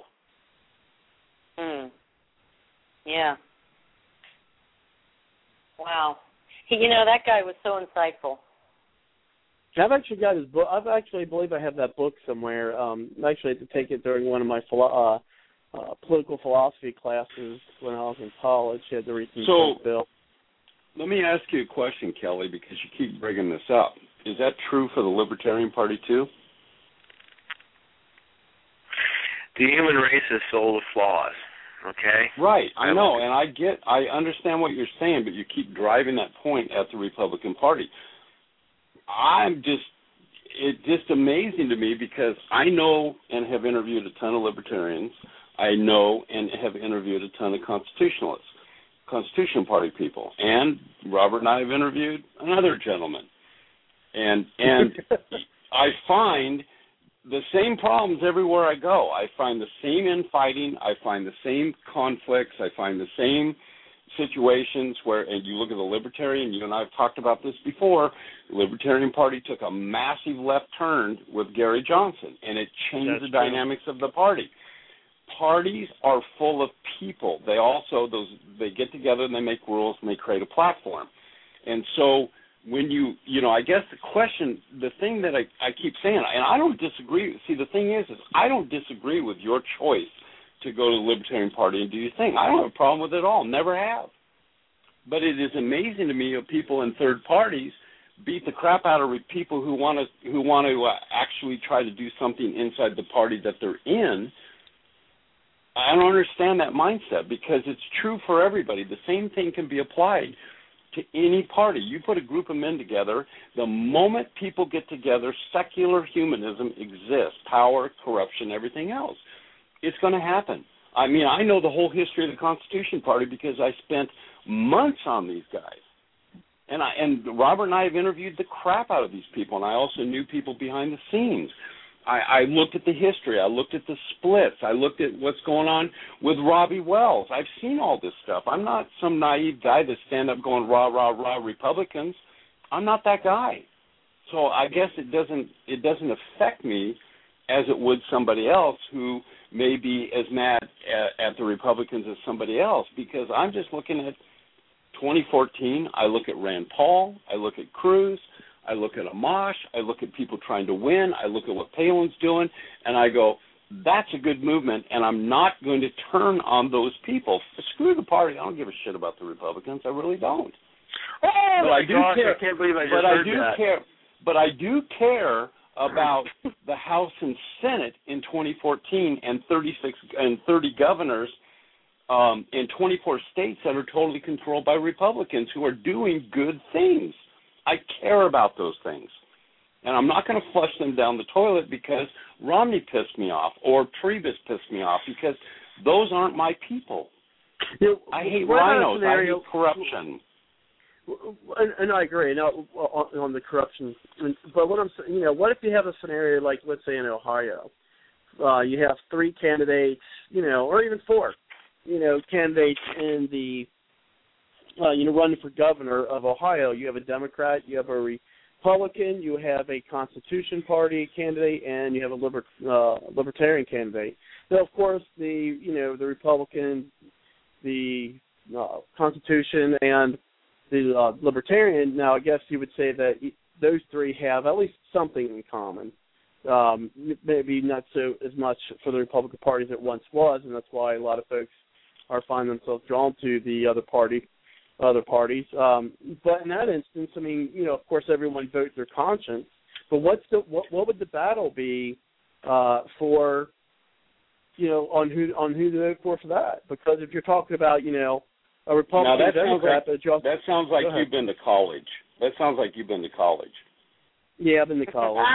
Yeah. Wow. That guy was so insightful. I've actually got his book. I believe I have that book somewhere. I actually had to take it during one of my political philosophy classes when I was in college. I had to read some Tocqueville. Let me ask you a question, Kelly, because you keep bringing this up. Is that true for the Libertarian Party, too? The human race is filled with flaws, okay? Right, I know, and I understand what you're saying, but you keep driving that point at the Republican Party. It's just amazing to me because I know and have interviewed a ton of libertarians. I know and have interviewed a ton of constitutionalists. Constitution Party people, and Robert and I have interviewed another gentleman, and I find the same problems everywhere I go. I find the same infighting. I find the same conflicts. I find the same situations where, and you look at the Libertarian, you and I have talked about this before, the Libertarian Party took a massive left turn with Gary Johnson, and it changed the dynamics of the party. Parties are full of people. They get together and they make rules and they create a platform. And so when I guess the thing that I keep saying, and I don't disagree. See, the thing is I don't disagree with your choice to go to the Libertarian Party and do your thing. I don't have a problem with it at all. Never have. But it is amazing to me that people in third parties beat the crap out of people who want to actually try to do something inside the party that they're in. I don't understand that mindset because it's true for everybody. The same thing can be applied to any party. You put a group of men together, the moment people get together, secular humanism exists, power, corruption, everything else. It's going to happen. I mean, I know the whole history of the Constitution Party because I spent months on these guys. And Robert and I have interviewed the crap out of these people, and I also knew people behind the scenes. I looked at the history. I looked at the splits. I looked at what's going on with Robbie Wells. I've seen all this stuff. I'm not some naive guy that stand up going, rah, rah, rah, Republicans. I'm not that guy. So I guess it doesn't affect me as it would somebody else who may be as mad at the Republicans as somebody else, because I'm just looking at 2014. I look at Rand Paul. I look at Cruz. I look at Amash, I look at people trying to win, I look at what Palin's doing, and I go, that's a good movement, and I'm not going to turn on those people. Screw the party. I don't give a shit about the Republicans. I really don't. Oh, but my I do gosh, care. I can't believe I just heard that. But I do care about the House and Senate in 2014 and 30 governors in 24 states that are totally controlled by Republicans who are doing good things. I care about those things. And I'm not going to flush them down the toilet because Romney pissed me off or Priebus pissed me off, because those aren't my people. I hate rhinos. I hate corruption. And I agree on the corruption. But what I'm saying, what if you have a scenario like, let's say in Ohio, you have 3 candidates, or even 4, candidates in the, running for governor of Ohio. You have a Democrat, you have a Republican, you have a Constitution Party candidate, and you have a Libertarian candidate. Now, of course, the Republican, the Constitution, and the Libertarian. Now, I guess you would say that those 3 have at least something in common. Maybe not so as much for the Republican Party as it once was, and that's why a lot of folks find themselves drawn to the other parties. But in that instance, I mean, of course, everyone votes their conscience. But what would the battle be for, on who to vote for that? Because if you're talking about, a Republican, now Democrat, that sounds like you've been to college. That sounds like you've been to college. Yeah, I've been to college.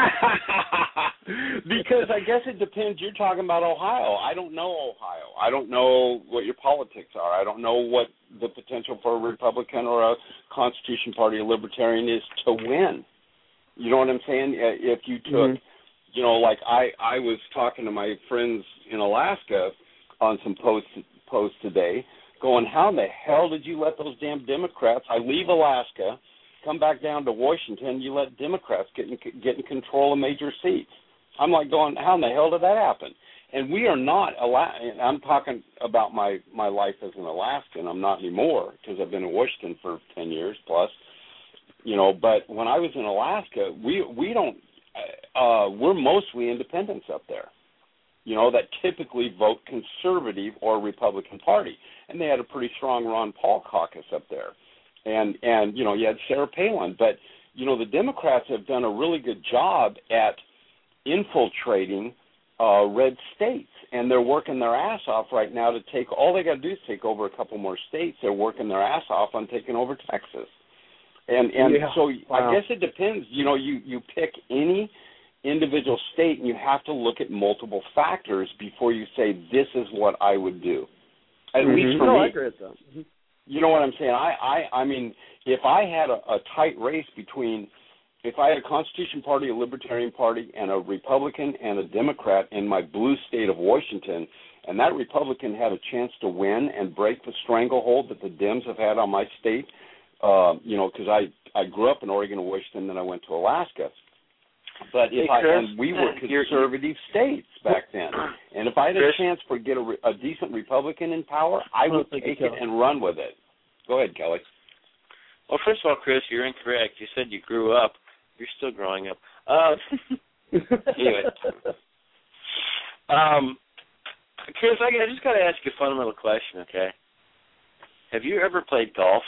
Because I guess it depends. You're talking about Ohio. I don't know Ohio. I don't know what your politics are. I don't know what the potential for a Republican or a Constitution Party, a Libertarian is to win. You know what I'm saying? If you took, like I was talking to my friends in Alaska on some posts today, going, how in the hell did you let those damn Democrats, I leave Alaska, come back down to Washington, you let Democrats get in control of major seats. I'm like going, how in the hell did that happen? And we are not, I'm talking about my life as an Alaskan. I'm not anymore because I've been in Washington for 10 years plus, but when I was in Alaska, we don't, we're mostly independents up there, that typically vote conservative or Republican Party. And they had a pretty strong Ron Paul caucus up there. And you had Sarah Palin. But, the Democrats have done a really good job at infiltrating red states. And they're working their ass off right now to all they got to do is take over a couple more states. They're working their ass off on taking over Texas. And so wow. I guess it depends. You pick any individual state and you have to look at multiple factors before you say this is what I would do. At least for me. I agree with that. Mm-hmm. You know what I'm saying? I mean, if I had a tight race between, if I had a Constitution Party, a Libertarian Party, and a Republican and a Democrat in my blue state of Washington, and that Republican had a chance to win and break the stranglehold that the Dems have had on my state, because I grew up in Oregon and Washington, then I went to Alaska. But we were conservative states back then, and if I had a chance to get a decent Republican in power, I would take it and run with it. Go ahead, Kelly. Well, first of all, Chris, you're incorrect. You said you grew up. You're still growing up. Anyway, Chris, I just got to ask you a fundamental question. Okay, have you ever played golf?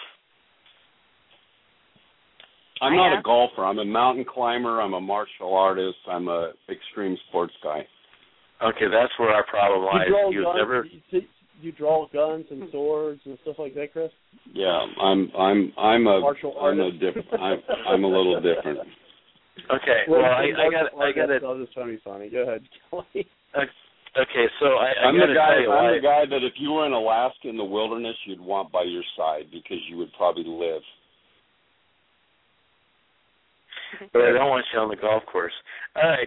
I'm not a golfer. I'm a mountain climber. I'm a martial artist. I'm a extreme sports guy. Okay, that's where our problem lies. You draw guns and swords and stuff like that, Chris? Yeah, I'm a martial artist. I'm a little different. Okay, well I got it. I was just trying to be funny. Go ahead, Kelly. Okay, so I'm the guy that if you were in Alaska in the wilderness, you'd want by your side because you would probably live. But I don't want you on the golf course. All right.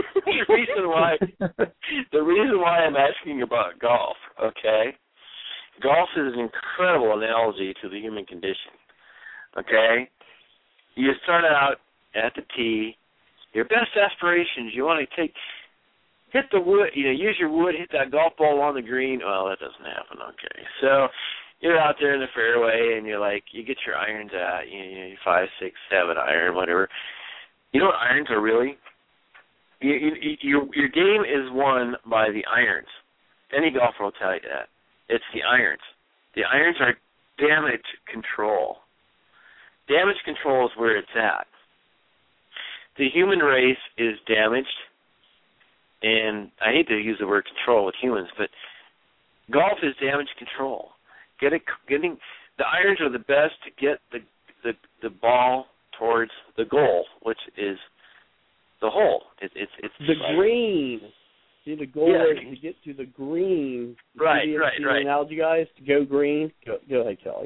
The reason why I'm asking about golf, okay? Golf is an incredible analogy to the human condition. Okay? You start out at the tee, your best aspirations, you want to hit the wood, use your wood, hit that golf ball on the green. Well, that doesn't happen, okay. So you're out there in the fairway and you get your irons out, 5, 6, 7 iron, whatever. You know what irons are really? Your game is won by the irons. Any golfer will tell you that. It's the irons. The irons are damage control. Damage control is where it's at. The human race is damaged, and I hate to use the word control with humans, but golf is damage control. Getting the irons are the best to get the ball towards the goal, which is the hole. It's the green. See, the goal is to get to the green. Right. Analogy, guys, to go green. Go ahead, Kelly.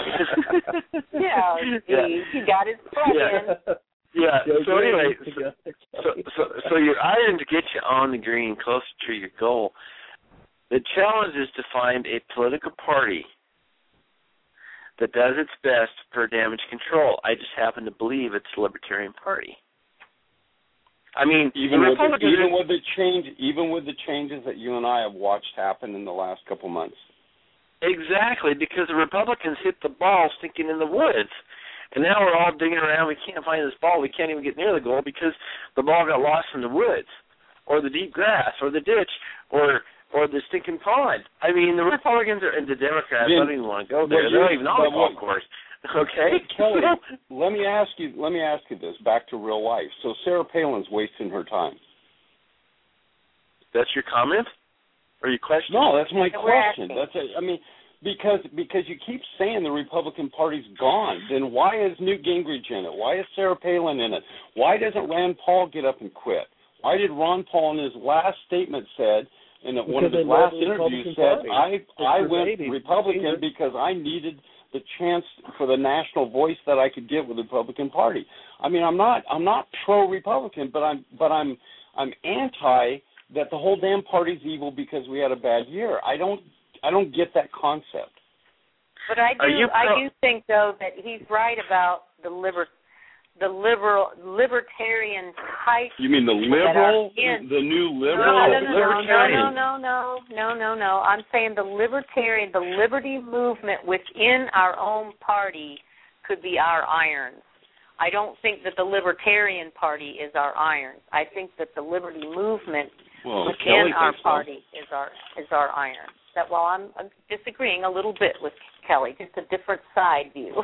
He got his foot in. Yeah. So anyway, so your iron to get you on the green, closer to your goal. The challenge is to find a political party that does its best for damage control. I just happen to believe it's the Libertarian Party. I mean, even with the changes that you and I have watched happen in the last couple months. Exactly, because the Republicans hit the ball stinking in the woods. And now we're all digging around. We can't find this ball. We can't even get near the goal because the ball got lost in the woods or the deep grass or the ditch or the stinking pond. I mean, the Republicans and the Democrats don't even want to go there. They're not even on the golf course. Okay, Kelly, let me ask you this. Back to real life. So Sarah Palin's wasting her time. That's your comment, or your question? No, that's my question. Because you keep saying the Republican Party's gone. Then why is Newt Gingrich in it? Why is Sarah Palin in it? Why doesn't Rand Paul get up and quit? Why did Ron Paul in his last statement said? In one of his last interviews said, I went Republican because I needed the chance for the national voice that I could get with the Republican Party. I mean, I'm not pro-Republican, but I'm anti that the whole damn party's evil because we had a bad year. I don't get that concept. But I do think though that he's right about the libertarian type. You mean the liberal? The new liberal? Libertarian? No. I'm saying the libertarian, the liberty movement within our own party could be our irons. I don't think that the Libertarian Party is our irons. I think that the liberty movement within our party is our irons. I'm disagreeing a little bit with Kelly, just a different side view.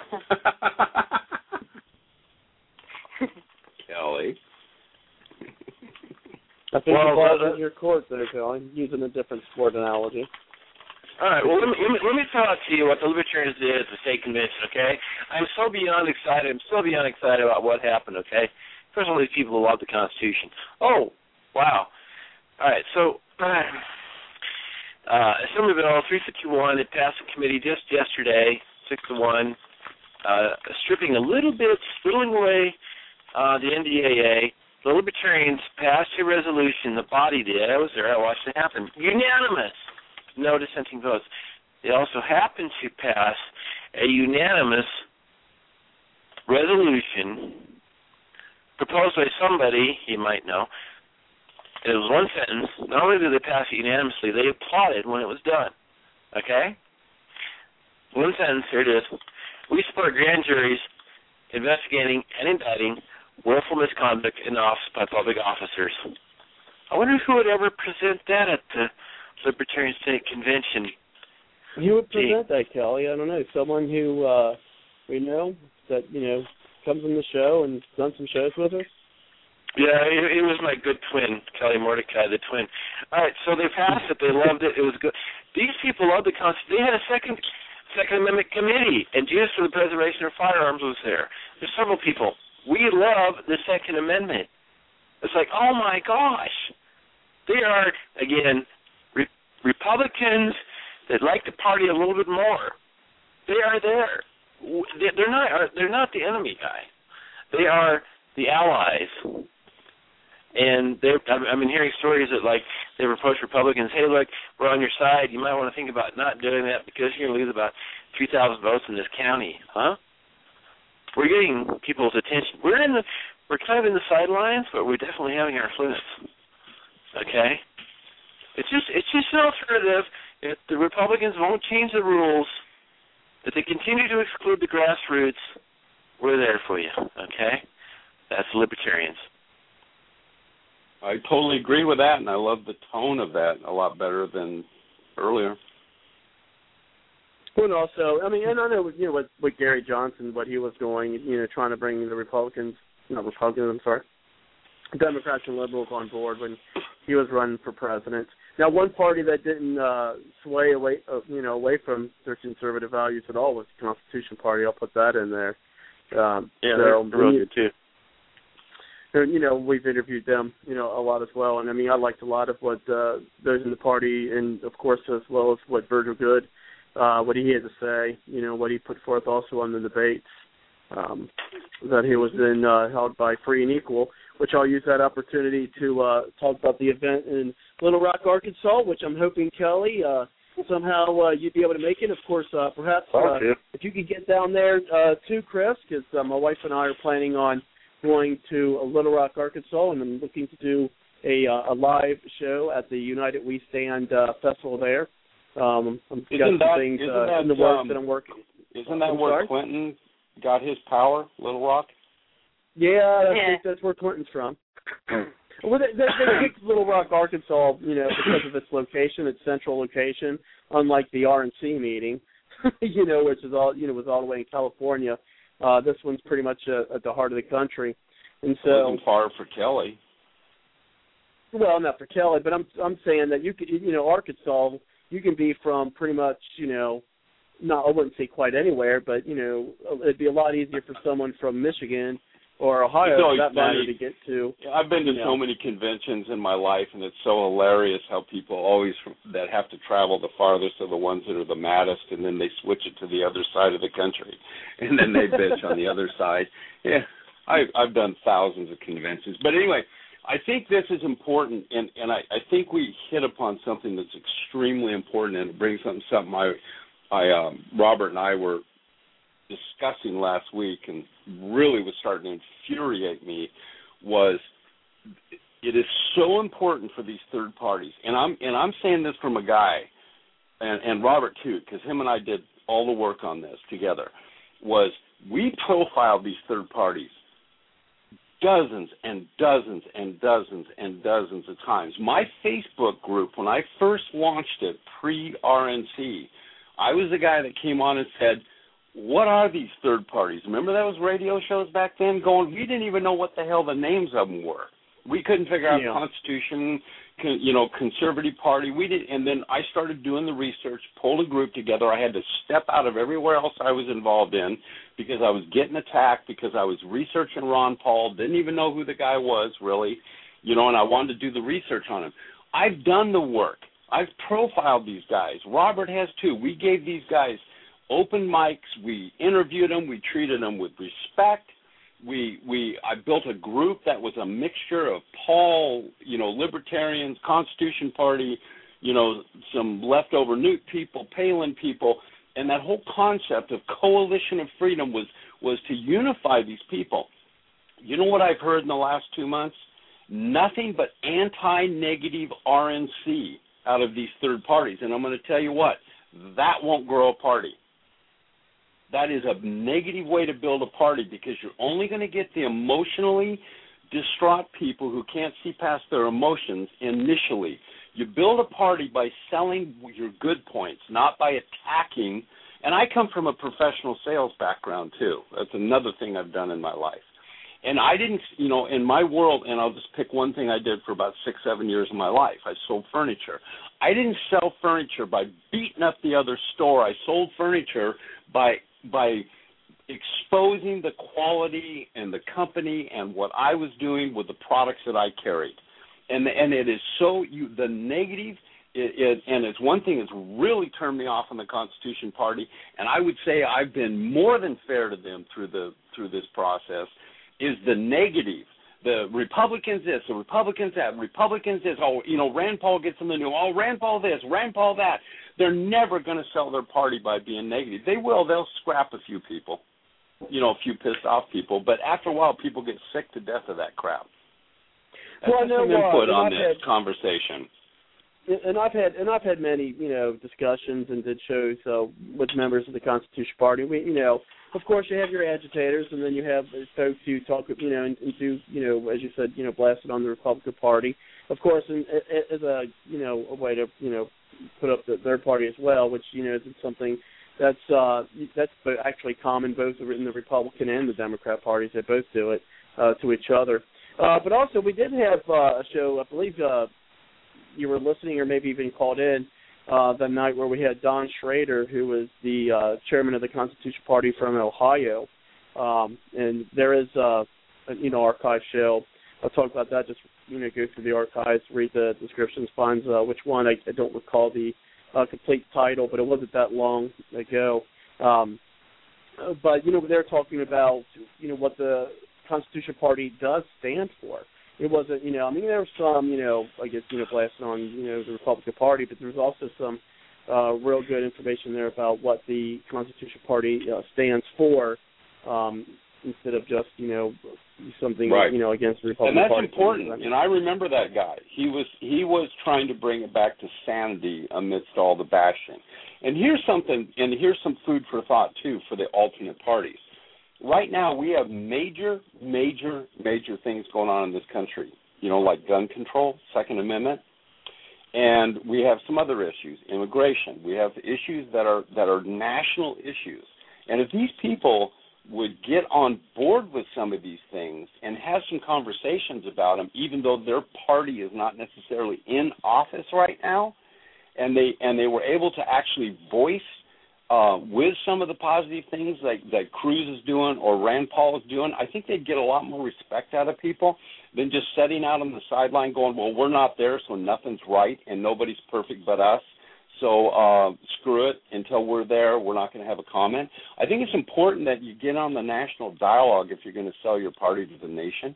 Kelly. I think the ball's in your court there, Kelly. Using a different sport analogy. All right. Well, let me talk to you what the Libertarians did at the state convention. Okay. I'm so beyond excited. About what happened. Okay. First of all, these people who love the Constitution. Oh, wow. All right. So, Assembly Bill 351. It passed the committee just yesterday, 6-1, stripping whittling away the NDAA. The Libertarians passed a resolution. The body did. I was there. I watched it happen. Unanimous. No dissenting votes. They also happened to pass a unanimous resolution proposed by somebody you might know. It was one sentence. Not only did they pass it unanimously, they applauded when it was done. Okay? One sentence, here it is. We support grand juries investigating and indicting willful misconduct in office by public officers. I wonder who would ever present that at the Libertarian State Convention. Who would present that, Kelly? I don't know. Someone who we know that comes on the show and done some shows with us. Yeah, it was my good twin, Kelly Mordecai, the twin. All right, so they passed it. They loved it. It was good. These people loved the Constitution. They had a Second Amendment committee, and Jesus for the Preservation of Firearms was there. There's several people. We love the Second Amendment. It's like, oh, my gosh. They are, again, Republicans that like the party a little bit more. They are there. They're not the enemy guy. They are the allies. And I've been hearing stories that, like, they've approached Republicans, hey, look, we're on your side. You might want to think about not doing that because you're going to lose about 3,000 votes in this county. Huh? We're getting people's attention. We're kind of in the sidelines, but we're definitely having our influence. Okay? It's just an alternative. If the Republicans won't change the rules, if they continue to exclude the grassroots, we're there for you. Okay? That's libertarians. I totally agree with that, and I love the tone of that a lot better than earlier. Well, and also, I mean, and I know, with Gary Johnson, what he was doing, trying to bring the Democrats and liberals on board when he was running for president. Now, one party that didn't sway away from their conservative values at all was the Constitution Party. I'll put that in there. They're real good too. We've interviewed them, a lot as well. And I mean, I liked a lot of what those in the party, and of course, as well as what Virgil Goode, what he had to say. What he put forth also on the debates that he was then held by Free and Equal, which I'll use that opportunity to talk about the event in Little Rock, Arkansas, which I'm hoping, Kelly, somehow you'd be able to make it. Of course, perhaps if you could get down there too, Chris, because my wife and I are planning on going to Little Rock, Arkansas, and I'm looking to do a live show at the United We Stand festival there. I've got some things in the works that I'm working. Isn't that where Clinton got his power, Little Rock? Yeah, I think that's where Clinton's from. Well, they picked Little Rock, Arkansas, because of its location, its central location, unlike the RNC meeting, which is all, was all the way in California. This one's pretty much at the heart of the country, and so it wasn't far for Kelly. Well, not for Kelly, but I'm saying that you could, Arkansas, you can be from pretty much, not, I wouldn't say quite anywhere, but it'd be a lot easier for someone from Michigan or Ohio, for that matter, to get to. I've been to so many conventions in my life, and it's so hilarious how people always that have to travel the farthest are the ones that are the maddest, and then they switch it to the other side of the country, and then they bitch on the other side. Yeah, I've done thousands of conventions. But anyway, I think this is important, and I think we hit upon something that's extremely important, and it brings something Robert and I were discussing last week, and really was starting to infuriate me, was it is so important for these third parties, and I'm saying this from a guy, and Robert too, because him and I did all the work on this together, was we profiled these third parties dozens and dozens and dozens and dozens of times. My Facebook group, when I first launched it, pre-RNC, I was the guy that came on and said, what are these third parties? Remember those radio shows back then going, we didn't even know what the hell the names of them were. We couldn't figure out Constitution, Conservative Party. We did, and then I started doing the research, pulled a group together. I had to step out of everywhere else I was involved in because I was getting attacked because I was researching Ron Paul, didn't even know who the guy was really, and I wanted to do the research on him. I've done the work. I've profiled these guys. Robert has too. We gave these guys open mics. We interviewed them. We treated them with respect. I built a group that was a mixture of Paul, libertarians, Constitution Party, some leftover Newt people, Palin people, and that whole concept of coalition of freedom was to unify these people. You know what I've heard in the last 2 months? Nothing but anti-negative RNC out of these third parties. And I'm going to tell you what, that won't grow a party. That is a negative way to build a party because you're only going to get the emotionally distraught people who can't see past their emotions initially. You build a party by selling your good points, not by attacking. And I come from a professional sales background, too. That's another thing I've done in my life. And I didn't, in my world, and I'll just pick one thing I did for about 6-7 years of my life. I sold furniture. I didn't sell furniture by beating up the other store. I sold furniture by exposing the quality and the company and what I was doing with the products that I carried. And it is so, the negative, and it's one thing that's really turned me off on the Constitution Party, and I would say I've been more than fair to them through this process, is the negative. The Republicans this, the Republicans that, Republicans this, Rand Paul gets in the news, Rand Paul this, Rand Paul that. They're never going to sell their party by being negative. They will. They'll scrap a few people, a few pissed off people, but after a while people get sick to death of that crap. That's some input on this conversation. and I've had many, discussions and did shows with members of the Constitution Party. Of course, you have your agitators, and then you have folks who talk, and do, as you said, blast it on the Republican Party. Of course, and as a way to, put up their party as well, which, is something that's actually common both in the Republican and the Democrat parties. They both do it to each other. But also, we did have a show, I believe you were listening or maybe even called in that night, where we had Don Schrader, who was the chairman of the Constitution Party from Ohio. And there is, archive show. I'll talk about that, just, go through the archives, read the descriptions, find which one. I don't recall the complete title, but it wasn't that long ago. But, they're talking about, what the Constitution Party does stand for. It wasn't, there was some, blasting on, the Republican Party, but there was also some real good information there about what the Constitution Party stands for, instead of just, something, right. Against the Republican Party. And that's important. And I remember that guy. He was trying to bring it back to sanity amidst all the bashing. And here's some food for thought, too, for the alternate parties. Right now, we have major things going on in this country, like gun control, Second Amendment, and we have some other issues, immigration. We have issues that are national issues. And if these people would get on board with some of these things and have some conversations about them, even though their party is not necessarily in office right now, and they were able to actually voice with some of the positive things that Cruz is doing or Rand Paul is doing, I think they'd get a lot more respect out of people than just sitting out on the sideline going, well, we're not there, so nothing's right, and nobody's perfect but us. So screw it. Until we're there, we're not going to have a comment. I think it's important that you get on the national dialogue if you're going to sell your party to the nation.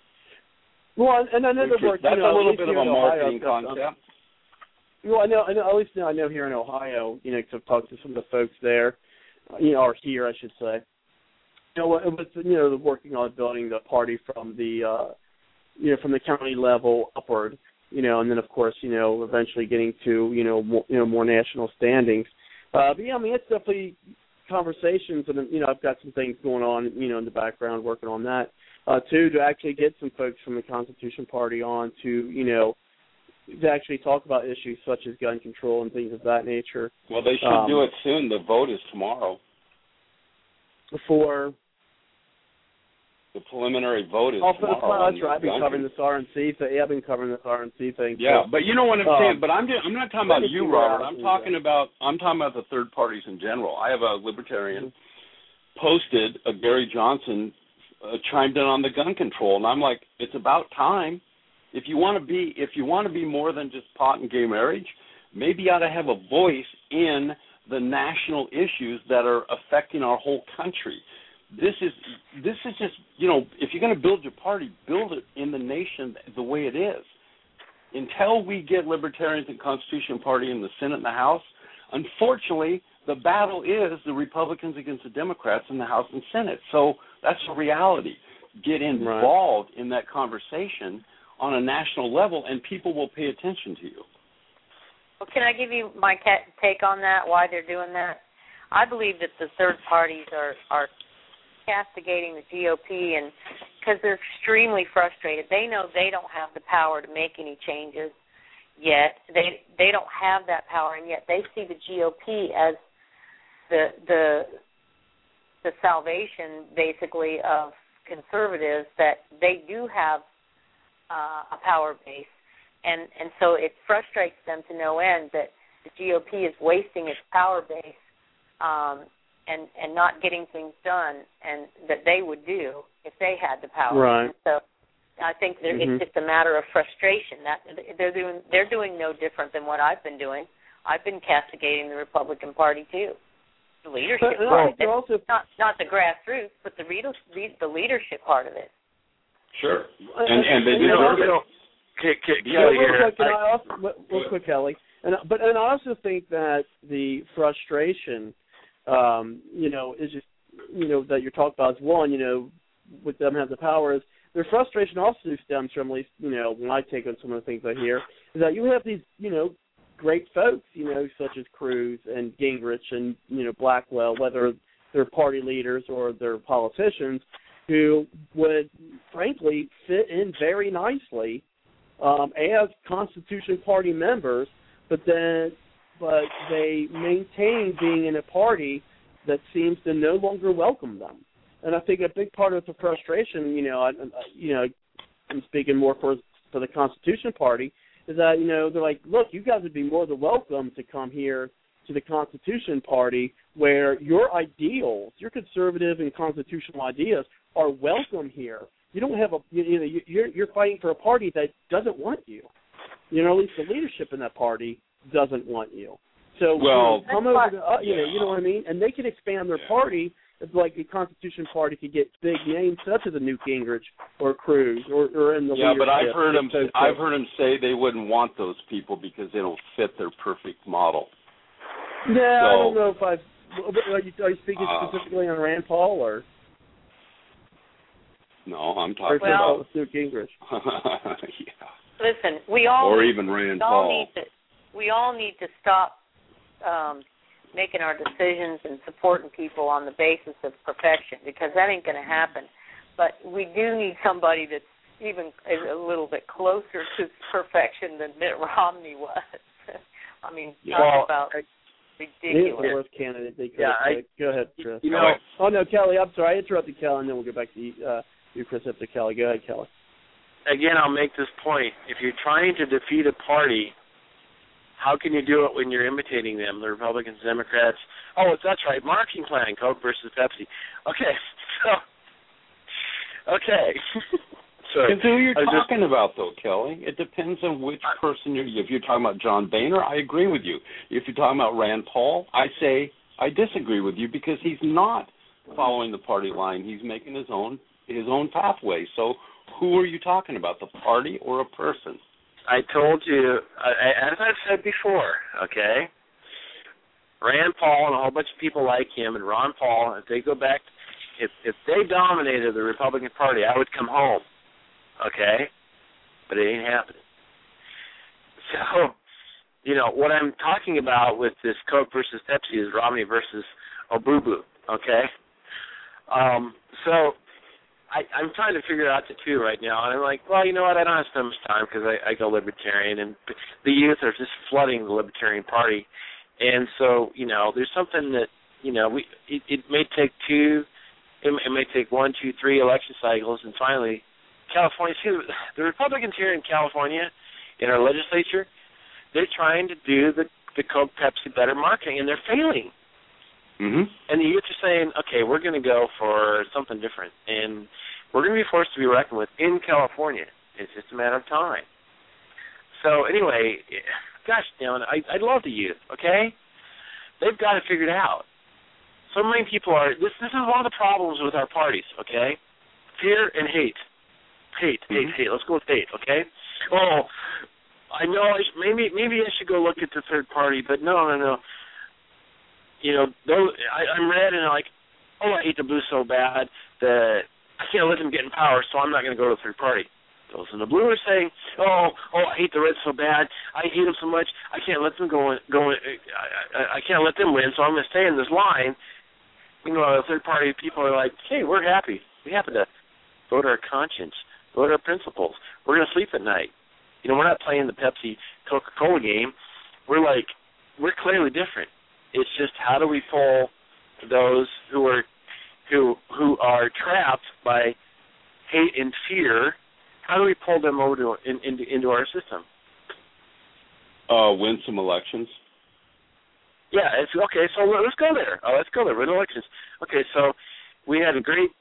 Well, and I know that's a little bit of a marketing concept. Well, I know. At least I know here in Ohio, because I've talked to some of the folks there, or here, I should say. It was, working on building the party from the, from the county level upward, and then of course, eventually getting to, more national standings. But yeah, it's definitely conversations, and I've got some things going on, in the background, working on that too, to actually get some folks from the Constitution Party on to, to actually talk about issues such as gun control and things of that nature. Well, they should do it soon. The vote is tomorrow. For the preliminary vote is tomorrow. That's right. I've been covering this RNC thing. Yeah, I've been covering this RNC thing. Yeah, but you know what I'm saying. But I'm not talking about you, Robert. I'm talking about the third parties in general. I have a libertarian posted Gary Johnson chimed in on the gun control, and I'm like, it's about time. If you want to be more than just pot and gay marriage, maybe you ought to have a voice in the national issues that are affecting our whole country. This is just, if you're going to build your party, build it in the nation the way it is. Until we get libertarians and Constitution Party in the Senate and the House, unfortunately, the battle is the Republicans against the Democrats in the House and Senate. So that's a reality. Get involved in that conversation on a national level, and people will pay attention to you. Well, can I give you my take on that, why they're doing that? I believe that the third parties are castigating the GOP, and because they're extremely frustrated. They know they don't have the power to make any changes yet. They don't have that power, and yet they see the GOP as the salvation, basically, of conservatives, that they do have a power base, and so it frustrates them to no end that the GOP is wasting its power base and not getting things done and that they would do if they had the power. Right. So I think it's just a matter of frustration. That they're doing no different than what I've been doing. I've been castigating the Republican Party too, the leadership part. Also, not the grassroots, but the leadership part of it. Sure, and they deserve it. Kelly here. Real quick, Kelly. And I also think that the frustration, is just, that you're talking about is one, with them having the power is their frustration also stems from, at least, my take on some of the things I hear, is that you have these, great folks, such as Cruz and Gingrich and, Blackwell, whether they're party leaders or they're politicians, who would, frankly, fit in very nicely as Constitution Party members, but they maintain being in a party that seems to no longer welcome them. And I think a big part of the frustration, I'm speaking more for the Constitution Party, is that, they're like, look, you guys would be more than welcome to come here to the Constitution Party, where your ideals, your conservative and constitutional ideas, are welcome here. You don't have you're fighting for a party that doesn't want you. At least the leadership in that party doesn't want you. So come over to you know what I mean? And they can expand their party. It's like the Constitution Party could get big names such as a Newt Gingrich or Cruz or in the leadership. But I've heard them say they wouldn't want those people because they don't fit their perfect model. Yeah, so, I don't know if are you speaking specifically on Rand Paul or? No, I'm talking about Newt Gingrich. Listen, we all need to stop making our decisions and supporting people on the basis of perfection, because that ain't going to happen. But we do need somebody that's even a little bit closer to perfection than Mitt Romney was. I mean, talk about ridiculous. He's the worst candidate they could have picked. Go ahead, Chris. Oh, no, Kelly, I'm sorry. I interrupted Kelly, and then we'll get back to you, Chris, after Kelly. Go ahead, Kelly. Again, I'll make this point. If you're trying to defeat a party, how can you do it when you're imitating them, the Republicans, Democrats? Oh, that's right, marketing plan, Coke versus Pepsi. Okay, Sorry. Depends who you're talking about, though, Kelly. It depends on which person if you're talking about John Boehner, I agree with you. If you're talking about Rand Paul, I say I disagree with you because he's not following the party line. He's making his own pathway. So who are you talking about, the party or a person? I told you, as I've said before, okay, Rand Paul and a whole bunch of people like him and Ron Paul, if they go back, if they dominated the Republican Party, I would come home, okay? But it ain't happening. So, what I'm talking about with this Coke versus Pepsi is Romney versus Obubu, okay? So I'm trying to figure out the two right now, and I'm like, well, you know what, I don't have so much time because I go libertarian, and the youth are just flooding the Libertarian Party. And so, there's something that, it may take it may take 1, 2, 3 election cycles, and finally, California, see, the Republicans here in California, in our legislature, they're trying to do the Coke Pepsi better marketing, and they're failing. Mm-hmm. And the youth are saying, okay, we're going to go for something different, and we're going to be forced to be reckoned with in California. It's just a matter of time. So anyway, gosh, damn it, I love the youth, okay? They've got it figured out. So many people are, this is one of the problems with our parties, okay? Fear and hate. Hate. Let's go with hate, okay? Oh, I know, maybe I should go look at the third party, but no. I'm red and I'm like, oh, I hate the blue so bad that I can't let them get in power, so I'm not going to go to the third party. Those in the blue are saying, oh, I hate the Reds so bad. I hate them so much. I can't let them go. I can't let them win, so I'm going to stay in this line. The third party people are like, hey, we're happy. We happen to vote our conscience, vote our principles. We're going to sleep at night. We're not playing the Pepsi Coca-Cola game. We're clearly different. It's just how do we pull those who are trapped by hate and fear? How do we pull them over into our system? Win some elections. Yeah, it's okay. So let's go there. Let's go there. Win elections. Okay, so we had a great.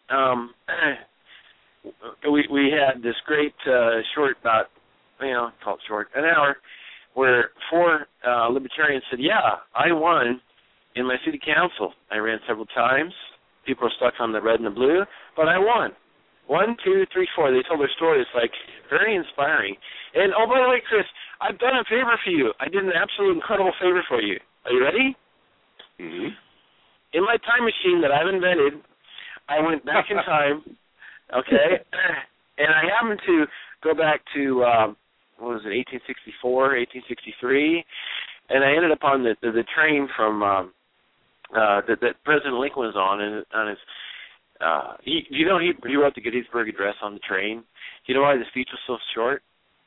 We had this great short, about call it short, an hour, where 4 libertarians said, yeah, I won in my city council. I ran several times. People are stuck on the red and the blue, but I won. 1, 2, 3, 4. They told their story. It's very inspiring. And by the way, Chris, I've done a favor for you. I did an absolute incredible favor for you. Are you ready? Mm-hmm. In my time machine that I've invented, I went back in time, okay, And I happened to go back to, what was it, 1864, 1863, and I ended up on the train from that President Lincoln was on his. He wrote the Gettysburg Address on the train. Do you know why the speech was so short?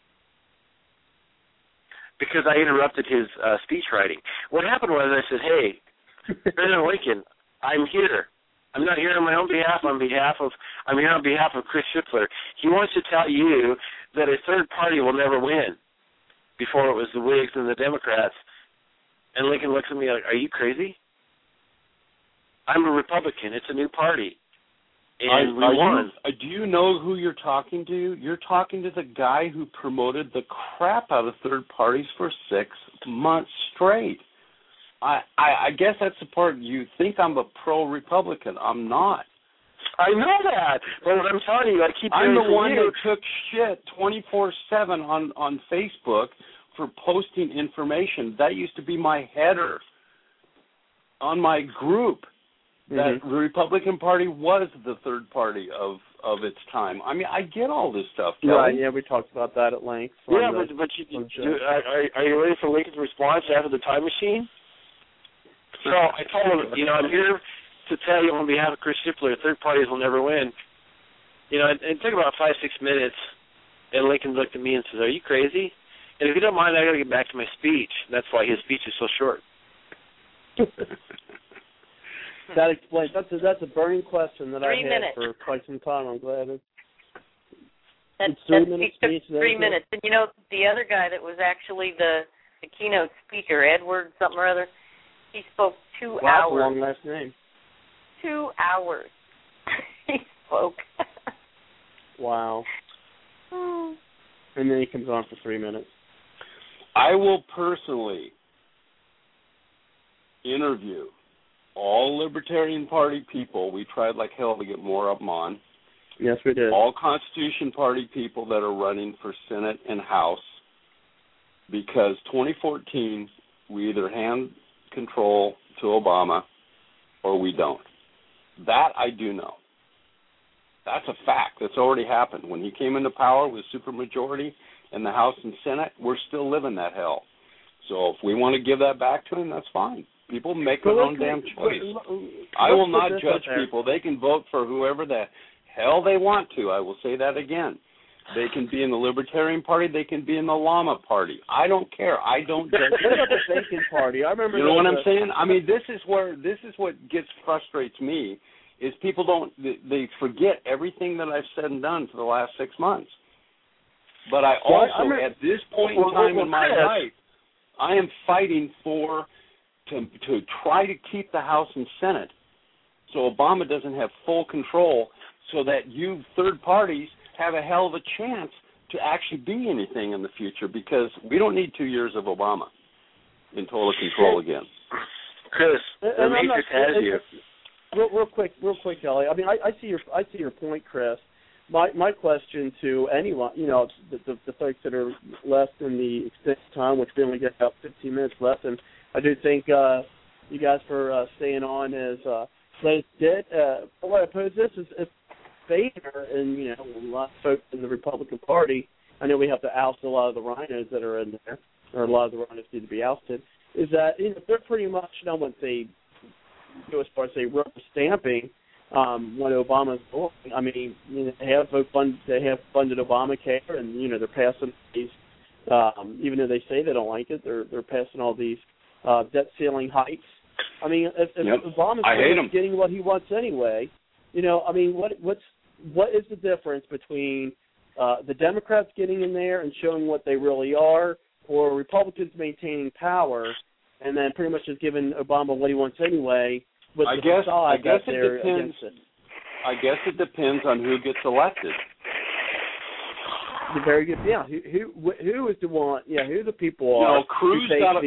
Because I interrupted his speech writing. What happened was I said, "Hey, President Lincoln, I'm here. I'm not here on my own behalf. I'm here on behalf of Chris Shipler. He wants to tell you that a third party will never win." Before it was the Whigs and the Democrats. And Lincoln looks at me like, "Are you crazy? I'm a Republican. It's a new party." And we won. Do you know who you're talking to? You're talking to the guy who promoted the crap out of third parties for 6 months straight. I guess that's the part. You think I'm a pro-Republican. I'm not. I know that. But what I'm telling you, I keep doing I'm the one that took shit 24/7 on Facebook for posting information. That used to be my header on my group. That the Republican Party was the third party of its time. I mean, I get all this stuff, Kelly. Right, yeah, we talked about that at length. Yeah, but are you ready for Lincoln's response after the time machine? So I told him, I'm here to tell you on behalf of Chris Shipler, third parties will never win. It took about 5-6 minutes, and Lincoln looked at me and says, "Are you crazy? And if you don't mind, I got to get back to my speech." That's why his speech is so short. That explains. That's a burning question that I had minutes. for quite some time. I'm glad That speech took 3 minutes. And the other guy that was actually the keynote speaker, Edward something or other, he spoke 2 hours. That's a long last name. 2 hours. He spoke. Wow. And then he comes on for 3 minutes. I will personally interview all Libertarian Party people. We tried like hell to get more of them on. Yes, we did. All Constitution Party people that are running for Senate and House, because 2014, we either hand control to Obama or we don't. That I do know. That's a fact. That's already happened. When he came into power with supermajority in the House and Senate, we're still living that hell. So if we want to give that back to him, that's fine. People make their own damn choice. I will not judge people. They can vote for whoever the hell they want to. I will say that again. They can be in the Libertarian Party. They can be in the Llama Party. I don't care. I don't judge. What about the Bacon Party? I remember. You know what I'm saying? I mean, this is what frustrates me is people they forget everything that I've said and done for the last 6 months. But I also, at this point in time in my life, I am fighting to try to keep the House and Senate so Obama doesn't have full control, so that you third parties have a hell of a chance to actually be anything in the future, because we don't need 2 years of Obama in total control again. Chris, the Matrix has you. Real quick, Kelly. I mean, I see your point, Chris. My question to anyone, the folks that are less than the extended time, which we only get about 15 minutes left, and I do thank you guys for staying on as late did. What I pose this is if Vader and a lot of folks in the Republican Party, I know we have to oust a lot of the rhinos that are in there, or a lot of the rhinos need to be ousted. Is that they're pretty much, I wouldn't say go as far as say rubber stamping what Obama's doing. I mean, they have funded Obamacare, and they're passing these. Even though they say they don't like it, they're passing all these debt ceiling hikes. I mean, if Obama's getting what he wants anyway, I mean, what is the difference between the Democrats getting in there and showing what they really are, or Republicans maintaining power and then pretty much just giving Obama what he wants anyway? With I guess it depends. I guess it depends on who gets elected. Very good. Yeah. Who is the one? Yeah. Who the people are? Cruz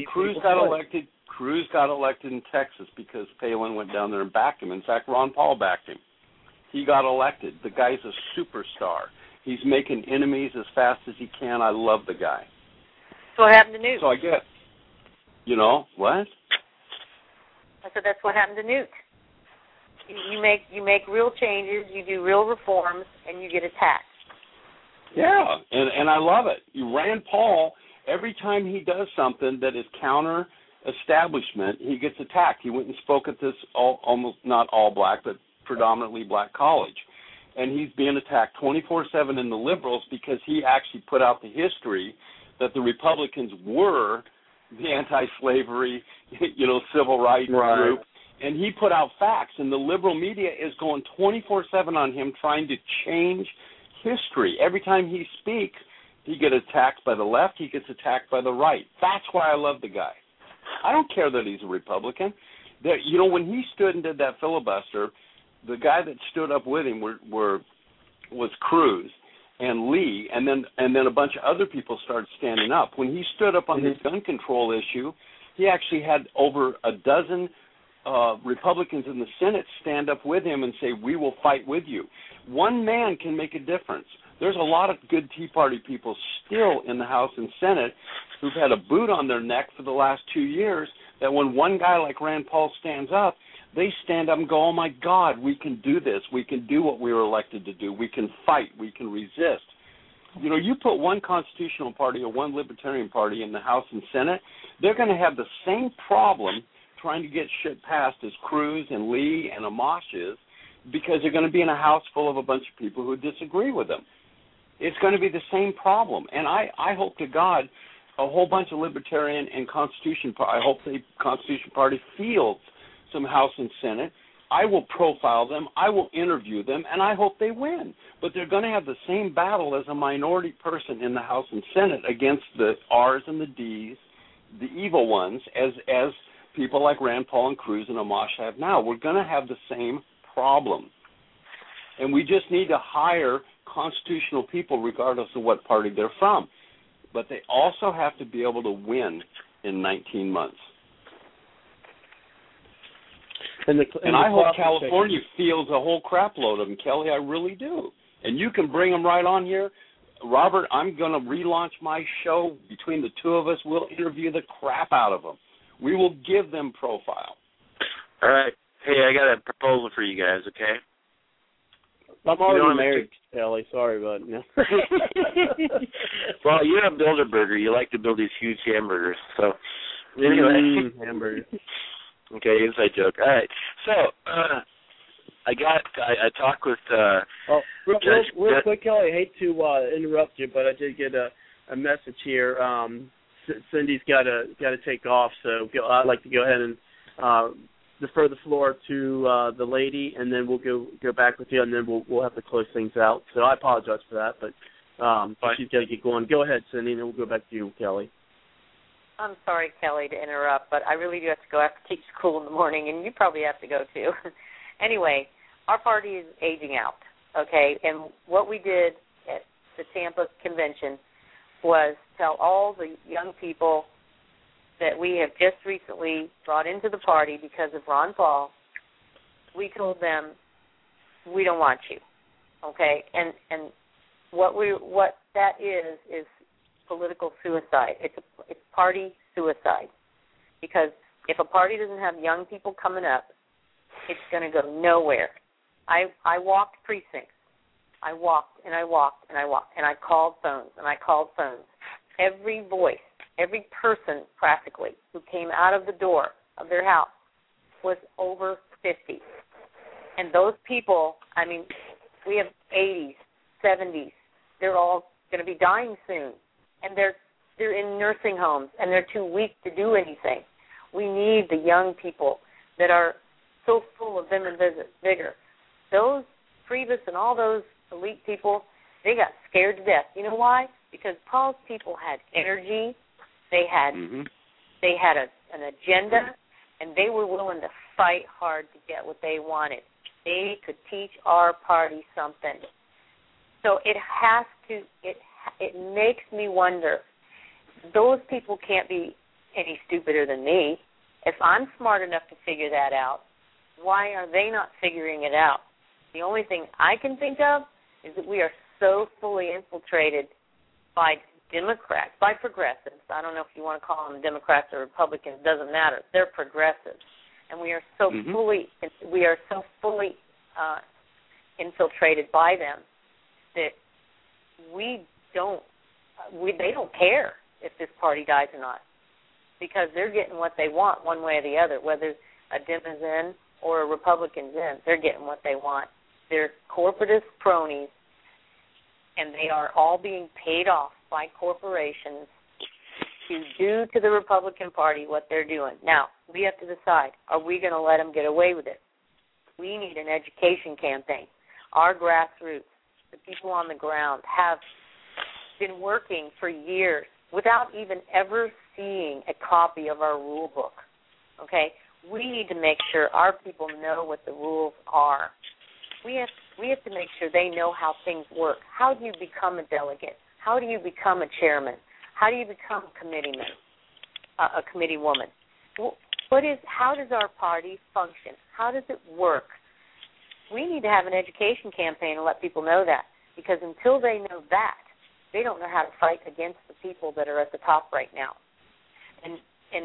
got elected in Texas because Palin went down there and backed him. In fact, Ron Paul backed him. He got elected. The guy's a superstar. He's making enemies as fast as he can. I love the guy. So what happened to Newt? So I get, what? I said that's what happened to Newt. You make real changes, you do real reforms, and you get attacked. Yeah, and I love it. Rand Paul, every time he does something that is counter-establishment, he gets attacked. He went and spoke at this almost not all black, but predominantly black college. And he's being attacked 24/7 in the liberals because he actually put out the history that the Republicans were the anti-slavery, civil rights group. And he put out facts, and the liberal media is going 24/7 on him trying to change history. Every time he speaks, he gets attacked by the left, he gets attacked by the right. That's why I love the guy. I don't care that he's a Republican. When he stood and did that filibuster, the guy that stood up with him was Cruz and Lee, and then a bunch of other people started standing up. When he stood up on this gun control issue, he actually had over a dozen Republicans in the Senate stand up with him and say, we will fight with you. One man can make a difference. There's a lot of good Tea Party people still in the House and Senate who've had a boot on their neck for the last 2 years, that when one guy like Rand Paul stands up, they stand up and go, oh, my God, we can do this. We can do what we were elected to do. We can fight. We can resist. You put one constitutional party or one libertarian party in the House and Senate, they're going to have the same problem trying to get shit passed as Cruz and Lee and Amash is, because they're going to be in a house full of a bunch of people who disagree with them. It's going to be the same problem. And I hope to God a whole bunch of libertarian and Constitution Party fields some House and Senate. I will profile them, I will interview them, and I hope they win. But they're going to have the same battle as a minority person in the House and Senate against the R's and the D's, the evil ones, as people like Rand Paul and Cruz and Amash have now. We're going to have the same problem. And we just need to hire constitutional people regardless of what party they're from. But they also have to be able to win in 19 months. And I hope California fields a whole crap load of them, Kelly. I really do. And you can bring them right on here. Robert, I'm going to relaunch my show. Between the two of us, we'll interview the crap out of them. We will give them profile. All right. Hey, I got a proposal for you guys, okay? I'm already married, Kelly. Sorry, bud. No. Well, you're a Bilderberger. You like to build these huge hamburgers. So, anyway. Hamburgers. Okay, inside joke. All right. So, I talked with real quick, Kelly, I hate to interrupt you, but I did get a message here. Cindy's got to take off, so I'd like to go ahead and defer the floor to the lady, and then we'll go back with you, and then we'll have to close things out. So I apologize for that, but she's got to get going. Go ahead, Cindy, and then we'll go back to you, Kelly. I'm sorry, Kelly, to interrupt, but I really do have to go. I have to teach school in the morning, and you probably have to go too. Anyway, our party is aging out, okay? And what we did at the Tampa convention was tell all the young people that we have just recently brought into the party because of Ron Paul, we told them, we don't want you, okay? And what that is political suicide. It's party suicide, because if a party doesn't have young people coming up, it's going to go nowhere. I walked precincts. I walked and I walked and I walked, and I called phones and I called phones. Every voice, every person practically who came out of the door of their house was over 50. And those people, I mean, we have 80s, 70s. They're all going to be dying soon. And they're in nursing homes, and they're too weak to do anything. We need the young people that are so full of vim and vigor. Those Priebus and all those elite people, they got scared to death. You know why? Because Paul's people had energy, they had an agenda, and they were willing to fight hard to get what they wanted. They could teach our party something. So it makes me wonder, those people can't be any stupider than me. If I'm smart enough to figure that out, why are they not figuring it out? The only thing I can think of is that we are so fully infiltrated by Democrats, by progressives. I don't know if you want to call them Democrats or Republicans, doesn't matter. They're progressives. And we are so fully infiltrated by them that they don't care if this party dies or not, because they're getting what they want one way or the other, whether a Dem is in or a Republican's in. They're getting what they want. They're corporatist cronies, and they are all being paid off by corporations to do to the Republican Party what they're doing. Now, we have to decide, are we going to let them get away with it? We need an education campaign. Our grassroots, the people on the ground, have been working for years without even ever seeing a copy of our rule book, okay? We need to make sure our people know what the rules are. We have to make sure they know how things work. How do you become a delegate? How do you become a chairman? How do you become a committeeman, a committee woman? How does our party function? How does it work? We need to have an education campaign and let people know that, because until they know that, they don't know how to fight against the people that are at the top right now. And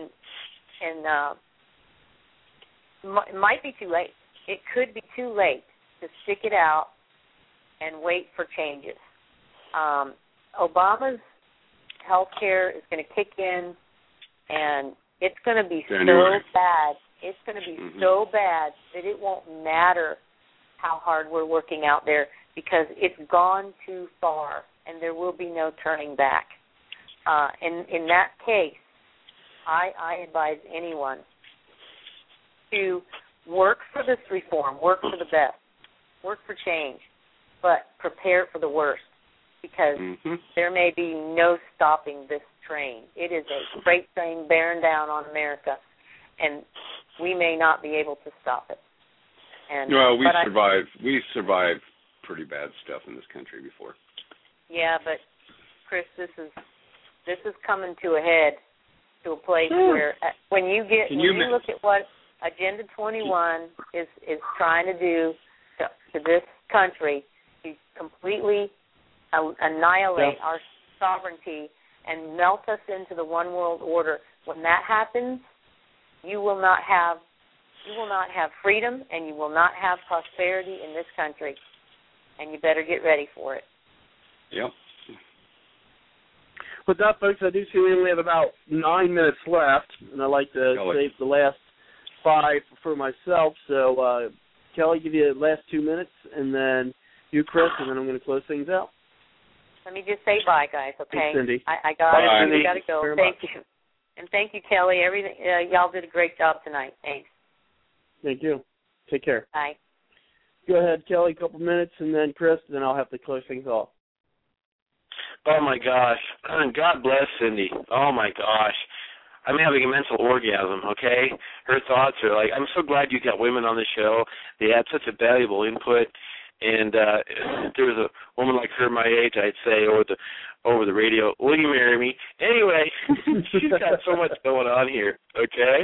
it might be too late. It could be too late to stick it out and wait for changes. Obama's health care is going to kick in, and it's going to be so bad. It's going to be so bad that it won't matter how hard we're working out there, because it's gone too far, and there will be no turning back. In that case, I advise anyone to work for this reform, work for the best, work for change, but prepare for the worst, because there may be no stopping this train. It is a freight train bearing down on America, and we may not be able to stop it. And, well, we survived pretty bad stuff in this country before. Yeah, but Chris, this is coming to a head, to a place where when you look at what Agenda 21 is trying to do to this country, to completely annihilate our sovereignty and melt us into the one world order. When that happens, you will not have freedom, and you will not have prosperity in this country, and you better get ready for it. Yep. With that, folks, I do see we only have about 9 minutes left, and I'd like to save the last 5 for myself. So, Kelly, give you the last 2 minutes, and then you, Chris, and then I'm going to close things out. Let me just say bye, guys, okay? Thanks, Cindy. I got it. We got to go. Thank you. And thank you, Kelly. Everything y'all did a great job tonight. Thanks. Thank you. Take care. Bye. Go ahead, Kelly, a couple minutes, and then Chris, and then I'll have to close things off. Oh, my gosh. God bless Cindy. Oh, my gosh. I'm having a mental orgasm, okay? Her thoughts are like, I'm so glad you got women on the show. They had such a valuable input. And if there was a woman like her my age, I'd say over the radio, will you marry me? Anyway, she's got so much going on here, okay?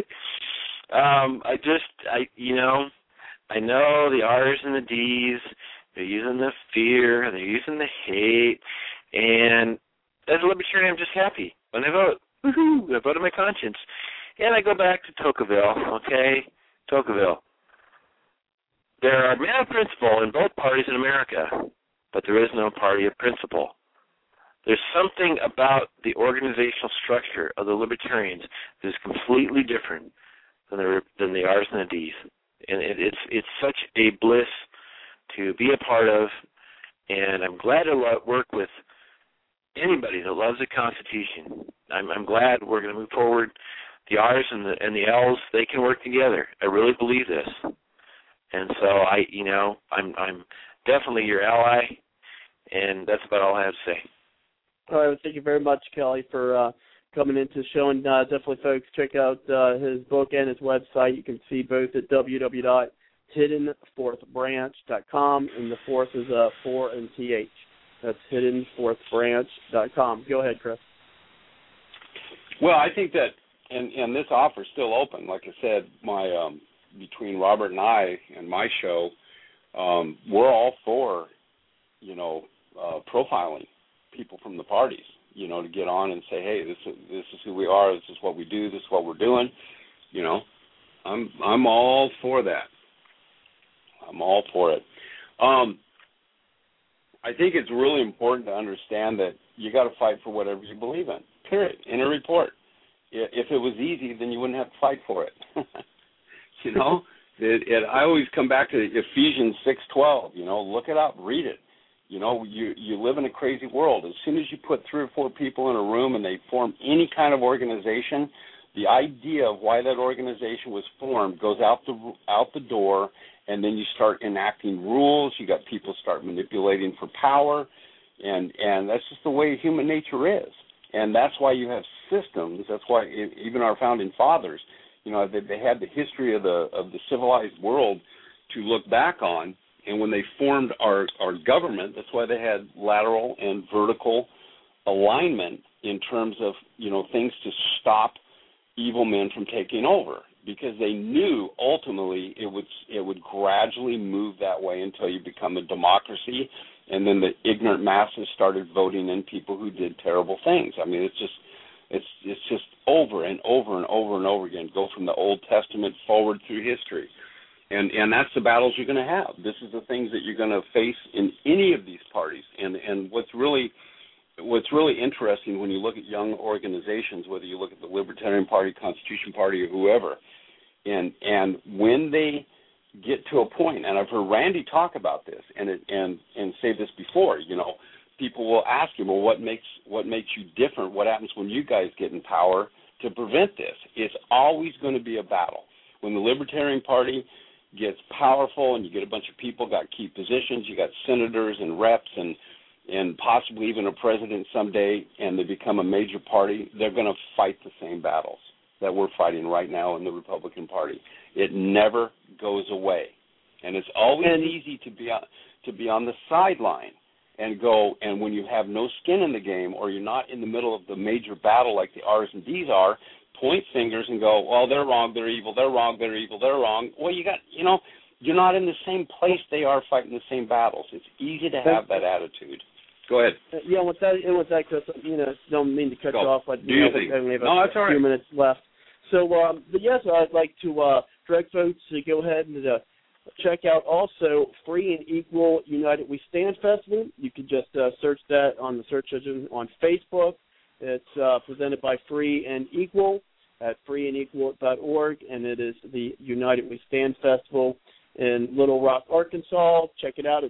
I know the R's and the D's, they're using the fear, they're using the hate, and as a libertarian, I'm just happy when I vote. Woohoo! I vote on my conscience. And I go back to Tocqueville, okay? Tocqueville. There are men of principle in both parties in America, but there is no party of principle. There's something about the organizational structure of the libertarians that is completely different than the R's and the D's. And it's such a bliss to be a part of, and I'm glad to work with anybody that loves the Constitution. I'm glad we're going to move forward. The R's and the L's, they can work together. I really believe this. And so I'm definitely your ally, and that's about all I have to say. All right, well, thank you very much, Kelly, for coming into the show. And definitely, folks, check out his book and his website. You can see both at www.hiddenfourthbranch.com, and the fourth is 4 and TH. That's hiddenfourthbranch.com. Go ahead, Chris. Well, I think that, and this offer is still open. Like I said, my between Robert and I and my show, we're all for, profiling people from the parties, to get on and say, hey, this is who we are, this is what we do, this is what we're doing. I'm all for that. I'm all for it. I think it's really important to understand that you got to fight for whatever you believe in, period, in a report. If it was easy, then you wouldn't have to fight for it. You know, I always come back to Ephesians 6:12. You know, look it up, read it. You know, you live in a crazy world. As soon as you put 3 or 4 people in a room and they form any kind of organization, the idea of why that organization was formed goes out the door, and then you start enacting rules. You got people start manipulating for power, and that's just the way human nature is. And that's why you have systems. That's why even our founding fathers, you know, they had the history of the civilized world to look back on. And when they formed our government, that's why they had lateral and vertical alignment in terms of, you know, things to stop evil men from taking over, because they knew ultimately it would gradually move that way until you become a democracy, and then the ignorant masses started voting in people who did terrible things. I mean, it's just over and over and over and over again. Go from the Old Testament forward through history. And that's the battles you're going to have. This is the things that you're going to face in any of these parties. And what's really interesting when you look at young organizations, whether you look at the Libertarian Party, Constitution Party, or whoever, and when they get to a point, and I've heard Randy talk about this and say this before, you know, people will ask him, well, what makes you different? What happens when you guys get in power to prevent this? It's always going to be a battle. When the Libertarian Party gets powerful and you get a bunch of people got key positions, you got senators and reps and possibly even a president someday, and they become a major party, they're going to fight the same battles that we're fighting right now in the Republican Party. It never goes away. And it's always easy to be on the sideline and go, and when you have no skin in the game or you're not in the middle of the major battle like the R's and D's are, point fingers and go, well, they're wrong, they're evil, they're wrong, they're evil, they're wrong. Well, you're not in the same place they are fighting the same battles. It's easy to have that attitude. Go ahead. Yeah, with that, Chris, you know, don't mean to cut you off, but we have a few minutes left. So, but yes, I'd like to direct folks to go ahead and check out also Free and Equal United We Stand Festival. You can just search that on the search engine on Facebook. It's presented by Free and Equal at freeandequal.org, and it is the United We Stand Festival in Little Rock, Arkansas. Check it out at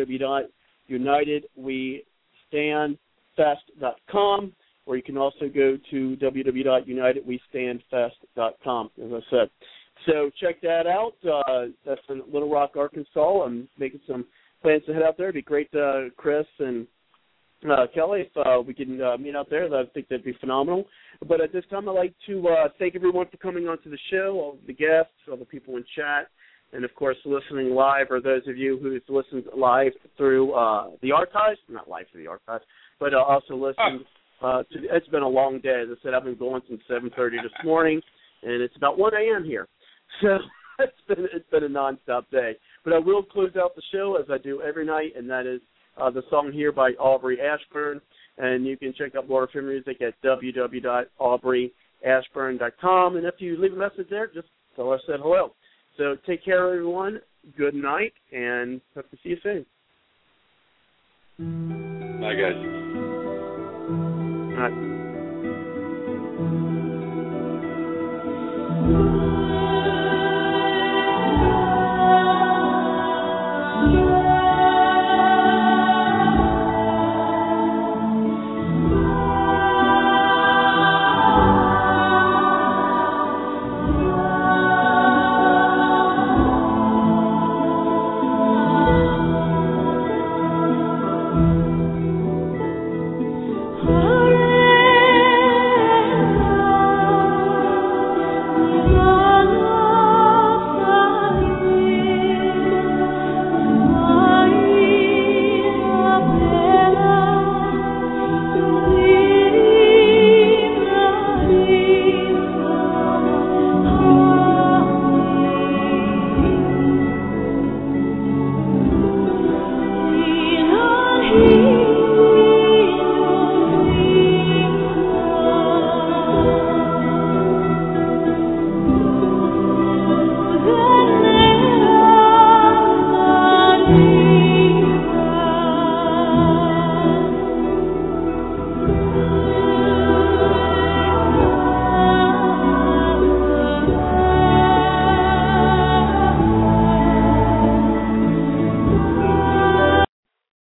www.unitedwestandfest.com, or you can also go to www.unitedwestandfest.com, as I said. So check that out. That's in Little Rock, Arkansas. I'm making some plans to head out there. It'd be great, Chris and Kelly, if we can meet out there. I think that'd be phenomenal. But at this time, I'd like to thank everyone for coming onto the show, all the guests, all the people in chat, and, of course, listening live, or those of you who've listened live through the archives, not live through the archives, but also listened to, it's been a long day. As I said, I've been going since 7:30 this morning, and it's about 1 a.m. here. So it's been a nonstop day. But I will close out the show, as I do every night, and that is the song here by Aubrey Ashburn. And you can check out more of her music at www.aubreyashburn.com. And if you leave a message there, just tell her I said hello. So take care, everyone. Good night, and hope to see you soon. Bye, guys. All right.